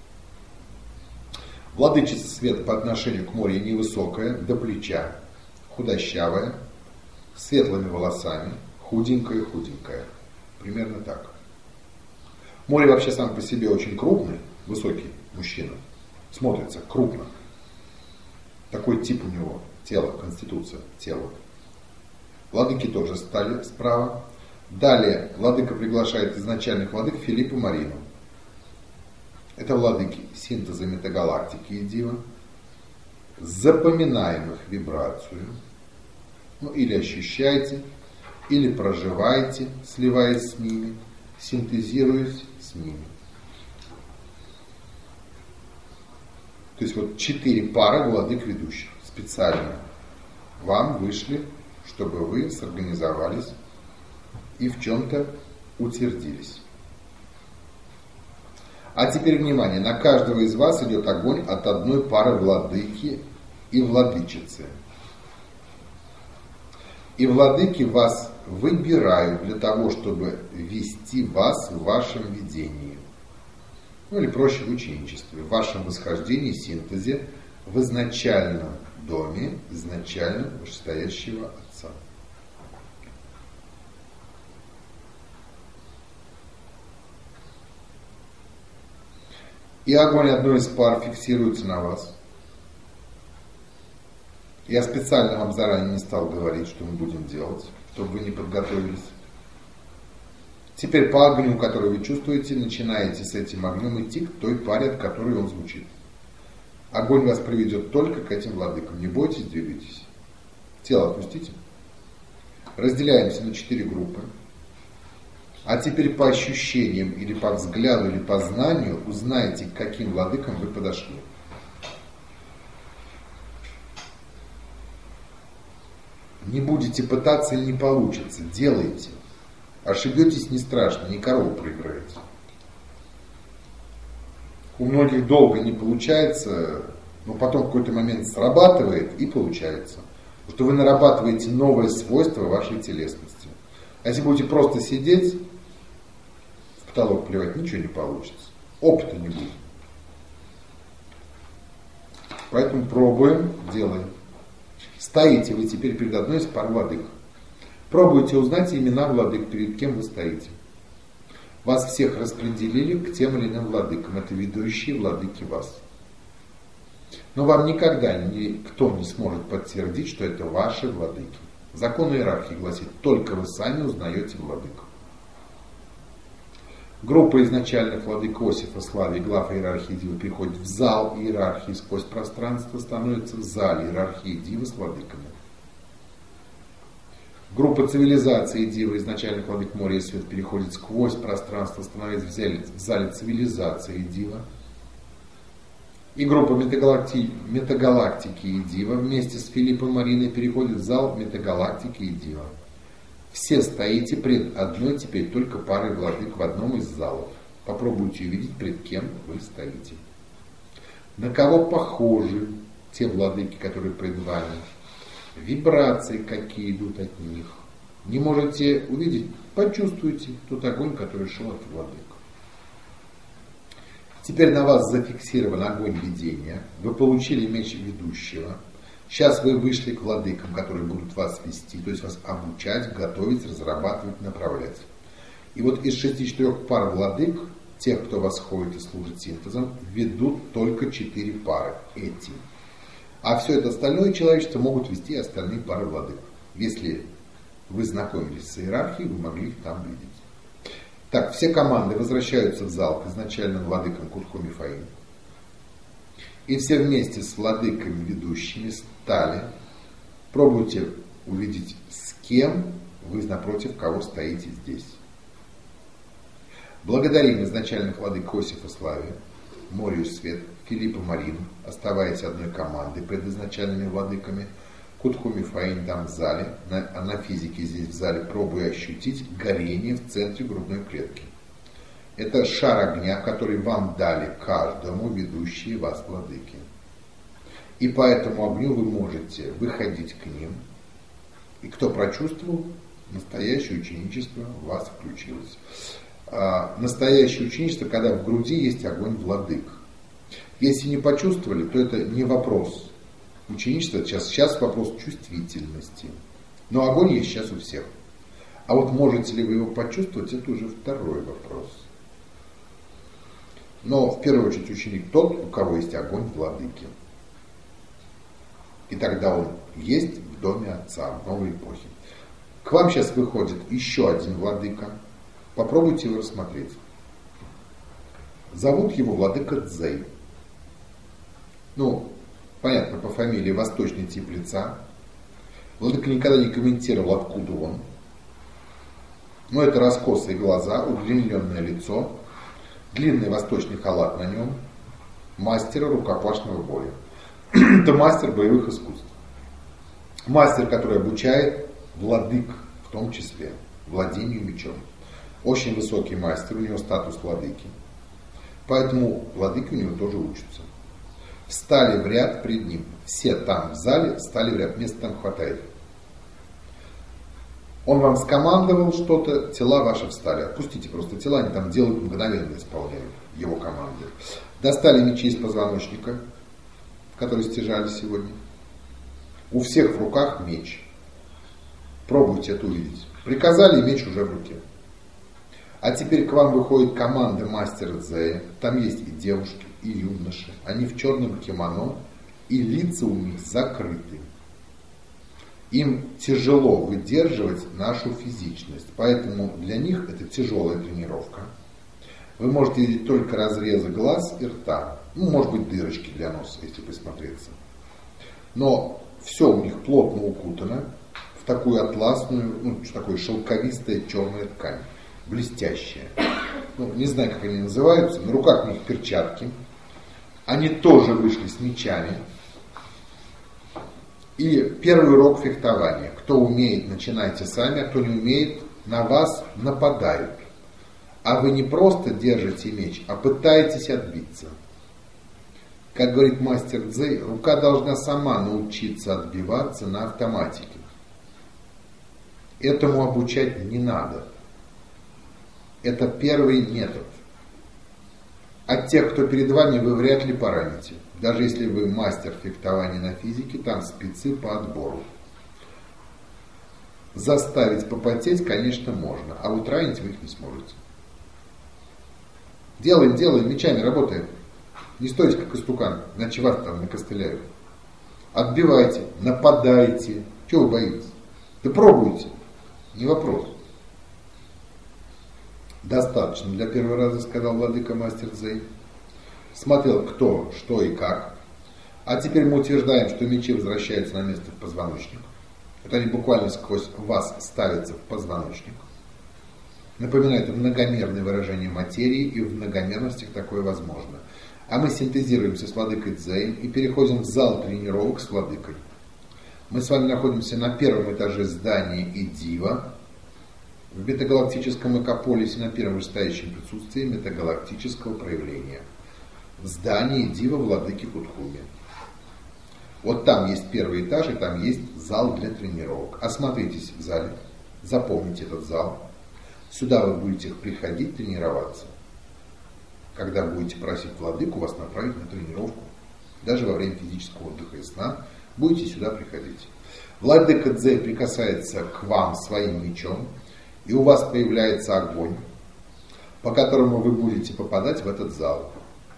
Владычица Света по отношению к Мории невысокая, до плеча, худощавая, с светлыми волосами, худенькая. Примерно так. Море вообще сам по себе очень крупный, высокий мужчина. Смотрится крупно. Такой тип у него тело, конституция тела. Владыки тоже стали справа. Далее владыка приглашает изначальных владык Филиппа и Марину. Это владыки синтеза метагалактики и дива. Запоминаем их вибрацию. Ну, или ощущайте, или проживайте, сливаясь с ними, синтезируясь с ними. То есть вот 4 пары владык ведущих специально вам вышли, чтобы вы сорганизовались и в чем-то утвердились. А теперь внимание, на каждого из вас идет огонь от одной пары владыки и владычицы. И владыки вас выбирают для того, чтобы вести вас в вашем видении. Ну или проще в ученичестве, в вашем восхождении, синтезе, в изначальном доме, изначально вышестоящего Отца. И огонь одной из пар фиксируется на вас. Я специально вам заранее не стал говорить, что мы будем делать, чтобы вы не подготовились. Теперь по огню, который вы чувствуете, начинаете с этим огнем идти к той паре, от которой он звучит. Огонь вас приведет только к этим владыкам. Не бойтесь, двигайтесь. Тело отпустите. Разделяемся на 4 группы. А теперь по ощущениям, или по взгляду, или по знанию узнайте, к каким владыкам вы подошли. Не будете пытаться, не получится. Делайте. Ошибетесь, не страшно, не корову проиграете. У многих долго не получается, но потом в какой-то момент срабатывает и получается. Потому что вы нарабатываете новое свойство вашей телесности. А если будете просто сидеть, потолок плевать ничего не получится. Опыта не будет. Поэтому пробуем, делаем. Стоите вы теперь перед одной из пар владык. Пробуйте узнать имена владык, перед кем вы стоите. Вас всех распределили к тем или иным владыкам. Это ведущие владыки вас. Но вам никогда никто не сможет подтвердить, что это ваши владыки. Закон иерархии гласит, только вы сами узнаете владыку. Группа изначальных владык Осифа, Славии, глав иерархии Дивы приходит в зал иерархии сквозь пространство, становится в зале иерархии Дивы с владыками. Группа цивилизации Дивы, изначальных владык моря и свет переходит сквозь пространство, становится в зале цивилизации Дива. И группа метагалактики и Дива вместе с Филиппом и Мариной переходит в зал метагалактики и Дива. Все стоите пред одной теперь только парой владык в одном из залов. Попробуйте увидеть, пред кем вы стоите. На кого похожи те владыки, которые пред вами. Вибрации, какие идут от них. Не можете увидеть, почувствуйте тот огонь, который шел от владык. Теперь на вас зафиксирован огонь видения. Вы получили меч ведущего. Сейчас вы вышли к владыкам, которые будут вас вести, то есть вас обучать, готовить, разрабатывать, направлять. И вот из 64 пар владык, тех, кто восходит и служит синтезом, ведут только 4 пары эти. А все это остальное человечество могут вести остальные пары владык. Если вы знакомились с иерархией, вы могли их там видеть. Так, все команды возвращаются в зал к изначальным владыкам Кутху Мифаим. И все вместе с владыками ведущими стали. Пробуйте увидеть, с кем вы напротив кого стоите здесь. Благодарим изначальных владык Осифа Славе, Морю Свет, Филиппа Марину, оставаясь одной командой пред изначальными владыками, Кутху Мифаим там в зале, а на физике здесь в зале пробуя ощутить горение в центре грудной клетки. Это шар огня, который вам дали каждому ведущие вас владыки. И по этому огню вы можете выходить к ним. И кто прочувствовал, настоящее ученичество в вас включилось. Настоящее ученичество, когда в груди есть огонь владык. Если не почувствовали, то это не вопрос ученичества, сейчас вопрос чувствительности. Но огонь есть сейчас у всех. А вот можете ли вы его почувствовать, это уже второй вопрос. Но в первую очередь ученик тот, у кого есть огонь владыки. И тогда он есть в доме Отца, в новой эпохе. К вам сейчас выходит еще один владыка. Попробуйте его рассмотреть. Зовут его владыка Цзэй. Понятно, по фамилии восточный тип лица. Владыка никогда не комментировал, откуда он. Но это раскосые глаза, удлиненное лицо, длинный восточный халат на нем, мастера рукопашного боя. Это мастер боевых искусств. Мастер, который обучает владык, в том числе, владению мечом. Очень высокий мастер, у него статус владыки. Поэтому владыки у него тоже учатся. Встали в ряд пред ним. Все там в зале встали в ряд, места там хватает. Он вам скомандовал что-то, тела ваши встали. Отпустите просто тела, они там делают, мгновенно исполняют его команды. Достали мечи из позвоночника, которые стяжали сегодня. У всех в руках меч. Пробуйте это увидеть. Приказали, и меч уже в руке. А теперь к вам выходит команда мастера Цзэя. Там есть и девушки, и юноши. Они в черном кимоно, и лица у них закрыты. Им тяжело выдерживать нашу физичность, поэтому для них это тяжелая тренировка. Вы можете видеть только разрезы глаз и рта, может быть дырочки для носа, если присмотреться. Но все у них плотно укутано в такую атласную, такую шелковистая черная ткань, блестящая. Не знаю, как они называются, на руках у них перчатки. Они тоже вышли с мечами. И первый урок фехтования. Кто умеет, начинайте сами, а кто не умеет, на вас нападают. А вы не просто держите меч, а пытаетесь отбиться. Как говорит мастер Цзэй, рука должна сама научиться отбиваться на автоматике. Этому обучать не надо. Это первый метод. От тех, кто перед вами, вы вряд ли пораните. Даже если вы мастер фехтования на физике, там спецы по отбору. Заставить попотеть, конечно, можно, а вот ранить вы их не сможете. Делаем, мечами работаем. Не стойте, как истукан, иначе вас там накостыляют. Отбивайте, нападайте. Чего вы боитесь? Да пробуйте. Не вопрос. Достаточно для первого раза, сказал владыка мастер Цзэй. Смотрел кто, что и как. А теперь мы утверждаем, что мечи возвращаются на место в позвоночник. Это они буквально сквозь вас ставятся в позвоночник. Напоминаю, это многомерное выражение материи, и в многомерностях такое возможно. А мы синтезируемся с владыкой Цзэем и переходим в зал тренировок с владыкой. Мы с вами находимся на первом этаже здания Идива, в метагалактическом экополисе на первом вышестоящем присутствии метагалактического проявления. В здании Идива владыки Кутхуми. Вот там есть первый этаж, и там есть зал для тренировок. Осмотритесь в зале, запомните этот зал. Сюда вы будете приходить тренироваться. Когда будете просить владыку вас направить на тренировку, даже во время физического отдыха и сна, будете сюда приходить. Владыка Цзэй прикасается к вам своим мечом, и у вас появляется огонь, по которому вы будете попадать в этот зал.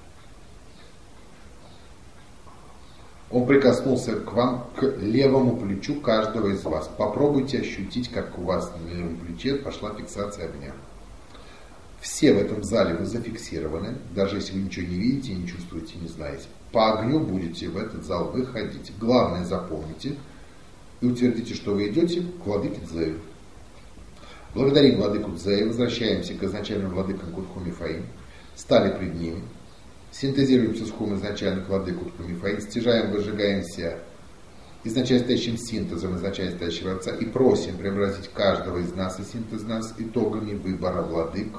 Он прикоснулся к вам, к левому плечу каждого из вас. Попробуйте ощутить, как у вас на левом плече пошла фиксация огня. Все в этом зале вы зафиксированы, даже если вы ничего не видите, не чувствуете, не знаете. По огню будете в этот зал выходить. Главное, запомните и утвердите, что вы идете к владыке Цзэю. Благодарим владыку Цзэя, возвращаемся к изначальным владыкам Кутхуми Фаин, стали пред ними, синтезируемся с хум изначальных владык Кутхуми Фаин, стяжаем, выжигаемся изначально стоящим синтезом изначально стоящего Отца и просим преобразить каждого из нас и синтез нас итогами выбора владык,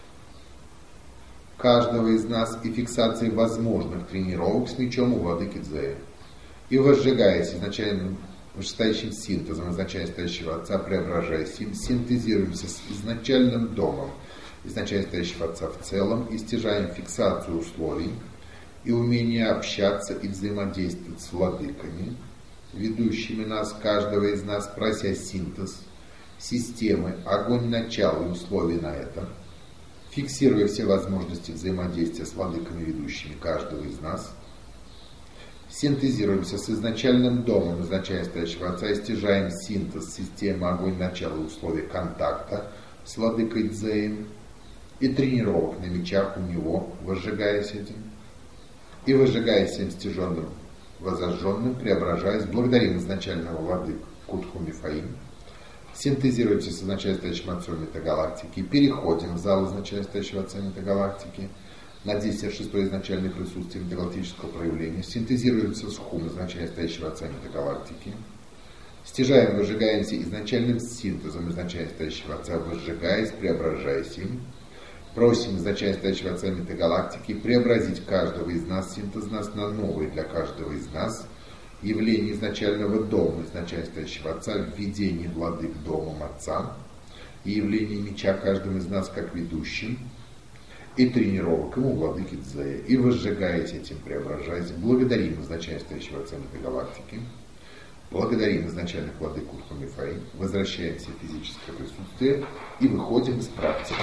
каждого из нас и фиксации возможных тренировок с мечом у владыки Цзэя. И возжигаясь изначальным вышестоящим синтезом изначально стоящего Отца, преображаясь им, синтезируемся с изначальным домом изначально стоящего Отца в целом и стяжаем фиксацию условий и умение общаться и взаимодействовать с владыками, ведущими нас, каждого из нас, прося синтез системы, огонь начала и условий на это, фиксируя все возможности взаимодействия с владыками, ведущими каждого из нас, синтезируемся с изначальным домом изначально стоящего Отца и стяжаем синтез системы, огонь начала и условий контакта с владыкой Цзэем и тренировок на мечах у него, возжигаясь этим, и выжигаясь всем стяженным, возожженным, преображаясь, благодарим изначального владыку Кутхуми Фаин, синтезируемся с изначально стоящим Отцом метагалактики, переходим в зал изначально стоящего Отца метагалактики, на 10-6 изначальное присутствие метагалактического проявления, синтезируемся с хум изначально стоящего Отца метагалактики, стяжаем, выжигаемся изначальным синтезом изначально стоящего Отца, возжигаясь, преображаясь им, просим изначально стоящего Отца метагалактики преобразить каждого из нас, синтез нас, на новый для каждого из нас явление изначального дома изначально стоящего Отца в видении владык домом Отца и явление меча каждым из нас как ведущим и тренировок ему владыки Цзэя. И возжигаясь этим, преображаясь, благодарим изначально стоящего Отца метагалактики, благодарим изначальных владык Кутхуми Фаин, возвращаемся в физическое присутствие и выходим из практики.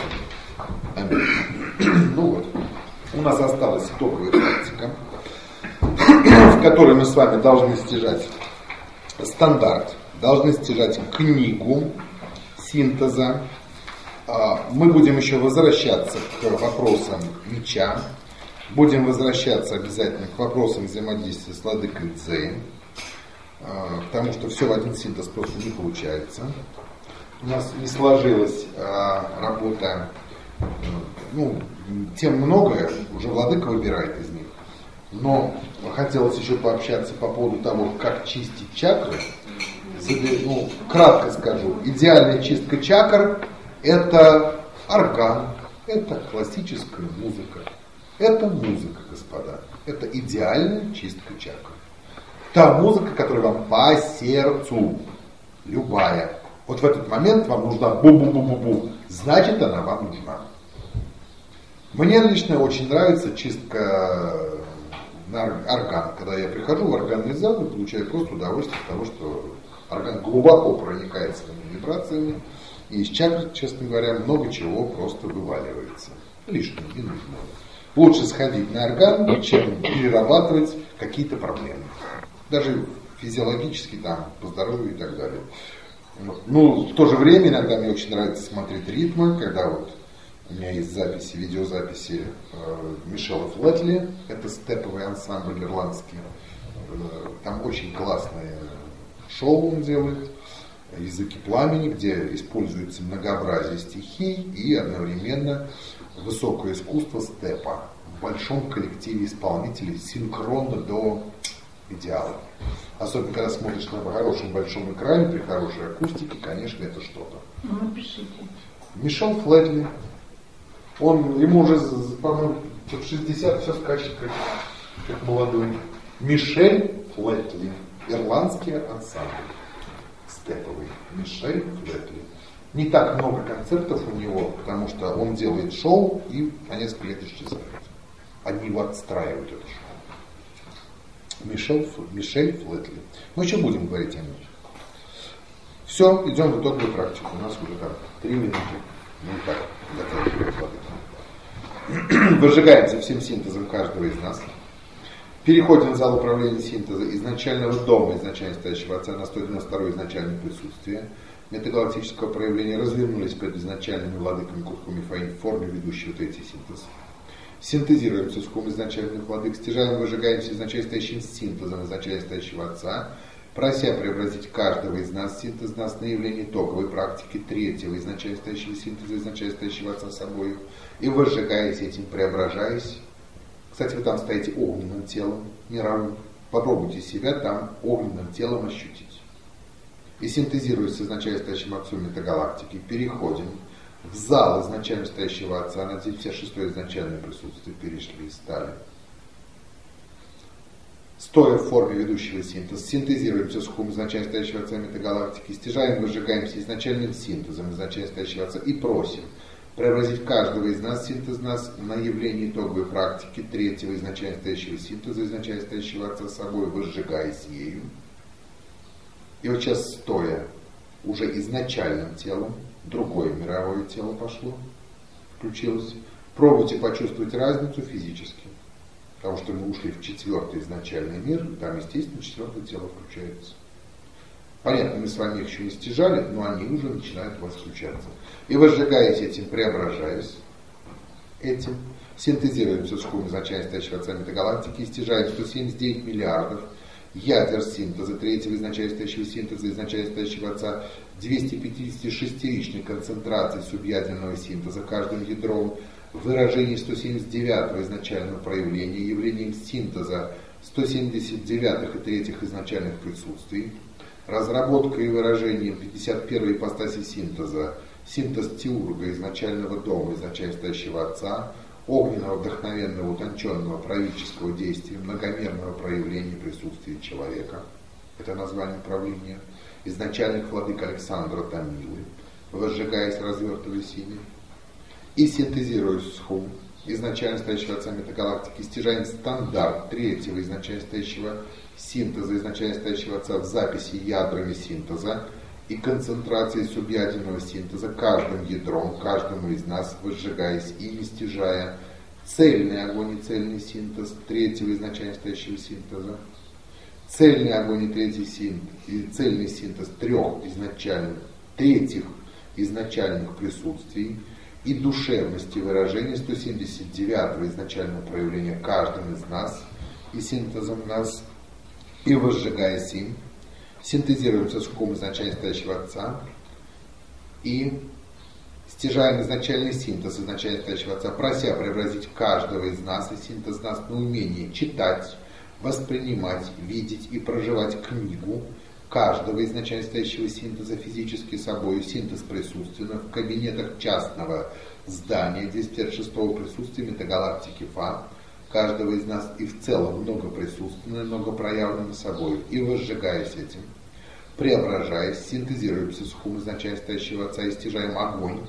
Аминь. Ну вот, у нас осталась итоговая практика, в которой мы с вами должны стяжать стандарт, должны стяжать книгу синтеза. Мы будем еще возвращаться к вопросам меча, будем возвращаться обязательно к вопросам взаимодействия с владыкой Цзэем, потому что все в один синтез просто не получается. У нас не сложилась работа, тем многое, уже владыка выбирает из них, но хотелось еще пообщаться по поводу того, как чистить чакры. Кратко скажу, идеальная чистка чакр — это орган, это классическая музыка, это музыка, господа, это идеальная чистка чакр. Та музыка, которая вам по сердцу, любая. Вот в этот момент вам нужна бу-бу-бу-бу-бу, значит она вам нужна. Мне лично очень нравится чистка на орган. Когда я прихожу в органный зал и получаю просто удовольствие от того, что орган глубоко проникает своими вибрациями, и из чакр, честно говоря, много чего просто вываливается. Лишнего, не нужно. Лучше сходить на орган, чем перерабатывать какие-то проблемы. Даже физиологически, там, по здоровью и так далее. Ну, в то же время иногда мне очень нравится смотреть ритмы, когда вот у меня есть записи, видеозаписи Мишела Флетли, это степовый ансамбль ирландский. Там очень классное шоу он делает, языки пламени, где используется многообразие стихий и одновременно высокое искусство степа в большом коллективе исполнителей синхронно до идеала. Особенно, когда смотришь на хорошем большом экране, при хорошей акустике, конечно, это что-то. Ну, напишите. Мишел Флетли. Ему уже, по-моему, в 60 все скачет, как молодой. Мишель Флетли. Ирландский ансамбль. Степовый. Мишель Флетли. Не так много концертов у него, потому что он делает шоу и на несколько лет исчезает. Они его отстраивают, это шоу. Мишель Флетли. Мы еще будем говорить о нем. Все, идем в итоговую практику. У нас уже там 3 минуты. Ну так, затягиваем воды. Выжигаемся всем синтезом каждого из нас. Переходим в зал управления синтеза изначального дома, изначально стоящего Отца, на 192 изначальное присутствие. Метагалактического проявления развернулись перед изначальными владыками Кутху Мифаин в форме ведущего третий синтез. Синтезируемся с хум изначальных владык, стяжаем, выжигаемся изначально стоящим синтезом изначально стоящего Отца, прося преобразить каждого из нас, синтез нас, на явление итоговой практики третьего изначально стоящего синтеза, изначально стоящего Отца собою, и выжигаясь этим, преображаясь. Кстати, вы там стоите огненным телом, не равно. Попробуйте себя там огненным телом ощутить. И синтезируясь с изначально стоящим Отцом метагалактики, переходим в зал изначально стоящего Отца, на 56-е изначальное присутствие перешли и стали. Стоя в форме ведущего синтеза, синтезируемся с хум изначально стоящего Отца метагалактики, стяжаем, выжигаемся изначальным синтезом изначально стоящего Отца и просим преобразить каждого из нас, синтез нас, на явление итоговой практики третьего изначально стоящего синтеза, изначально стоящего Отца собой, выжигаясь ею. И вот сейчас, стоя уже изначальным телом, другое мировое тело пошло, включилось. Пробуйте почувствовать разницу физически. Потому что мы ушли в 4-й изначальный мир, и там, естественно, 4-е тело включается. Понятно, мы с вами их еще не стяжали, но они уже начинают у вас включаться. И выжигаясь этим, преображаясь этим, синтезируемся с хум изначально стоящего Отца метагалактики и стяжаем 179 миллиардов ядер синтеза, третьего изначально стоящего синтеза, изначально стоящего Отца, 256-ричной концентрации субъядерного синтеза каждым ядром, выражение 179-го изначального проявления, явлением синтеза 179-х и 3-х изначальных присутствий, разработка и выражением 51-й ипостаси синтеза, синтез теурга изначального дома, изначально стоящего Отца, огненного, вдохновенного, утонченного правительского действия, многомерного проявления присутствия человека. Это название правления. Изначальных владык Александра Томилы, возжигаясь, развертываясь ими. И синтезируясь с хум, изначально стоящего Отца метагалактики, стяжаем стандарт третьего изначально стоящего синтеза, изначально стоящего Отца в записи ядрами синтеза и концентрации субъядерного синтеза каждым ядром, каждому из нас, возжигаясь ими, стяжая цельный огонь и цельный синтез третьего изначально стоящего синтеза, цельный огонь и третий синтез, и цельный синтез третьих изначальных присутствий и душевности выражения 179-го изначального проявления каждым из нас и синтезом нас, и возжигаясь им, синтезируемся с хум изначально стоящего Отца и стяжаем изначальный синтез изначально стоящего Отца, прося преобразить каждого из нас и синтез нас на умение читать, воспринимать, видеть и проживать книгу каждого изначально стоящего синтеза физически собой, синтез присутственно в кабинетах частного здания 256-го присутствия метагалактики Фа, каждого из нас и в целом многоприсутственное, многопроявленное собой, и возжигаясь этим, преображаясь, синтезируемся с хум изначально стоящего Отца и стяжаем огонь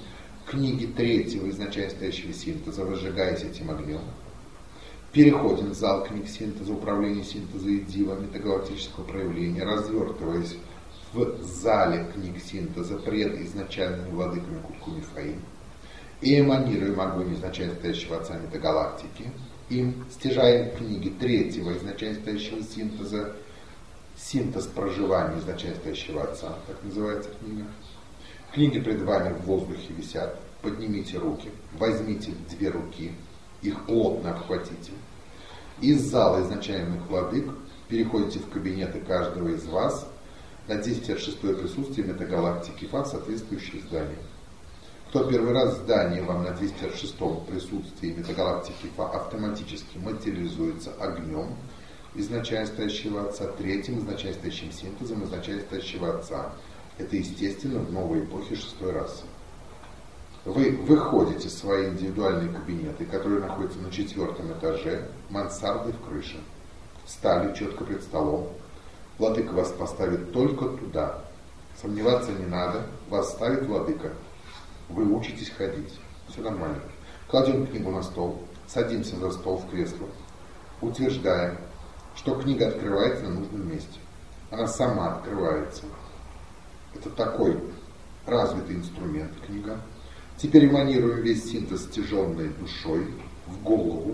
книги третьего изначально стоящего синтеза, возжигаясь этим огнем. Переходим в зал книг синтеза, управления синтеза и дива метагалактического проявления, развертываясь в зале книг синтеза пред изначальными владыками Куткумифаим и эманируем огонь изначально стоящего отца метагалактики, им стяжаем книги третьего изначально стоящего синтеза, синтез проживания изначально стоящего отца, так называется книга. Книги пред вами в воздухе висят, поднимите руки, возьмите 2 руки, их плотно обхватите. Из зала изначальных владык переходите в кабинеты каждого из вас на 206-е присутствие метагалактики Фа в соответствующее здание. Кто первый раз в здании вам на 206-м присутствии метагалактики Фа автоматически материализуется огнем изначально стоящего отца, третьим изначально стоящим синтезом изначально стоящего отца. Это естественно в новой эпохе 6-й расы. Вы выходите в свои индивидуальные кабинеты, которые находятся на 4-м этаже, мансарды в крыше. Встали четко пред столом. Владыка вас поставит только туда. Сомневаться не надо. Вас ставит владыка. Вы учитесь ходить. Все нормально. Кладем книгу на стол. Садимся за стол в кресло. Утверждаем, что книга открывается на нужном месте. Она сама открывается. Это такой развитый инструмент, книга. Теперь эманируем весь синтез стяженной душой в голову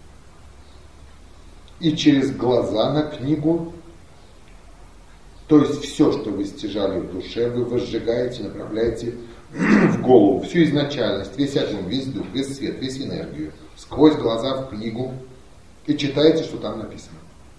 и через глаза на книгу. То есть все, что вы стяжали в душе, вы возжигаете, направляете в голову. Всю изначальность, весь огонь, весь дух, весь свет, весь энергию. Сквозь глаза в книгу и читаете, что там написано.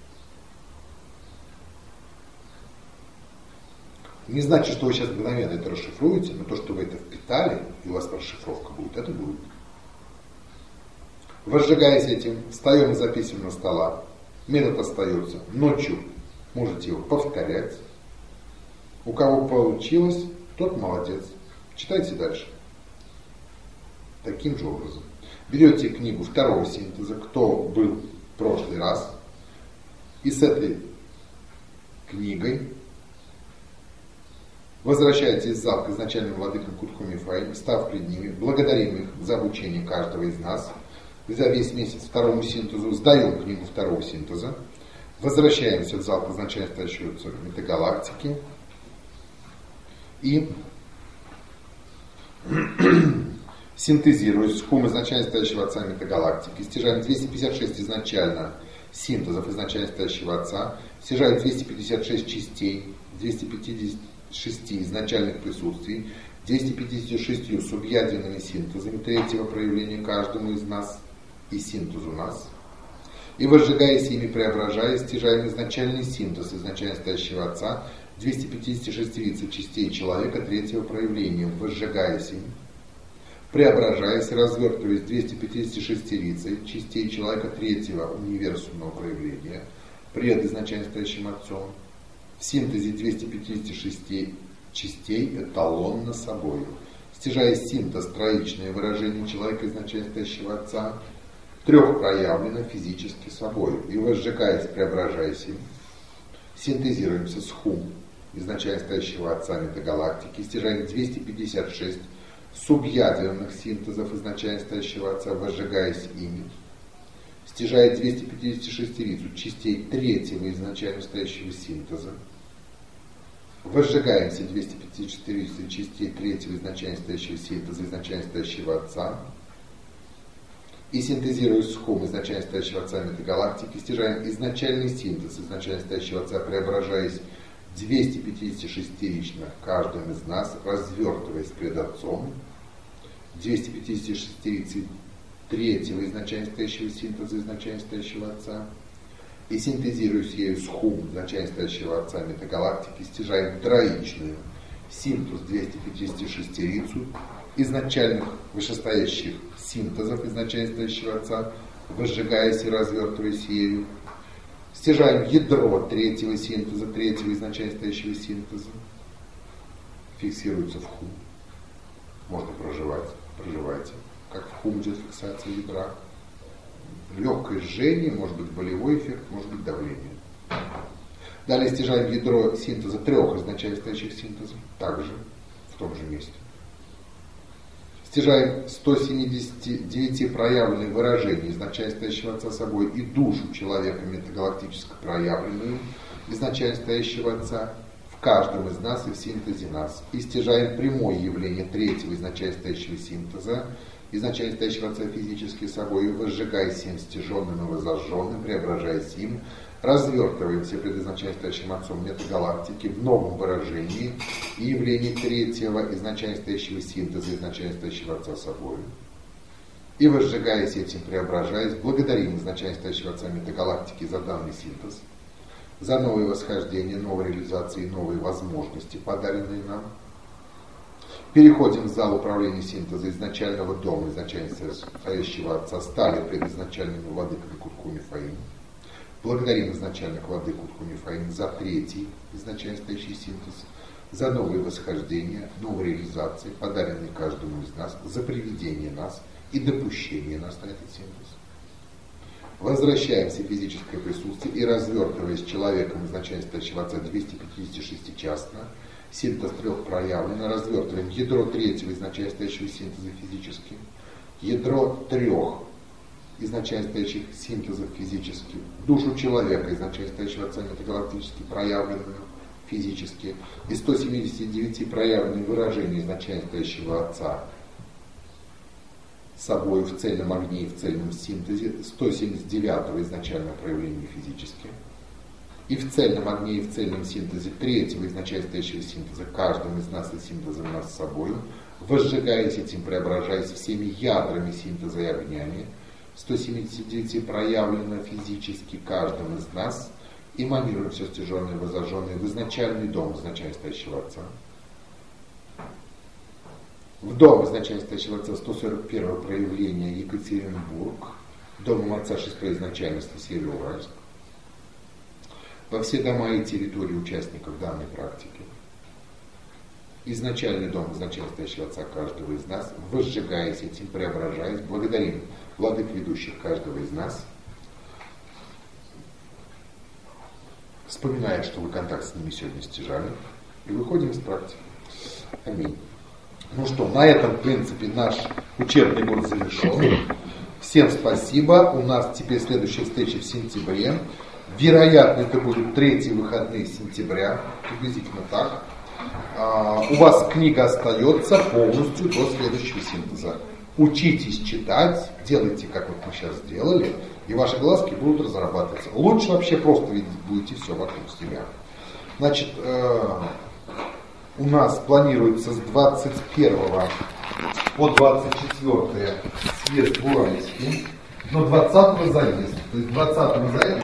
Не значит, что вы сейчас мгновенно это расшифруете, но то, что вы это впитали, и у вас расшифровка будет, это будет. Возжигаясь этим, встаем и записываем на стола. Метод остается. Ночью можете его повторять. У кого получилось, тот молодец. Читайте дальше. Таким же образом. Берете книгу 2-го синтеза, кто был в прошлый раз, и с этой книгой возвращаетесь в зал к изначальным владыкам Куткумифаим, став пред ними, благодарим их за обучение каждого из нас, и за весь месяц 2-му синтезу сдаем книгу 2-го синтеза, возвращаемся в зал к изначально стоящей метагалактики и синтезируясь хум изначально стоящего отца метагалактики, стяжаем 256 изначально синтезов изначально стоящего отца, стяжаем 256 частей, 256 изначальных присутствий, 256 субъядерными синтезами третьего проявления каждому из нас и синтезу нас. И возжигаясь ими, преображаясь, стяжаем изначальный синтез изначально стоящего отца, 256 частей человека третьего проявления, возжигаясь ими, преображаясь, развертываясь 256 частей человека третьего универсумного проявления, пред изначально стоящим отцом, в синтезе 256 частей эталонно собою, стяжая синтез троичное выражение человека изначально стоящего отца, трехпроявлено физически собою, и возжигаясь, преображаясь им, синтезируемся с хум изначально стоящего отца метагалактики, стяжаем 256 субъядерных синтезов изначально стоящего отца, возжигаясь ими, стяжая 256 частей третьего изначально стоящего синтеза, возжигаемся 254 частей третьего изначально стоящего синтеза изначально стоящего отца, и синтезируясь с хум изначально стоящего отца метагалактики, стяжаем изначальный синтез изначально стоящего отца, преображаясь 256-рично каждым из нас, развертываясь пред отцом, 256 третьего изначально стоящего синтеза изначально стоящего отца, и синтезируясь ею с хум изначально стоящего отца метагалактики, стяжаем троичную синтез 256 изначальных вышестоящих синтезов изначально стоящего отца, возжигаясь и развертываясь ею, стяжаем ядро третьего синтеза, третьего изначально стоящего синтеза, фиксируется в хум. Можно проживать, проживайте. Как в хум идет фиксация ядра. Легкое жжение, может быть болевой эффект, может быть давление. Далее стяжаем ядро синтеза 3 изначально стоящих синтезов, также в том же месте. Стяжаем 179 проявленных выражений изначально стоящего Отца собой и душу человека метагалактически проявленную изначально стоящего Отца в каждом из нас и в синтезе нас. И стяжаем прямое явление третьего изначально стоящего синтеза, изначально стоящего Отца физически собой, и возжигая всем стяженным и возожженным, преображаясь им, развертываемся пред изначально стоящим Отцом метагалактики в новом выражении и явлении третьего изначально стоящего синтеза, изначально стоящего Отца собой. И возжигаясь этим, преображаясь, благодарим изначально стоящего Отца метагалактики за данный синтез, за новые восхождения, новые реализации, новые возможности, подаренные нам. Переходим в зал управления синтеза изначального дома, изначально стоящего Отца, стали предизначальными владыками Кутху Мифаим. Благодарим изначальных владык Кутху Мифаим за третий изначально стоящий синтез, за новые восхождения, новые реализации, подаренные каждому из нас, за приведение нас и допущение нас на этот синтез. Возвращаемся в физическое присутствие и, развертываясь человеком изначально стоящего Отца 256-частно, синтез трех проявлен, развертываем ядро третьего изначально стоящего синтеза физически, ядро трех изначально стоящих синтезов физически, душу человека изначально стоящего Отца метагалактически проявленную физически, и 179 проявленных выражений изначально стоящего Отца собой в цельном огне и в цельном синтезе, 179 изначального проявления физически, и в цельном огне и в цельном синтезе третьего изначально стоящего синтеза каждым из нас и синтезом нас с собой, возжигаясь этим, преображаясь всеми ядрами синтеза и огнями, 179 проявлено физически каждым из нас, эманируем все стяженное и возожженное в изначальный дом изначально стоящего Отца. В дом изначально стоящего Отца 141 проявление Екатеринбург, домом Отца шестой изначальности Североуральск. Во все дома и территории участников данной практики. Изначальный дом изначально стоящего Отца каждого из нас, возжигаясь этим, преображаясь, благодарим владык ведущих каждого из нас, вспоминая, что вы контакт с ними сегодня стяжали, и выходим из практики. Аминь. Ну что, на этом, в принципе, наш учебный год завершен. Всем спасибо. У нас теперь следующая встреча в сентябре. Вероятно, это будут третьи выходные сентября, приблизительно так. У вас книга остается полностью до следующего синтеза. Учитесь читать, делайте, как вот мы сейчас сделали, и ваши глазки будут разрабатываться. Лучше вообще просто видеть будете все вокруг себя. Значит, у нас планируется с 21 по 24 съезд в Уральске, но 20 заезд. То есть 20 заезд